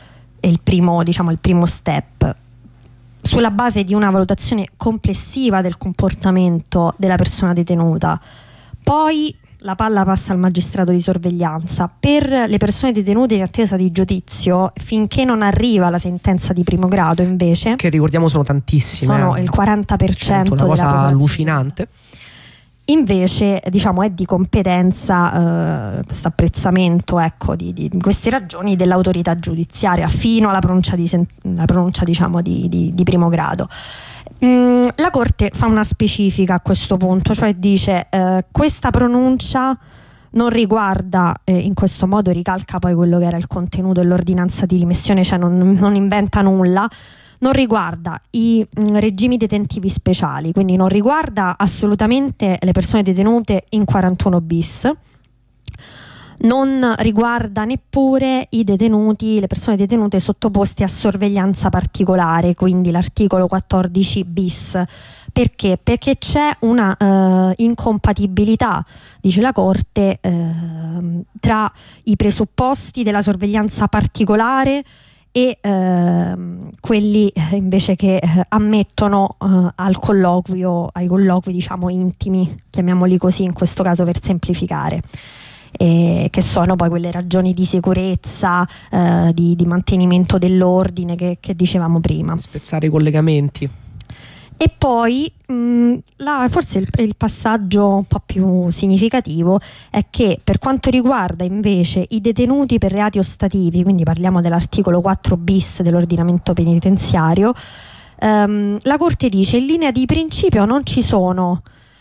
è il primo, diciamo, il primo step, sulla base di una valutazione complessiva del comportamento della persona detenuta. Poi la palla passa al magistrato di sorveglianza. Per le persone detenute in attesa di giudizio, finché non arriva la sentenza di primo grado, invece, che ricordiamo sono tantissime, sono eh. il quaranta per cento, una cosa della allucinante. Invece, diciamo, è di competenza eh, questo apprezzamento, ecco, di, di, di queste ragioni dell'autorità giudiziaria fino alla pronuncia di, la pronuncia, diciamo, di, di, di primo grado. Mm, la Corte fa una specifica a questo punto, cioè dice eh, questa pronuncia non riguarda, eh, in questo modo ricalca poi quello che era il contenuto dell'ordinanza di rimessione, cioè non, non inventa nulla, non riguarda i mh, regimi detentivi speciali, quindi non riguarda assolutamente le persone detenute in quarantuno bis, non riguarda neppure i detenuti, le persone detenute sottoposte a sorveglianza particolare, quindi l'articolo quattordici bis. Perché? Perché c'è una uh, incompatibilità, dice la Corte, uh, tra i presupposti della sorveglianza particolare e uh, quelli invece che uh, ammettono uh, al colloquio, ai colloqui, diciamo, intimi, chiamiamoli così in questo caso per semplificare. E che sono poi quelle ragioni di sicurezza, eh, di, di mantenimento dell'ordine che, che dicevamo prima. Spezzare i collegamenti. E poi mh, la, forse il, il passaggio un po' più significativo è che per quanto riguarda invece i detenuti per reati ostativi, quindi parliamo dell'articolo quattro bis dell'ordinamento penitenziario, ehm, la Corte dice in linea di principio non ci sono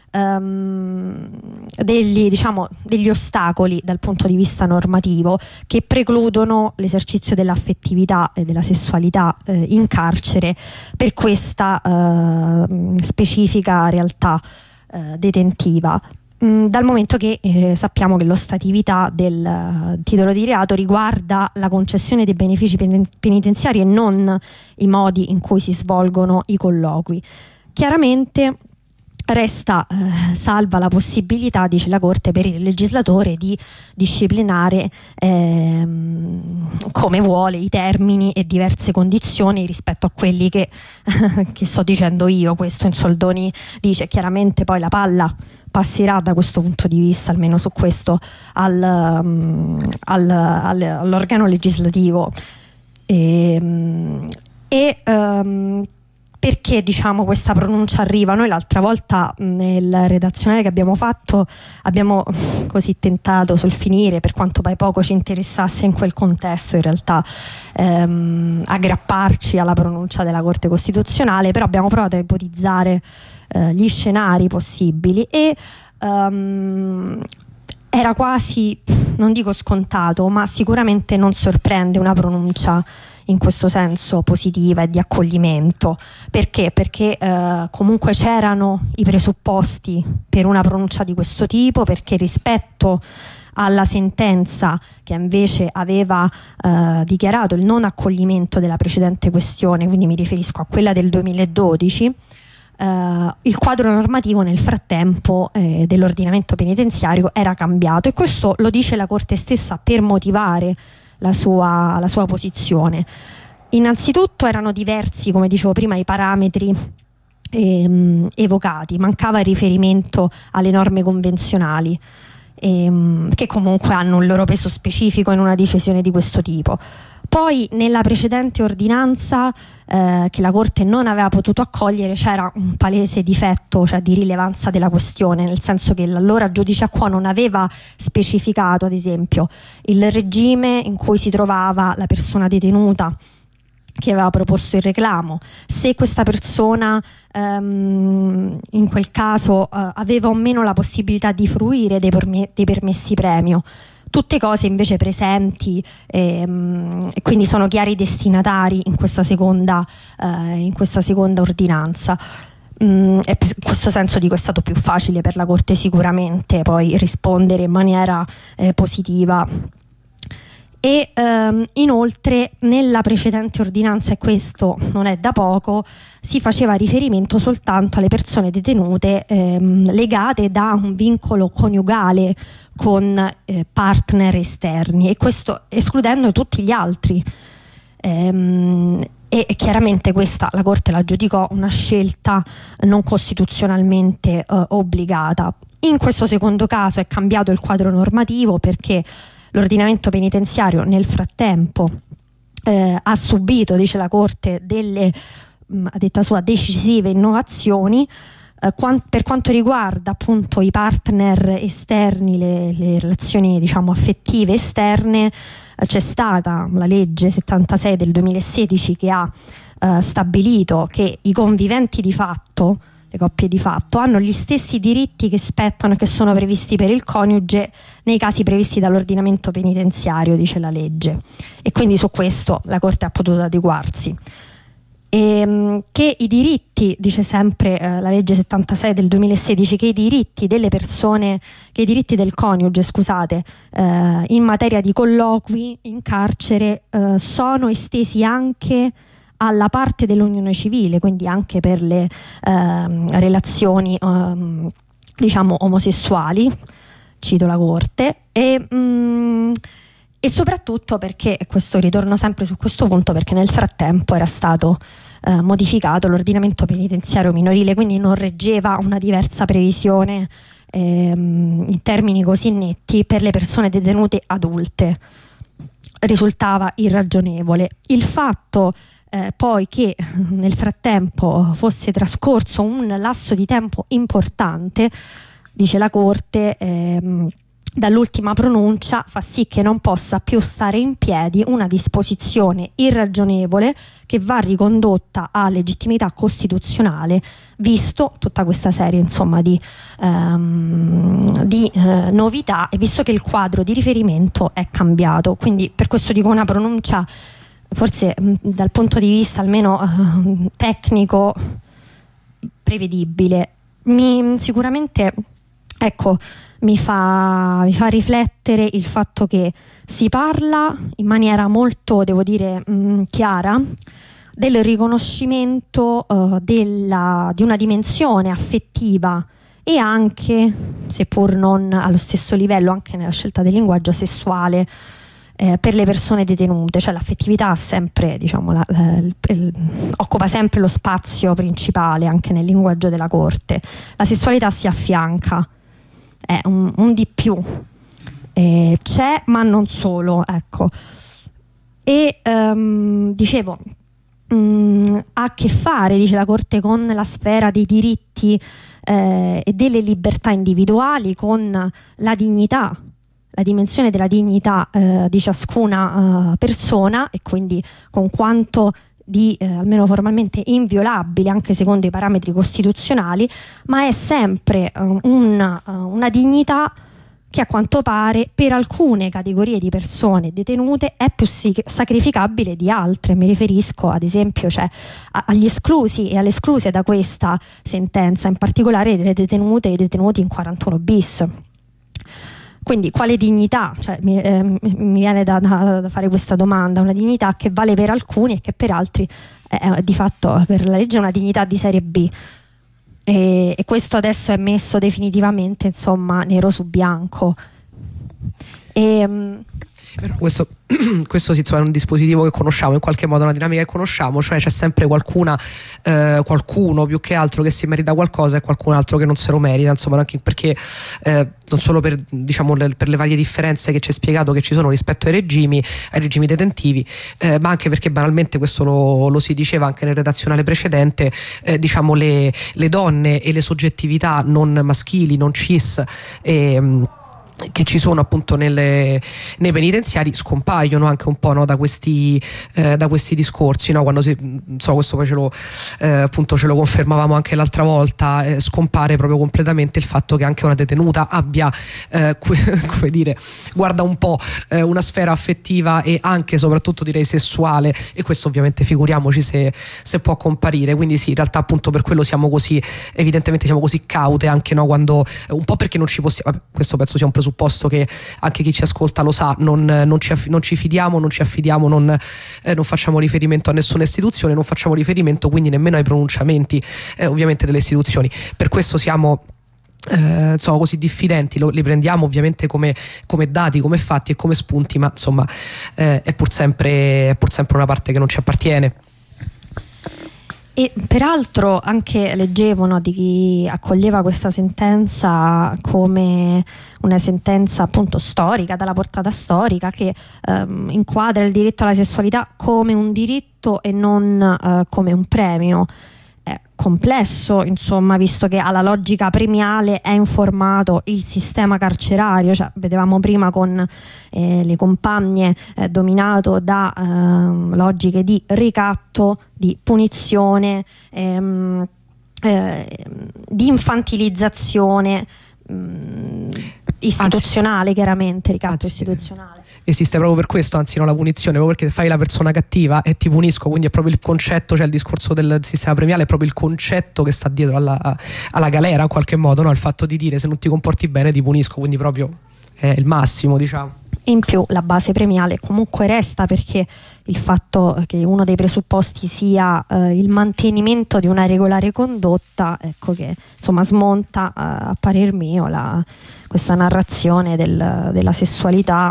Um, degli, diciamo, degli ostacoli dal punto di vista normativo che precludono l'esercizio dell'affettività e della sessualità eh, in carcere per questa uh, specifica realtà uh, detentiva, mh, dal momento che eh, sappiamo che l'ostatività del uh, titolo di reato riguarda la concessione dei benefici pen- penitenziari e non i modi in cui si svolgono i colloqui. Chiaramente resta eh, salva la possibilità, dice la Corte, per il legislatore di disciplinare ehm, come vuole i termini e diverse condizioni rispetto a quelli che, che sto dicendo io. Questo in soldoni dice. Chiaramente poi la palla passerà da questo punto di vista, almeno su questo, al, um, al, al, all'organo legislativo. E, e um, perché diciamo questa pronuncia arriva? Noi l'altra volta nel redazionale che abbiamo fatto abbiamo così tentato sul finire, per quanto poi poco ci interessasse in quel contesto in realtà ehm, aggrapparci alla pronuncia della Corte Costituzionale, però abbiamo provato a ipotizzare eh, gli scenari possibili e um, era quasi, non dico scontato, ma sicuramente non sorprende una pronuncia in questo senso positiva e di accoglimento. Perché? Perché eh, comunque c'erano i presupposti per una pronuncia di questo tipo, perché rispetto alla sentenza che invece aveva eh, dichiarato il non accoglimento della precedente questione, quindi mi riferisco a quella del duemiladodici, Uh, il quadro normativo nel frattempo eh, dell'ordinamento penitenziario era cambiato, e questo lo dice la Corte stessa per motivare la sua, la sua posizione. Innanzitutto erano diversi, come dicevo prima, i parametri ehm, evocati, mancava il riferimento alle norme convenzionali ehm, che comunque hanno un loro peso specifico in una decisione di questo tipo. Poi nella precedente ordinanza eh, che la Corte non aveva potuto accogliere c'era un palese difetto, cioè di rilevanza della questione, nel senso che l'allora giudice Acquò non aveva specificato, ad esempio, il regime in cui si trovava la persona detenuta che aveva proposto il reclamo, se questa persona ehm, in quel caso eh, aveva o meno la possibilità di fruire dei, perme- dei permessi premio. Tutte cose invece presenti ehm, e quindi sono chiari destinatari in questa seconda, eh, in questa seconda ordinanza. Mm, e in questo senso dico è stato più facile per la Corte sicuramente poi rispondere in maniera eh, positiva. E ehm, inoltre nella precedente ordinanza, e questo non è da poco, si faceva riferimento soltanto alle persone detenute ehm, legate da un vincolo coniugale con eh, partner esterni, e questo escludendo tutti gli altri. Ehm, e, e chiaramente questa la Corte la giudicò una scelta non costituzionalmente eh, obbligata. In questo secondo caso è cambiato il quadro normativo perché l'ordinamento penitenziario nel frattempo eh, ha subito, dice la Corte, delle, mh, a detta sua, decisive innovazioni eh, quant- per quanto riguarda appunto i partner esterni, le, le relazioni diciamo affettive esterne. Eh, c'è stata la legge settantasei del duemilasedici che ha eh, stabilito che i conviventi di fatto, le coppie di fatto, hanno gli stessi diritti che spettano e che sono previsti per il coniuge nei casi previsti dall'ordinamento penitenziario, dice la legge, e quindi su questo la Corte ha potuto adeguarsi. E, che i diritti, dice sempre eh, la legge settantasei del duemilasedici, che i diritti delle persone, che i diritti del coniuge, scusate, eh, in materia di colloqui in carcere eh, sono estesi anche alla parte dell'unione civile, quindi anche per le ehm, relazioni ehm, diciamo omosessuali, cito la Corte, e, mh, e soprattutto perché, e questo ritorno sempre su questo punto, perché nel frattempo era stato eh, modificato l'ordinamento penitenziario minorile, quindi non reggeva una diversa previsione ehm, in termini così netti per le persone detenute adulte. risultava irragionevole. Il fatto eh, poi che nel frattempo fosse trascorso un lasso di tempo importante, dice la Corte, ehm, dall'ultima pronuncia, fa sì che non possa più stare in piedi una disposizione irragionevole che va ricondotta a legittimità costituzionale, visto tutta questa serie insomma di, ehm, di eh, novità, e visto che il quadro di riferimento è cambiato. Quindi per questo dico una pronuncia forse mh, dal punto di vista almeno eh, tecnico prevedibile. Mi, sicuramente ecco mi fa, mi fa riflettere il fatto che si parla in maniera molto, devo dire, mh, chiara del riconoscimento uh, della, di una dimensione affettiva e anche, seppur non allo stesso livello, anche nella scelta del linguaggio, sessuale eh, per le persone detenute. Cioè l'affettività ha sempre, diciamo, la, la, il, il, occupa sempre lo spazio principale anche nel linguaggio della Corte. La sessualità si affianca, è un, un di più, eh, c'è ma non solo, ecco. E um, dicevo mh, ha a che fare, dice la Corte, con la sfera dei diritti eh, e delle libertà individuali, con la dignità, la dimensione della dignità eh, di ciascuna eh, persona, e quindi con quanto di eh, almeno formalmente inviolabile anche secondo i parametri costituzionali, ma è sempre uh, un, uh, una dignità che a quanto pare per alcune categorie di persone detenute è più sic- sacrificabile di altre. Mi riferisco ad esempio, cioè, a- agli esclusi e alle escluse da questa sentenza, in particolare delle detenute e detenuti in quarantuno bis. Quindi quale dignità? Cioè, mi, eh, mi viene da, da, da fare questa domanda. Una dignità che vale per alcuni e che per altri eh, di fatto per la legge è una dignità di serie B, e, e questo adesso è messo definitivamente, insomma, nero su bianco. E, Però questo, questo sì, insomma, è un dispositivo che conosciamo, in qualche modo una dinamica che conosciamo, cioè c'è sempre qualcuna, eh, qualcuno più che altro che si merita qualcosa e qualcun altro che non se lo merita, insomma, anche perché eh, non solo per, diciamo, le, per le varie differenze che ci hai spiegato che ci sono rispetto ai regimi, ai regimi detentivi, eh, ma anche perché banalmente, questo lo, lo si diceva anche nel redazionale precedente, eh, diciamo le, le donne e le soggettività non maschili, non cis, e, che ci sono appunto nelle, nei penitenziari scompaiono anche un po', no, da questi eh, da questi discorsi, no? Quando si, so, questo poi ce lo eh, appunto ce lo confermavamo anche l'altra volta, eh, scompare proprio completamente il fatto che anche una detenuta abbia eh, come dire, guarda un po' eh, una sfera affettiva e anche soprattutto direi sessuale, e questo ovviamente figuriamoci se, se può comparire. Quindi sì, in realtà appunto per quello siamo così, evidentemente siamo così caute anche, no, quando un po' perché non ci possiamo, vabbè, questo penso sia un presupposto posto che anche chi ci ascolta lo sa, non, non, ci, aff- non ci fidiamo, non ci affidiamo, non, eh, non facciamo riferimento a nessuna istituzione, non facciamo riferimento quindi nemmeno ai pronunciamenti eh, ovviamente delle istituzioni. Per questo siamo eh, insomma così diffidenti, lo, li prendiamo ovviamente come, come dati, come fatti e come spunti, ma insomma eh, è pur sempre, è pur sempre una parte che non ci appartiene. E peraltro anche leggevo, no, di chi accoglieva questa sentenza come una sentenza appunto storica, dalla portata storica, che ehm, inquadra il diritto alla sessualità come un diritto e non eh, come un premio. È complesso, insomma, visto che alla logica premiale è informato il sistema carcerario, cioè vedevamo prima con eh, le compagne eh, dominato da eh, logiche di ricatto, di punizione, ehm, eh, di infantilizzazione mh, istituzionale. Anzi, chiaramente ricatto anzi, istituzionale esiste proprio per questo, anzi no, la punizione, proprio perché fai la persona cattiva e ti punisco, quindi è proprio il concetto, cioè il discorso del sistema premiale è proprio il concetto che sta dietro alla, alla galera in qualche modo, no? Il fatto di dire se non ti comporti bene ti punisco, quindi proprio è il massimo, diciamo. In più la base premiale comunque resta, perché il fatto che uno dei presupposti sia eh, il mantenimento di una regolare condotta, ecco che insomma smonta eh, a parer mio la, questa narrazione del, della sessualità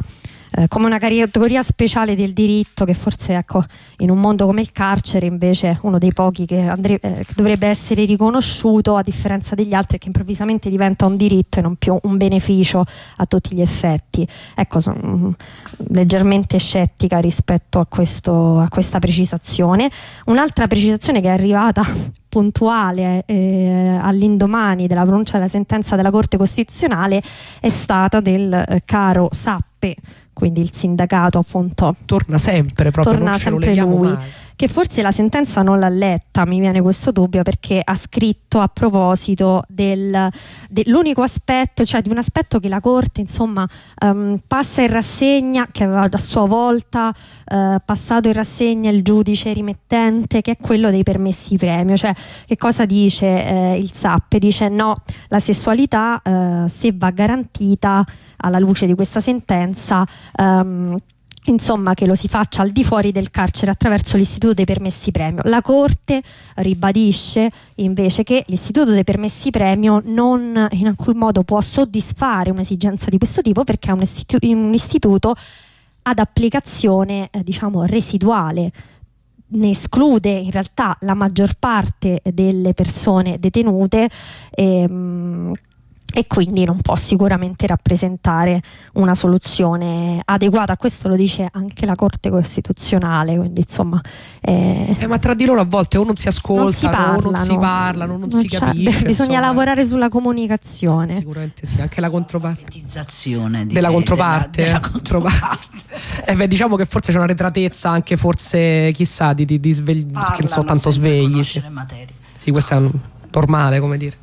eh, come una categoria speciale del diritto, che forse, ecco, in un mondo come il carcere invece uno dei pochi che, andre- eh, che dovrebbe essere riconosciuto, a differenza degli altri, che improvvisamente diventa un diritto e non più un beneficio a tutti gli effetti. Ecco, sono leggermente scettica rispetto a, questo, a questa precisazione. Un'altra precisazione che è arrivata puntuale eh, all'indomani della pronuncia della sentenza della Corte Costituzionale è stata del eh, caro Sappe, quindi il sindacato, appunto, torna sempre proprio, torna non ce lo sempre leviamo lui, mai. che forse la sentenza non l'ha letta, mi viene questo dubbio, perché ha scritto a proposito del, dell'unico aspetto, cioè di un aspetto che la Corte, insomma, um, passa in rassegna, che aveva a sua volta uh, passato in rassegna il giudice rimettente, che è quello dei permessi premio. Cioè, che cosa dice eh, il Sappe? Dice no, la sessualità uh, se va garantita alla luce di questa sentenza, um, insomma, che lo si faccia al di fuori del carcere attraverso l'istituto dei permessi premio. La Corte ribadisce invece che l'istituto dei permessi premio non in alcun modo può soddisfare un'esigenza di questo tipo, perché è un, istitu- un istituto ad applicazione eh, diciamo residuale, ne esclude in realtà la maggior parte delle persone detenute e, e quindi non può sicuramente rappresentare una soluzione adeguata. Questo lo dice anche la Corte Costituzionale, quindi insomma eh, eh, ma tra di loro a volte o non si ascoltano, non si parlano, o non si parlano, non, non si capisce, bisogna insomma. lavorare sulla comunicazione. Sicuramente sì, anche la controparte di della controparte, della, della controparte. eh beh, diciamo che forse c'è una retratezza anche, forse chissà di, di, di svegli, che non sono tanto svegli, sì. Sì, questo è normale, come dire.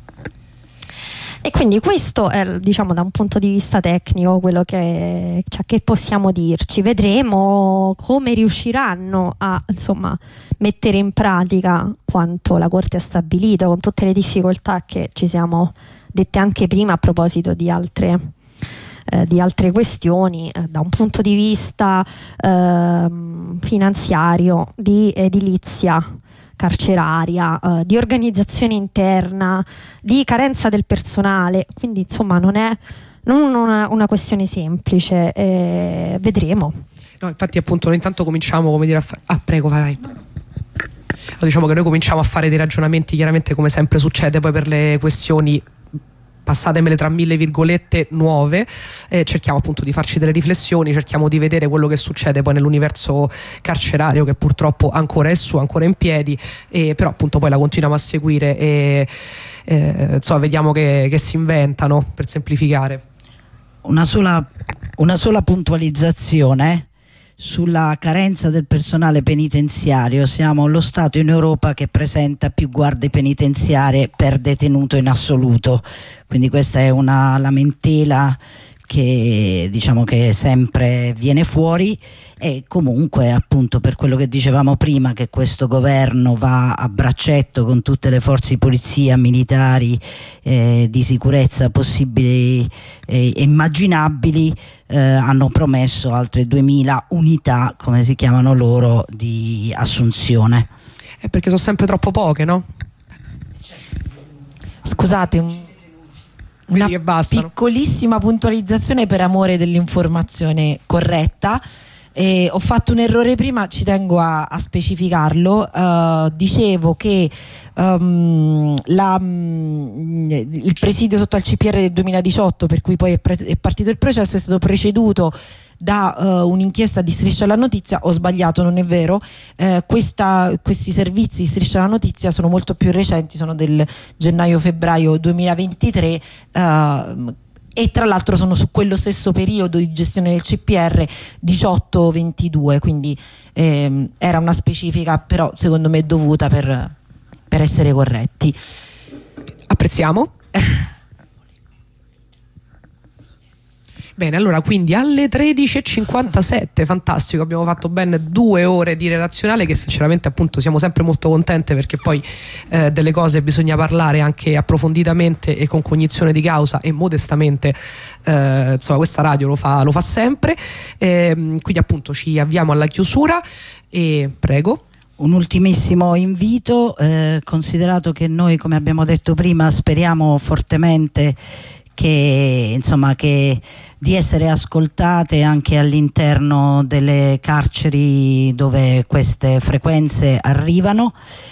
E quindi questo è, diciamo, da un punto di vista tecnico quello che, cioè, che possiamo dirci. Vedremo come riusciranno a, insomma, mettere in pratica quanto la Corte ha stabilito, con tutte le difficoltà che ci siamo dette anche prima a proposito di altre, eh, di altre questioni, eh, da un punto di vista eh, finanziario, di edilizia carceraria, eh, di organizzazione interna, di carenza del personale. Quindi insomma non è non una, una questione semplice, eh, vedremo. No, infatti appunto noi intanto cominciamo, come dire, a fa- ah prego vai, vai. Diciamo che noi cominciamo a fare dei ragionamenti, chiaramente come sempre succede poi per le questioni, passatemele tra mille virgolette, nuove, eh, cerchiamo appunto di farci delle riflessioni, cerchiamo di vedere quello che succede poi nell'universo carcerario, che purtroppo ancora è su, ancora in piedi, eh, però appunto poi la continuiamo a seguire e eh, insomma vediamo che, che si inventano, per semplificare. Una sola, una sola puntualizzazione sulla carenza del personale penitenziario. Siamo lo Stato in Europa che presenta più guardie penitenziarie per detenuto in assoluto, quindi questa è una lamentela che diciamo che sempre viene fuori. E comunque, appunto, per quello che dicevamo prima, che questo governo va a braccetto con tutte le forze di polizia, militari, eh, di sicurezza possibili e eh, immaginabili, eh, hanno promesso altre duemila unità, come si chiamano loro, di assunzione. È perché sono sempre troppo poche, no? Scusate, un una piccolissima puntualizzazione per amore dell'informazione corretta. Eh, ho fatto un errore prima, ci tengo a, a specificarlo. Uh, dicevo che um, la, um, il presidio sotto al C P R del duemiladiciotto, per cui poi è, pre- è partito il processo, è stato preceduto da uh, un'inchiesta di Striscia la Notizia. Ho sbagliato, non è vero. Eh, questa, questi servizi di Striscia la Notizia sono molto più recenti, sono del gennaio-febbraio duemilaventitré, uh, e tra l'altro sono su quello stesso periodo di gestione del C P R diciotto ventidue, quindi ehm, era una specifica però secondo me dovuta per, per essere corretti. Apprezziamo. Bene, allora quindi alle tredici e cinquantasette, fantastico, abbiamo fatto ben due ore di redazionale, che sinceramente appunto siamo sempre molto contente, perché poi eh, delle cose bisogna parlare anche approfonditamente e con cognizione di causa, e modestamente eh, insomma questa radio lo fa, lo fa sempre, eh, quindi appunto ci avviamo alla chiusura e prego. Un ultimissimo invito, eh, considerato che noi, come abbiamo detto prima, speriamo fortemente che, insomma, che di essere ascoltate anche all'interno delle carceri dove queste frequenze arrivano.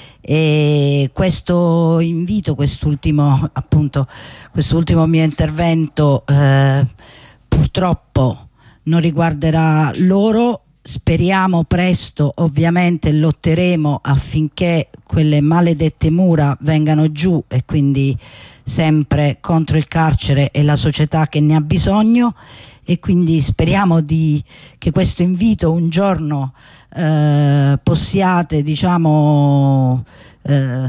E questo invito, quest'ultimo appunto quest'ultimo mio intervento eh, purtroppo non riguarderà loro. Speriamo presto, ovviamente lotteremo affinché quelle maledette mura vengano giù, e quindi sempre contro il carcere e la società che ne ha bisogno, e quindi speriamo di, che questo invito un giorno eh, possiate, diciamo, eh,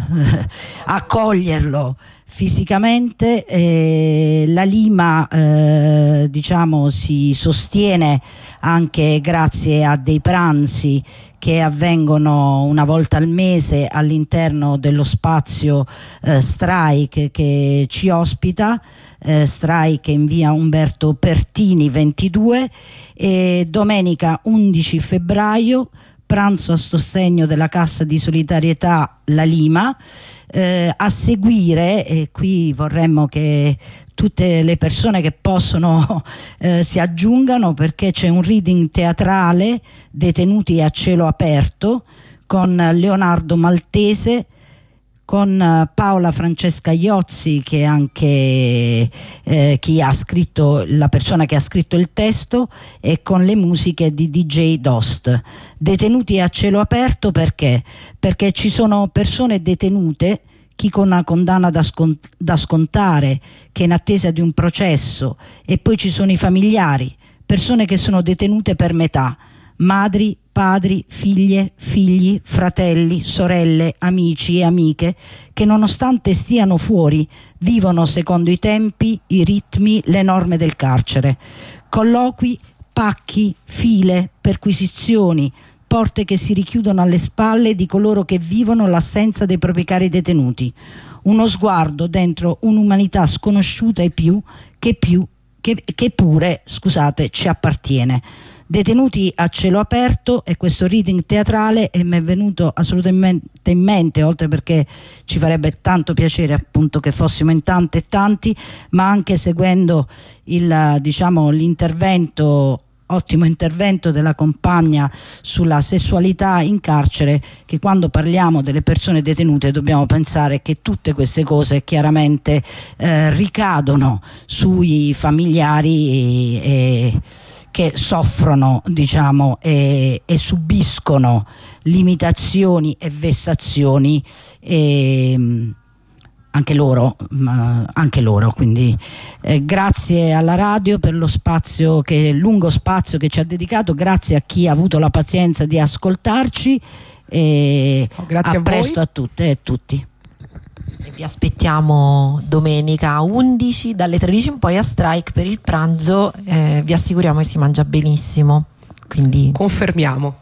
accoglierlo fisicamente. Eh, la Lima eh, diciamo si sostiene anche grazie a dei pranzi che avvengono una volta al mese all'interno dello spazio eh, Strike che ci ospita, eh, Strike in via Umberto Pertini ventidue, e domenica undici febbraio pranzo a sostegno della Cassa di Solidarietà La Lima. Eh, a seguire, e qui vorremmo che tutte le persone che possono eh, si aggiungano, perché c'è un reading teatrale, Detenuti a cielo aperto, con Leonardo Maltese, con Paola Francesca Iozzi, che è anche eh, chi ha scritto, la persona che ha scritto il testo, e con le musiche di D J Dost. Detenuti a cielo aperto perché? Perché ci sono persone detenute, chi con una condanna da, scont- da scontare, che è in attesa di un processo, e poi ci sono i familiari, persone che sono detenute per metà, madri, padri, figlie, figli, fratelli, sorelle, amici e amiche, che nonostante stiano fuori vivono secondo i tempi, i ritmi, le norme del carcere. Colloqui, pacchi, file, perquisizioni, porte che si richiudono alle spalle di coloro che vivono l'assenza dei propri cari detenuti. Uno sguardo dentro un'umanità sconosciuta e più che più che, che pure, scusate, ci appartiene. Detenuti a cielo aperto è questo reading teatrale, e mi è venuto assolutamente in mente, oltre perché ci farebbe tanto piacere appunto che fossimo in tante e tanti, ma anche seguendo il, diciamo, l'intervento, ottimo intervento della compagna sulla sessualità in carcere, che quando parliamo delle persone detenute dobbiamo pensare che tutte queste cose chiaramente eh, ricadono sui familiari e, e che soffrono, diciamo, e, e subiscono limitazioni e vessazioni, e anche loro, ma anche loro. Quindi eh, grazie alla radio per lo spazio, che lungo spazio che ci ha dedicato, grazie a chi ha avuto la pazienza di ascoltarci, e oh, grazie a, a presto a tutte e tutti. E vi aspettiamo domenica undici dalle tredici in poi a Strike per il pranzo. Eh, vi assicuriamo che si mangia benissimo, quindi confermiamo.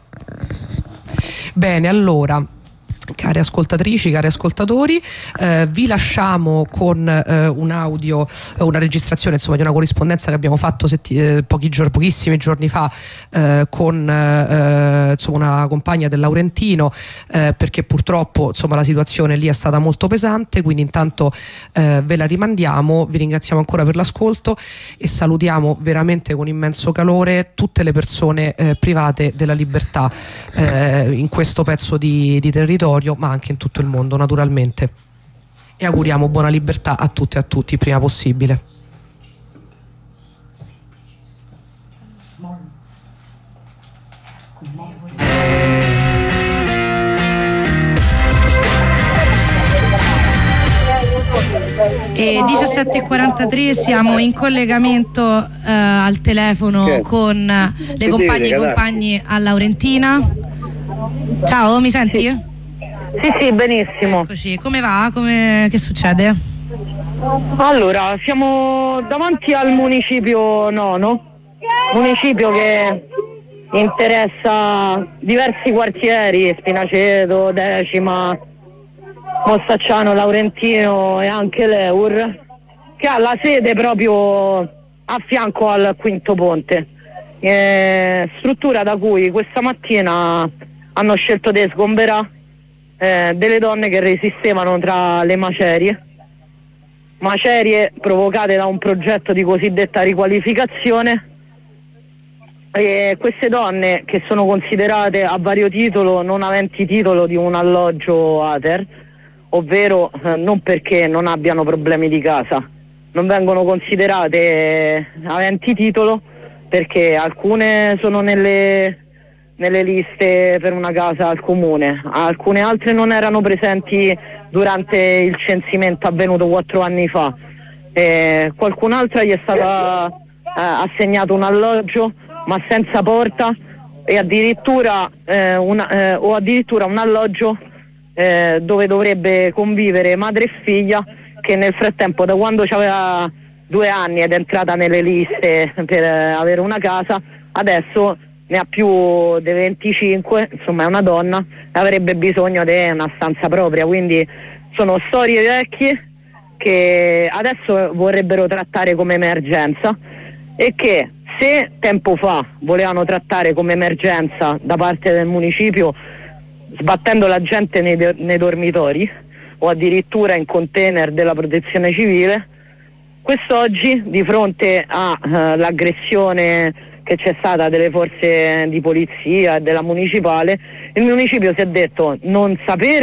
Bene, allora, care ascoltatrici, cari ascoltatori, eh, vi lasciamo con eh, un audio, eh, una registrazione, insomma, di una corrispondenza che abbiamo fatto setti- eh, pochi giorni, pochissimi giorni fa eh, con eh, insomma, una compagna del Laurentino, eh, perché purtroppo, insomma, la situazione lì è stata molto pesante. Quindi intanto eh, ve la rimandiamo, vi ringraziamo ancora per l'ascolto e salutiamo veramente con immenso calore tutte le persone eh, private della libertà eh, in questo pezzo di, di territorio, ma anche in tutto il mondo, naturalmente, e auguriamo buona libertà a tutte e a tutti il prima possibile. E diciassette e quarantatré siamo in collegamento eh, al telefono che? con le compagne e compagni a Laurentina. Ciao, mi senti? Sì. Sì, sì, benissimo. Eccoci, come va? Come... Che succede? Allora, siamo davanti al municipio nono, municipio che interessa diversi quartieri, Spinaceto, Decima, Mostacciano, Laurentino e anche l'Eur, che ha la sede proprio a fianco al Quinto Ponte, eh, struttura da cui questa mattina hanno scelto di sgomberare eh, delle donne che resistevano tra le macerie, macerie provocate da un progetto di cosiddetta riqualificazione. E queste donne, che sono considerate a vario titolo non aventi titolo di un alloggio ATER, ovvero eh, non perché non abbiano problemi di casa, non vengono considerate eh, aventi titolo perché alcune sono nelle, nelle liste per una casa al comune, alcune altre non erano presenti durante il censimento avvenuto quattro anni fa, e qualcun'altra gli è stata eh, assegnato un alloggio ma senza porta e addirittura eh, una, eh, o addirittura un alloggio eh, dove dovrebbe convivere madre e figlia, che nel frattempo, da quando aveva due anni ed è entrata nelle liste per eh, avere una casa, adesso ne ha più di venticinque, insomma è una donna e avrebbe bisogno di una stanza propria. Quindi sono storie vecchie che adesso vorrebbero trattare come emergenza e che, se tempo fa volevano trattare come emergenza da parte del municipio, sbattendo la gente nei, nei dormitori o addirittura in container della protezione civile, quest'oggi, di fronte all'aggressione uh, che c'è stata delle forze di polizia e della municipale, il municipio si è detto non sapere